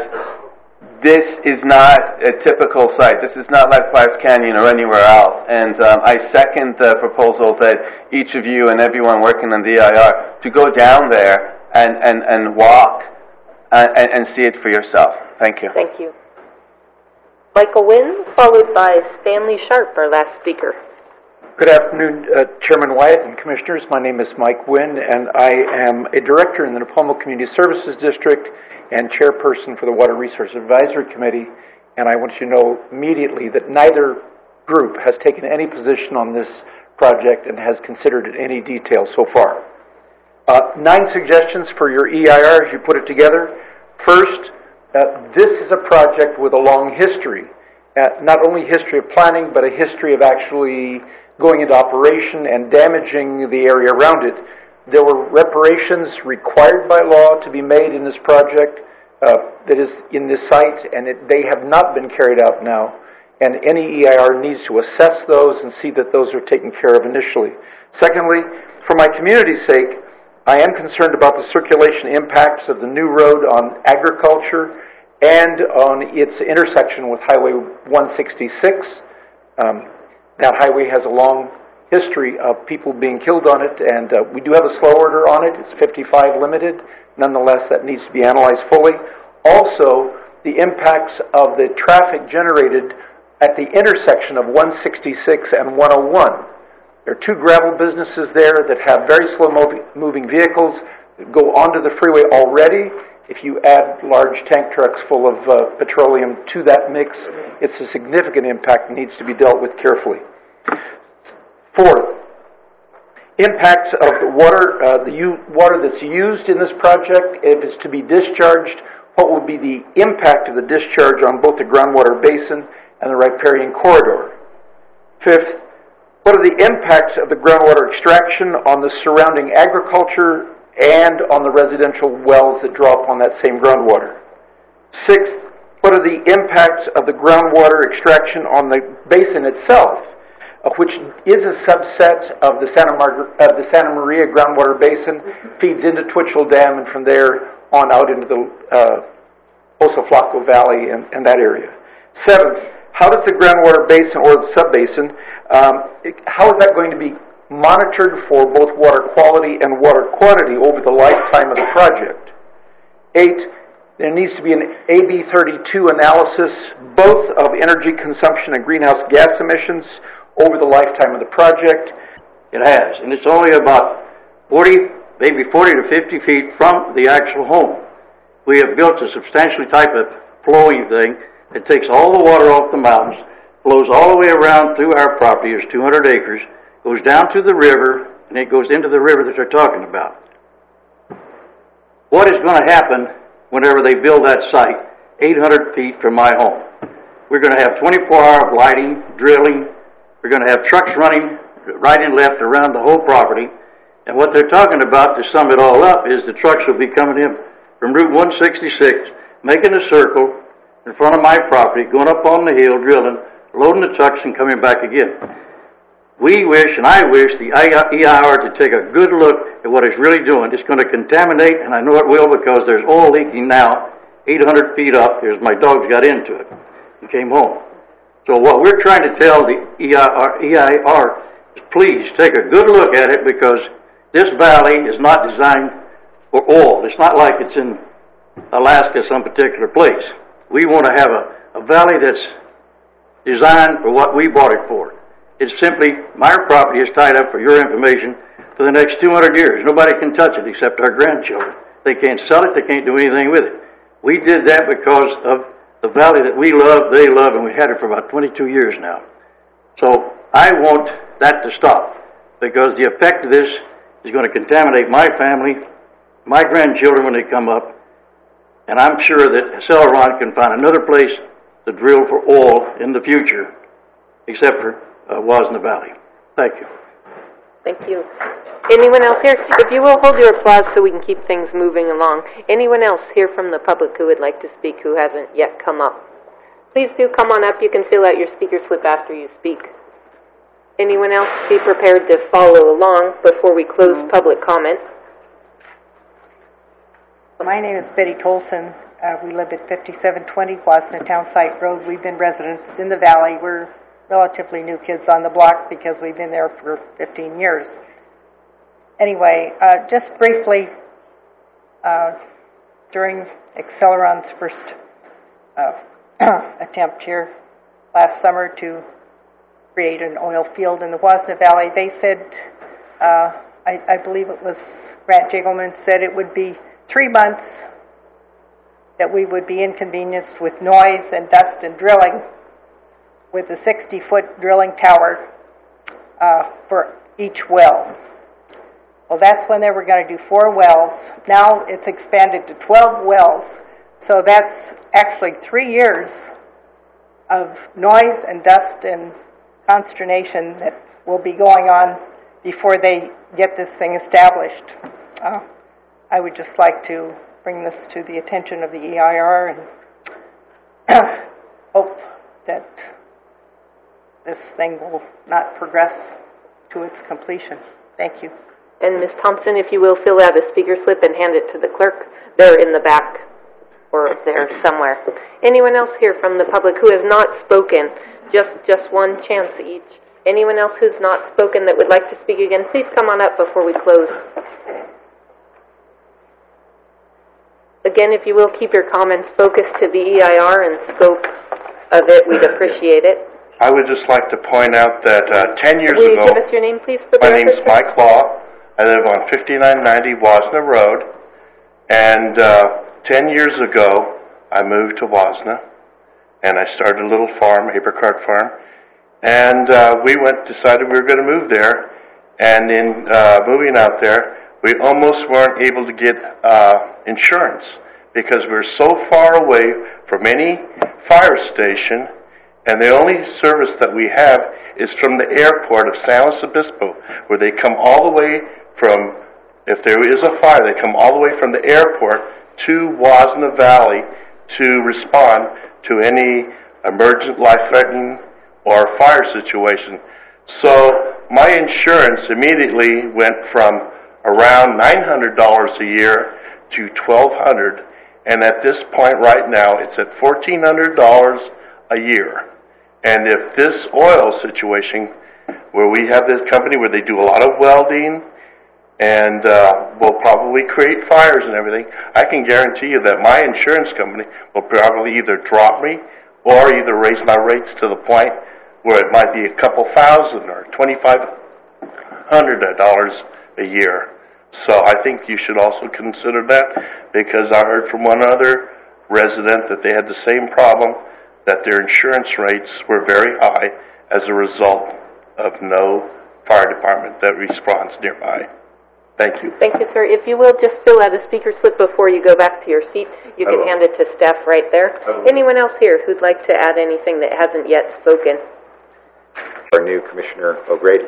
this is not a typical site. This is not like Price Canyon or anywhere else. And I second the proposal that each of you and everyone working on the EIR to go down there and walk and see it for yourself. Thank you. Thank you. Michael Wynn, followed by Stanley Sharp, our last speaker. Good afternoon, Chairman Wyatt and Commissioners. My name is Mike Wynn, and I am a director in the Napomo Community Services District and chairperson for the Water Resource Advisory Committee. And I want you to know immediately that neither group has taken any position on this project and has considered it in any detail so far. 9 suggestions for your EIR as you put it together. First, this is a project with a long history. Not only history of planning, but a history of actually going into operation and damaging the area around it. There were reparations required by law to be made in this project that is in this site, and they have not been carried out now. And any EIR needs to assess those and see that those are taken care of initially. Secondly, for my community's sake, I am concerned about the circulation impacts of the new road on agriculture and on its intersection with Highway 166. That highway has a long history of people being killed on it, and we do have a slow order on it. It's 55 limited. Nonetheless, that needs to be analyzed fully. Also, the impacts of the traffic generated at the intersection of 166 and 101. There are two gravel businesses there that have very slow-moving vehicles that go onto the freeway already. If you add large tank trucks full of petroleum to that mix, it's a significant impact and needs to be dealt with carefully. Fourth, impacts of the water that's used in this project. If it's to be discharged, what will be the impact of the discharge on both the groundwater basin and the riparian corridor? Fifth, what are the impacts of the groundwater extraction on the surrounding agriculture and on the residential wells that draw upon that same groundwater? Sixth, what are the impacts of the groundwater extraction on the basin itself, which is a subset of the Santa Maria groundwater basin, feeds into Twitchell Dam, and from there on out into the Oso Flaco Valley and that area. Seventh, how does the groundwater basin or the subbasin, how is that going to be monitored for both water quality and water quantity over the lifetime of the project? 8, there needs to be an AB 32 analysis both of energy consumption and greenhouse gas emissions over the lifetime of the project. It has, and it's only about 40, maybe 40 to 50 feet from the actual home. We have built a substantially type of flowing thing that takes all the water off the mountains, flows all the way around through our property. There's 200 acres, goes down to the river, and it goes into the river that they're talking about. What is going to happen whenever they build that site 800 feet from my home? We're going to have 24-hour lighting, drilling. We're going to have trucks running right and left around the whole property. And what they're talking about, to sum it all up, is the trucks will be coming in from Route 166, making a circle in front of my property, going up on the hill, drilling, loading the trucks, and coming back again. We wish, and I wish, the EIR to take a good look at what it's really doing. It's going to contaminate, and I know it will because there's oil leaking now, 800 feet up. My dogs got into it and came home. So what we're trying to tell the EIR is please take a good look at it, because this valley is not designed for oil. It's not like it's in Alaska, some particular place. We want to have a valley that's designed for what we bought it for. It's simply, my property is tied up, for your information, for the next 200 years. Nobody can touch it except our grandchildren. They can't sell it, they can't do anything with it. We did that because of the valley that we love, they love, and we had it for about 22 years now. So I want that to stop, because the effect of this is going to contaminate my family, my grandchildren when they come up, and I'm sure that Celeron can find another place to drill for oil in the future, except for Wasna Valley. Thank you. Thank you. Anyone else here? If you will, hold your applause so we can keep things moving along. Anyone else here from the public who would like to speak who hasn't yet come up? Please do come on up. You can fill out your speaker slip after you speak. Anyone else be prepared to follow along before we close public comment? My name is Betty Tolson. We live at 5720 Wasna Townsite Road. We've been residents in the valley. We're relatively new kids on the block because we've been there for 15 years. Anyway, just briefly, during Acceleron's first attempt here last summer to create an oil field in the Wasna Valley, they said, I believe it was Grant Jiggelman said it would be 3 months that we would be inconvenienced with noise and dust and drilling, with a 60-foot drilling tower for each well. Well, that's when they were going to do 4 wells. Now it's expanded to 12 wells. So that's actually 3 years of noise and dust and consternation that will be going on before they get this thing established. I would just like to bring this to the attention of the EIR and hope that this thing will not progress to its completion. Thank you. And Ms. Thompson, if you will, fill out a speaker slip and hand it to the clerk. They're in the back or there somewhere. Anyone else here from the public who has not spoken? Just one chance each. Anyone else who's not spoken that would like to speak again, please come on up before we close. Again, if you will, keep your comments focused to the EIR and scope of it. We'd appreciate it. I would just like to point out that 10 years Will you ago... give us your name, please, for the My record? name's Mike Law. I live on 5990 Wasna Road. And 10 years ago, I moved to Wasna, and I started a little farm, apricot farm. And we decided we were going to move there. And in moving out there, we almost weren't able to get insurance because we're so far away from any fire station, and the only service that we have is from the airport of San Luis Obispo, where they come all the way from, if there is a fire, they come all the way from the airport to Wasna Valley to respond to any emergent, life-threatening, or fire situation. So my insurance immediately went from around $900 a year to $1,200, and at this point right now it's at $1,400 a year. And if this oil situation, where we have this company where they do a lot of welding and will probably create fires and everything, I can guarantee you that my insurance company will probably either drop me or either raise my rates to the point where it might be a couple thousand or $2,500 a year. So I think you should also consider that, because I heard from one other resident that they had the same problem, that their insurance rates were very high as a result of no fire department that responds nearby. Thank you. Thank you, sir. If you will, just fill out a speaker slip before you go back to your seat. You can hand it to staff right there. Anyone else here who'd like to add anything that hasn't yet spoken? Our new Commissioner O'Grady.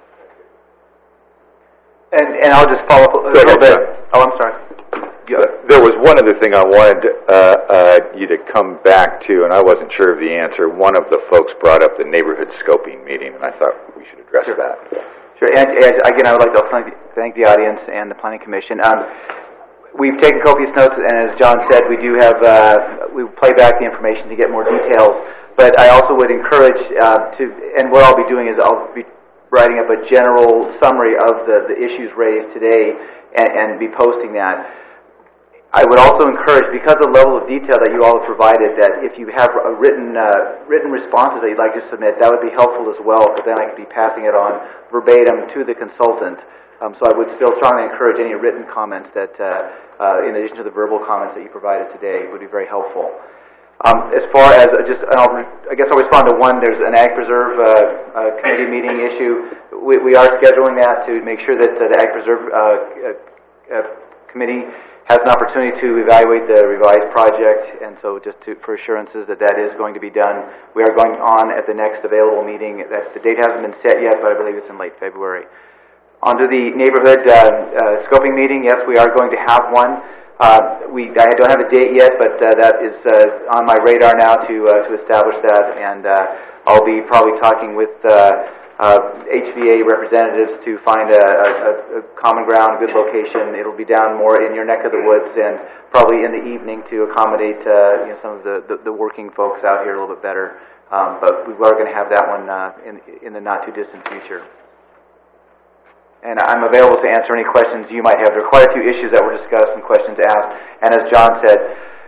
And I'll just follow up a little bit. Oh, I'm sorry. There was one other thing I wanted you to come back to, and I wasn't sure of the answer. One of the folks brought up the neighborhood scoping meeting, and I thought we should address that. Sure. And again, I would like to thank the audience and the Planning Commission. We've taken copious notes, and as John said, we do have we play back the information to get more details. But I also would encourage and what I'll be doing is I'll be writing up a general summary of the issues raised today and be posting that. I would also encourage, because of the level of detail that you all have provided, that if you have a written responses that you'd like to submit, that would be helpful as well, because then I could be passing it on verbatim to the consultant. So I would still strongly encourage any written comments that, in addition to the verbal comments that you provided today, would be very helpful. As far as I guess I'll respond to one. There's an Ag Preserve committee meeting issue. We are scheduling that to make sure that the Ag Preserve committee has an opportunity to evaluate the revised project, and so just for assurances that is going to be done. We are going on at the next available meeting. The date hasn't been set yet, but I believe it's in late February. On to the neighborhood scoping meeting. Yes, we are going to have one. I don't have a date yet, but that is on my radar now to establish that, and I'll be probably talking with HVA representatives to find a common ground, good location. It'll be down more in your neck of the woods, and probably in the evening to accommodate some of the working folks out here a little bit better. But we are going to have that one in the not too distant future. And I'm available to answer any questions you might have. There are quite a few issues that were discussed and questions asked. And as John said,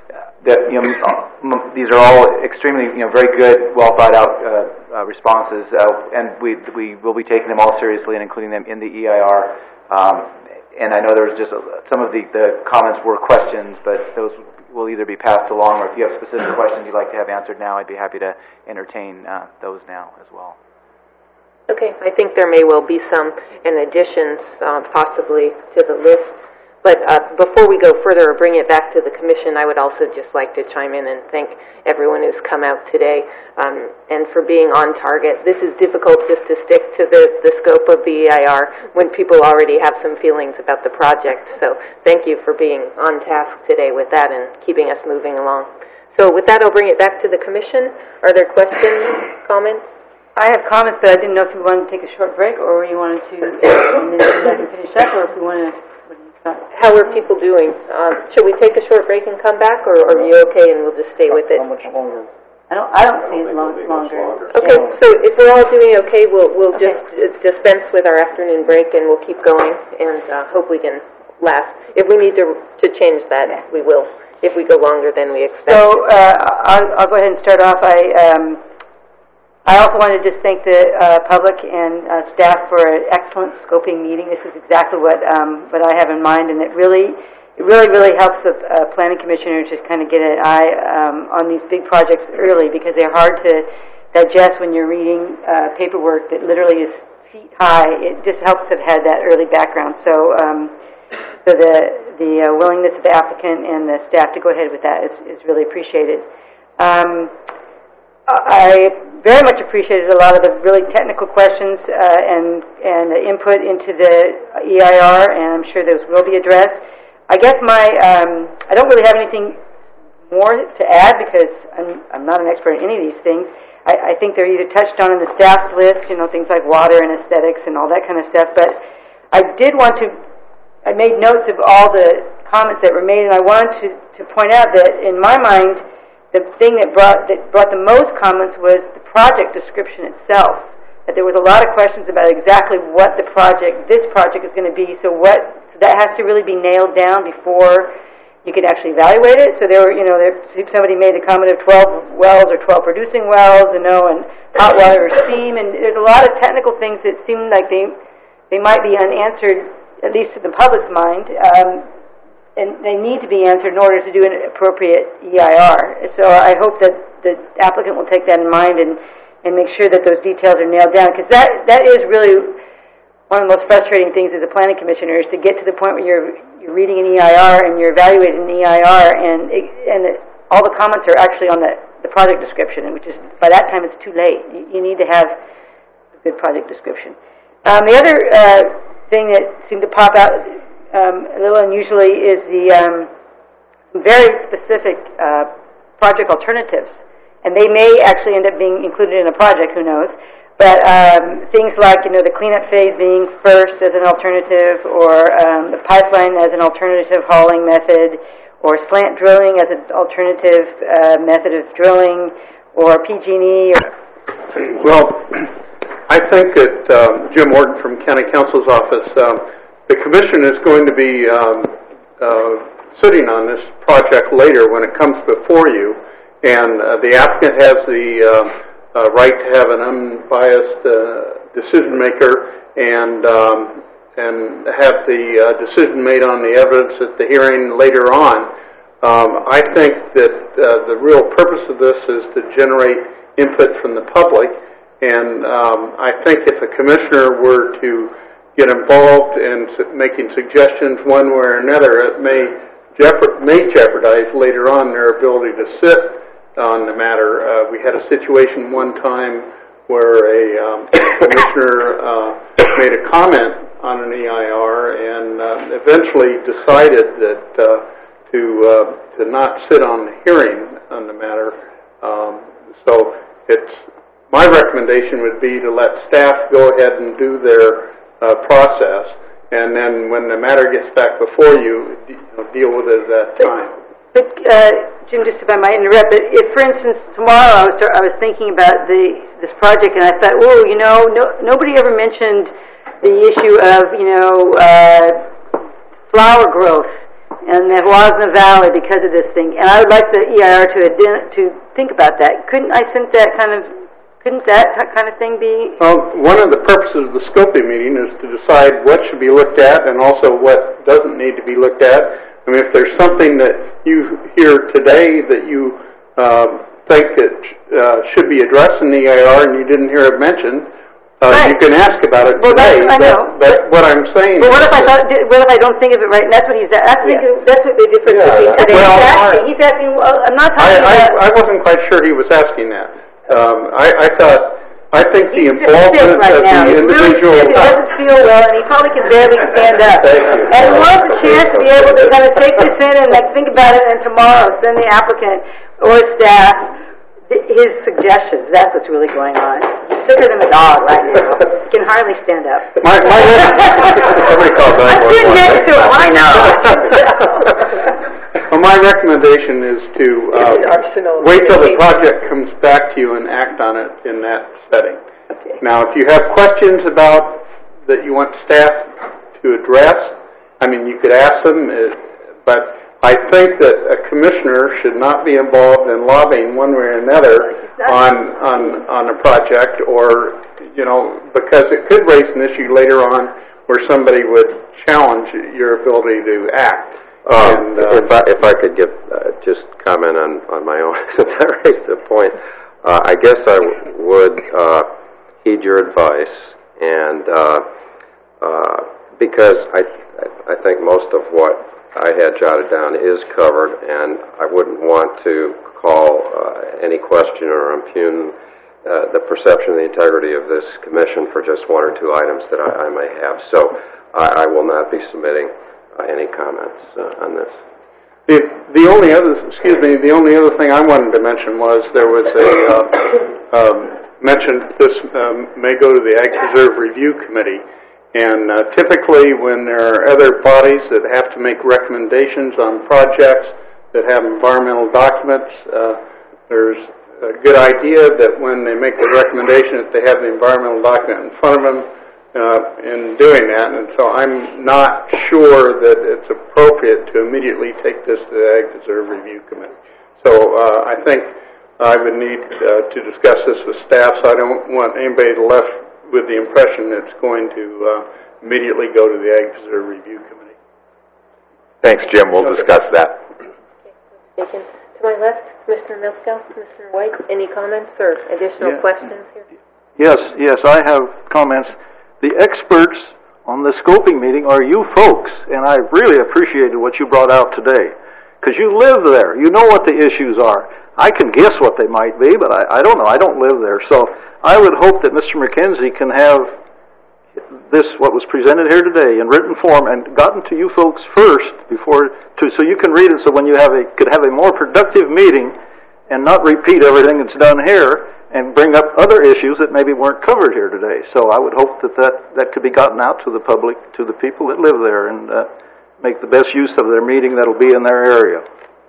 these are all extremely, very good, well thought out responses, and we will be taking them all seriously and including them in the EIR. And I know there was just some of the comments were questions, but those will either be passed along, or if you have specific questions you'd like to have answered now, I'd be happy to entertain those now as well. Okay, I think there may well be some additions possibly to the list. But before we go further or bring it back to the Commission, I would also just like to chime in and thank everyone who's come out today and for being on target. This is difficult just to stick to the scope of the EIR when people already have some feelings about the project. So thank you for being on task today with that and keeping us moving along. So with that, I'll bring it back to the Commission. Are there questions, comments? I have comments, but I didn't know if you wanted to take a short break or you wanted to finish up, or if you want to... How are people doing? Should we take a short break and come back, or are you okay and we'll just stay with it? How much longer? I don't see it longer. Okay, so if we're all doing okay, we'll just dispense with our afternoon break and we'll keep going and hope we can last. if we need to change that, we will. If we go longer than we expect. So I'll go ahead and start off. I also want to just thank the public and staff for an excellent scoping meeting. This is exactly what I have in mind, and it really helps the planning commissioners just kind of get an eye on these big projects early, because they're hard to digest when you're reading paperwork that literally is feet high. It just helps to have had that early background. So the willingness of the applicant and the staff to go ahead with that is really appreciated. I very much appreciated a lot of the really technical questions and the input into the EIR, and I'm sure those will be addressed. I guess I don't really have anything more to add, because I'm not an expert in any of these things. I think they're either touched on in the staff's list, things like water and aesthetics and all that kind of stuff, but I made notes of all the comments that were made, and I wanted to point out that in my mind, the thing that brought the most comments was the project description itself. That there was a lot of questions about exactly what this project is going to be. So that has to really be nailed down before you can actually evaluate it. So somebody made a comment of 12 wells or 12 producing wells, and hot water or steam, and there's a lot of technical things that seem like they might be unanswered, at least to the public's mind. And they need to be answered in order to do an appropriate EIR. So I hope that the applicant will take that in mind and make sure that those details are nailed down, because that is really one of the most frustrating things as a planning commissioner, is to get to the point where you're reading an EIR and you're evaluating an EIR, and all the comments are actually on the project description, which is, by that time, it's too late. You need to have a good project description. The other thing that seemed to pop out a little unusually is the very specific project alternatives, and they may actually end up being included in a project, who knows, but things like the cleanup phase being first as an alternative, or the pipeline as an alternative hauling method, or slant drilling as an alternative method of drilling, or PG&E. Well, I think that Jim Morton from County Counsel's office, the commission is going to be sitting on this project later when it comes before you, and the applicant has the right to have an unbiased decision maker and have the decision made on the evidence at the hearing later on. I think that the real purpose of this is to generate input from the public, and I think if a commissioner were to get involved in making suggestions one way or another, it may jeopardize later on their ability to sit on the matter. We had a situation one time where a commissioner made a comment on an EIR and eventually decided that to not sit on the hearing on the matter. So my recommendation would be to let staff go ahead and do their process, and then when the matter gets back before you, deal with it at that time. But Jim, just if I might interrupt, but if, for instance, tomorrow I was thinking about this project, and I thought, nobody ever mentioned the issue of flower growth in the Wasna Valley because of this thing, and I would like the EIR to think about that. Couldn't that kind of thing be? Well, one of the purposes of the scoping meeting is to decide what should be looked at and also what doesn't need to be looked at. I mean, if there's something that you hear today that you think that should be addressed in the EIR and you didn't hear it mentioned, you can ask about it today. I know. But what I'm saying. But what if I don't think of it right? That's what he's. That's what the difference between today. He's asking. I'm not talking about. I wasn't quite sure he was asking that. I think the involvement of the individual. He doesn't feel well, and he probably can barely stand up. Thank you. And he wants a chance to be able to kind of take this in and think about it, and tomorrow send the applicant or staff his suggestions. That's what's really going on. He's sicker than a dog right now. He can hardly stand up. Somebody called that. I'm sitting next to him. I know. Well, my recommendation is to wait till the project comes back to you and act on it in that setting. Okay. Now, if you have questions about that you want staff to address, I mean, you could ask them, but I think that a commissioner should not be involved in lobbying one way or another on a project, or, you know, because it could raise an issue later on where somebody would challenge your ability to act. If I could give just comment on my own, since I raised the point, I guess I would heed your advice, and because I think most of what I had jotted down is covered, and I wouldn't want to call any question or impugn the perception of the integrity of this commission for just one or two items that I may have. So I will not be submitting any comments on this. The only other thing I wanted to mention was there was a mentioned this may go to the Ag Preserve Review Committee. And typically when there are other bodies that have to make recommendations on projects that have environmental documents, there's a good idea that when they make the recommendation that they have the environmental document in front of them in doing that. And so I'm not sure that it's appropriate to immediately take this to the Ag Preserve Review Committee. So I think I would need to discuss this with staff, so I don't want anybody left with the impression that it's going to immediately go to the Ag Preserve Review Committee. Thanks, Jim. We'll discuss that. Okay. To my left, Commissioner Milscow, Commissioner White, any comments or additional questions here? Yes, I have comments. The experts on the scoping meeting are you folks, and I really appreciated what you brought out today, because you live there. You know what the issues are. I can guess what they might be, but I don't know. I don't live there. So I would hope that Mr. McKenzie can have this, what was presented here today, in written form and gotten to you folks first so you can read it, so when you could have a more productive meeting and not repeat everything that's done here and bring up other issues that maybe weren't covered here today. So I would hope that could be gotten out to the public, to the people that live there, and make the best use of their meeting that'll be in their area.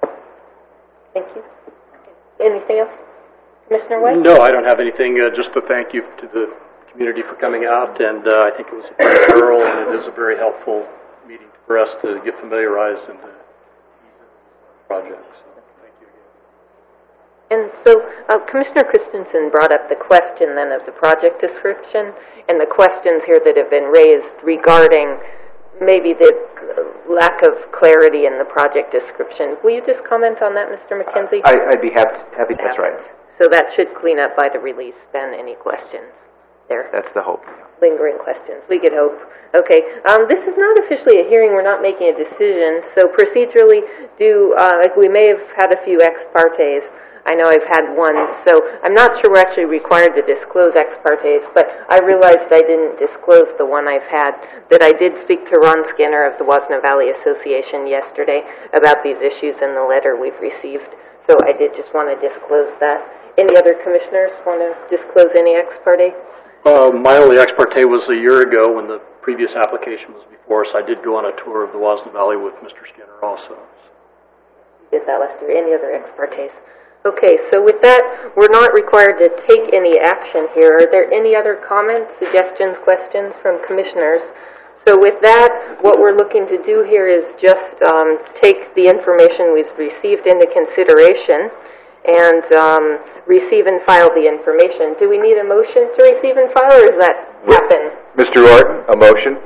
Thank you. Anything else? Commissioner White? No, I don't have anything. Just to thank you to the community for coming out, and I think it was very thorough, and it is a very helpful meeting for us to get familiarized and to ease into the project. So thank you again. And so Commissioner Christensen brought up the question then of the project description and the questions here that have been raised regarding maybe the lack of clarity in the project description. Will you just comment on that, Mr. McKenzie? I'd be happy. That's right. So that should clean up by the release then any questions there. That's the hope. Lingering questions. We could hope. Okay. This is not officially a hearing. We're not making a decision. So procedurally, we may have had a few ex partes. I know I've had one, so I'm not sure we're actually required to disclose ex partes, but I realized I didn't disclose the one I've had, that I did speak to Ron Skinner of the Wasna Valley Association yesterday about these issues in the letter we've received, so I did just want to disclose that. Any other commissioners want to disclose any ex parte? My only ex parte was a year ago when the previous application was before us. I did go on a tour of the Wasna Valley with Mr. Skinner also. You did that last year. Any other ex partes? Okay, so with that, we're not required to take any action here. Are there any other comments, suggestions, questions from commissioners? So with that, what we're looking to do here is just take the information we've received into consideration and receive and file the information. Do we need a motion to receive and file, or does that happen? Mr. Orton, a motion?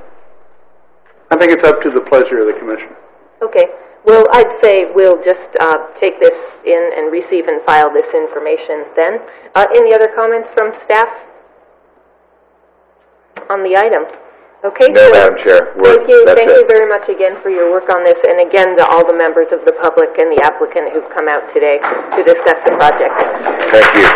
I think it's up to the pleasure of the commission. Okay. Well, I'd say we'll just take this in and receive and file this information then. Any other comments from staff on the item? Okay. No, Madam Chair. Thank you very much again for your work on this, and again to all the members of the public and the applicant who've come out today to discuss the project. Thank you.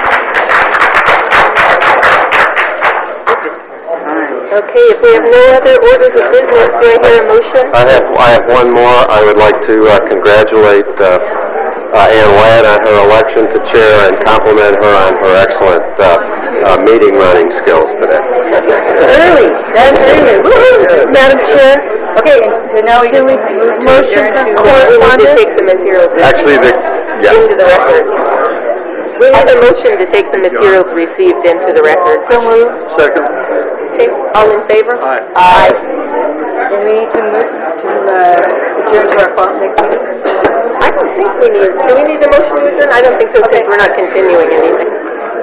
Okay, if we have no other orders of business, do I hear a motion? I have one more. I would like to congratulate Ann Ladd on her election to chair and compliment her on her excellent meeting running skills today. Early. That's early. Woo-hoo. Madam Chair. Okay, so now we can motion for correspondence. Take the materials into the record. We need a motion to take the materials received into the record. So moved. Second. Okay, all in favor? Aye. And we need to move to adjourn to our next meeting? I don't think we need, do we need a motion to adjourn? I don't think so, since we're not continuing anything.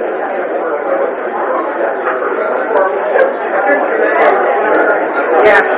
Yeah.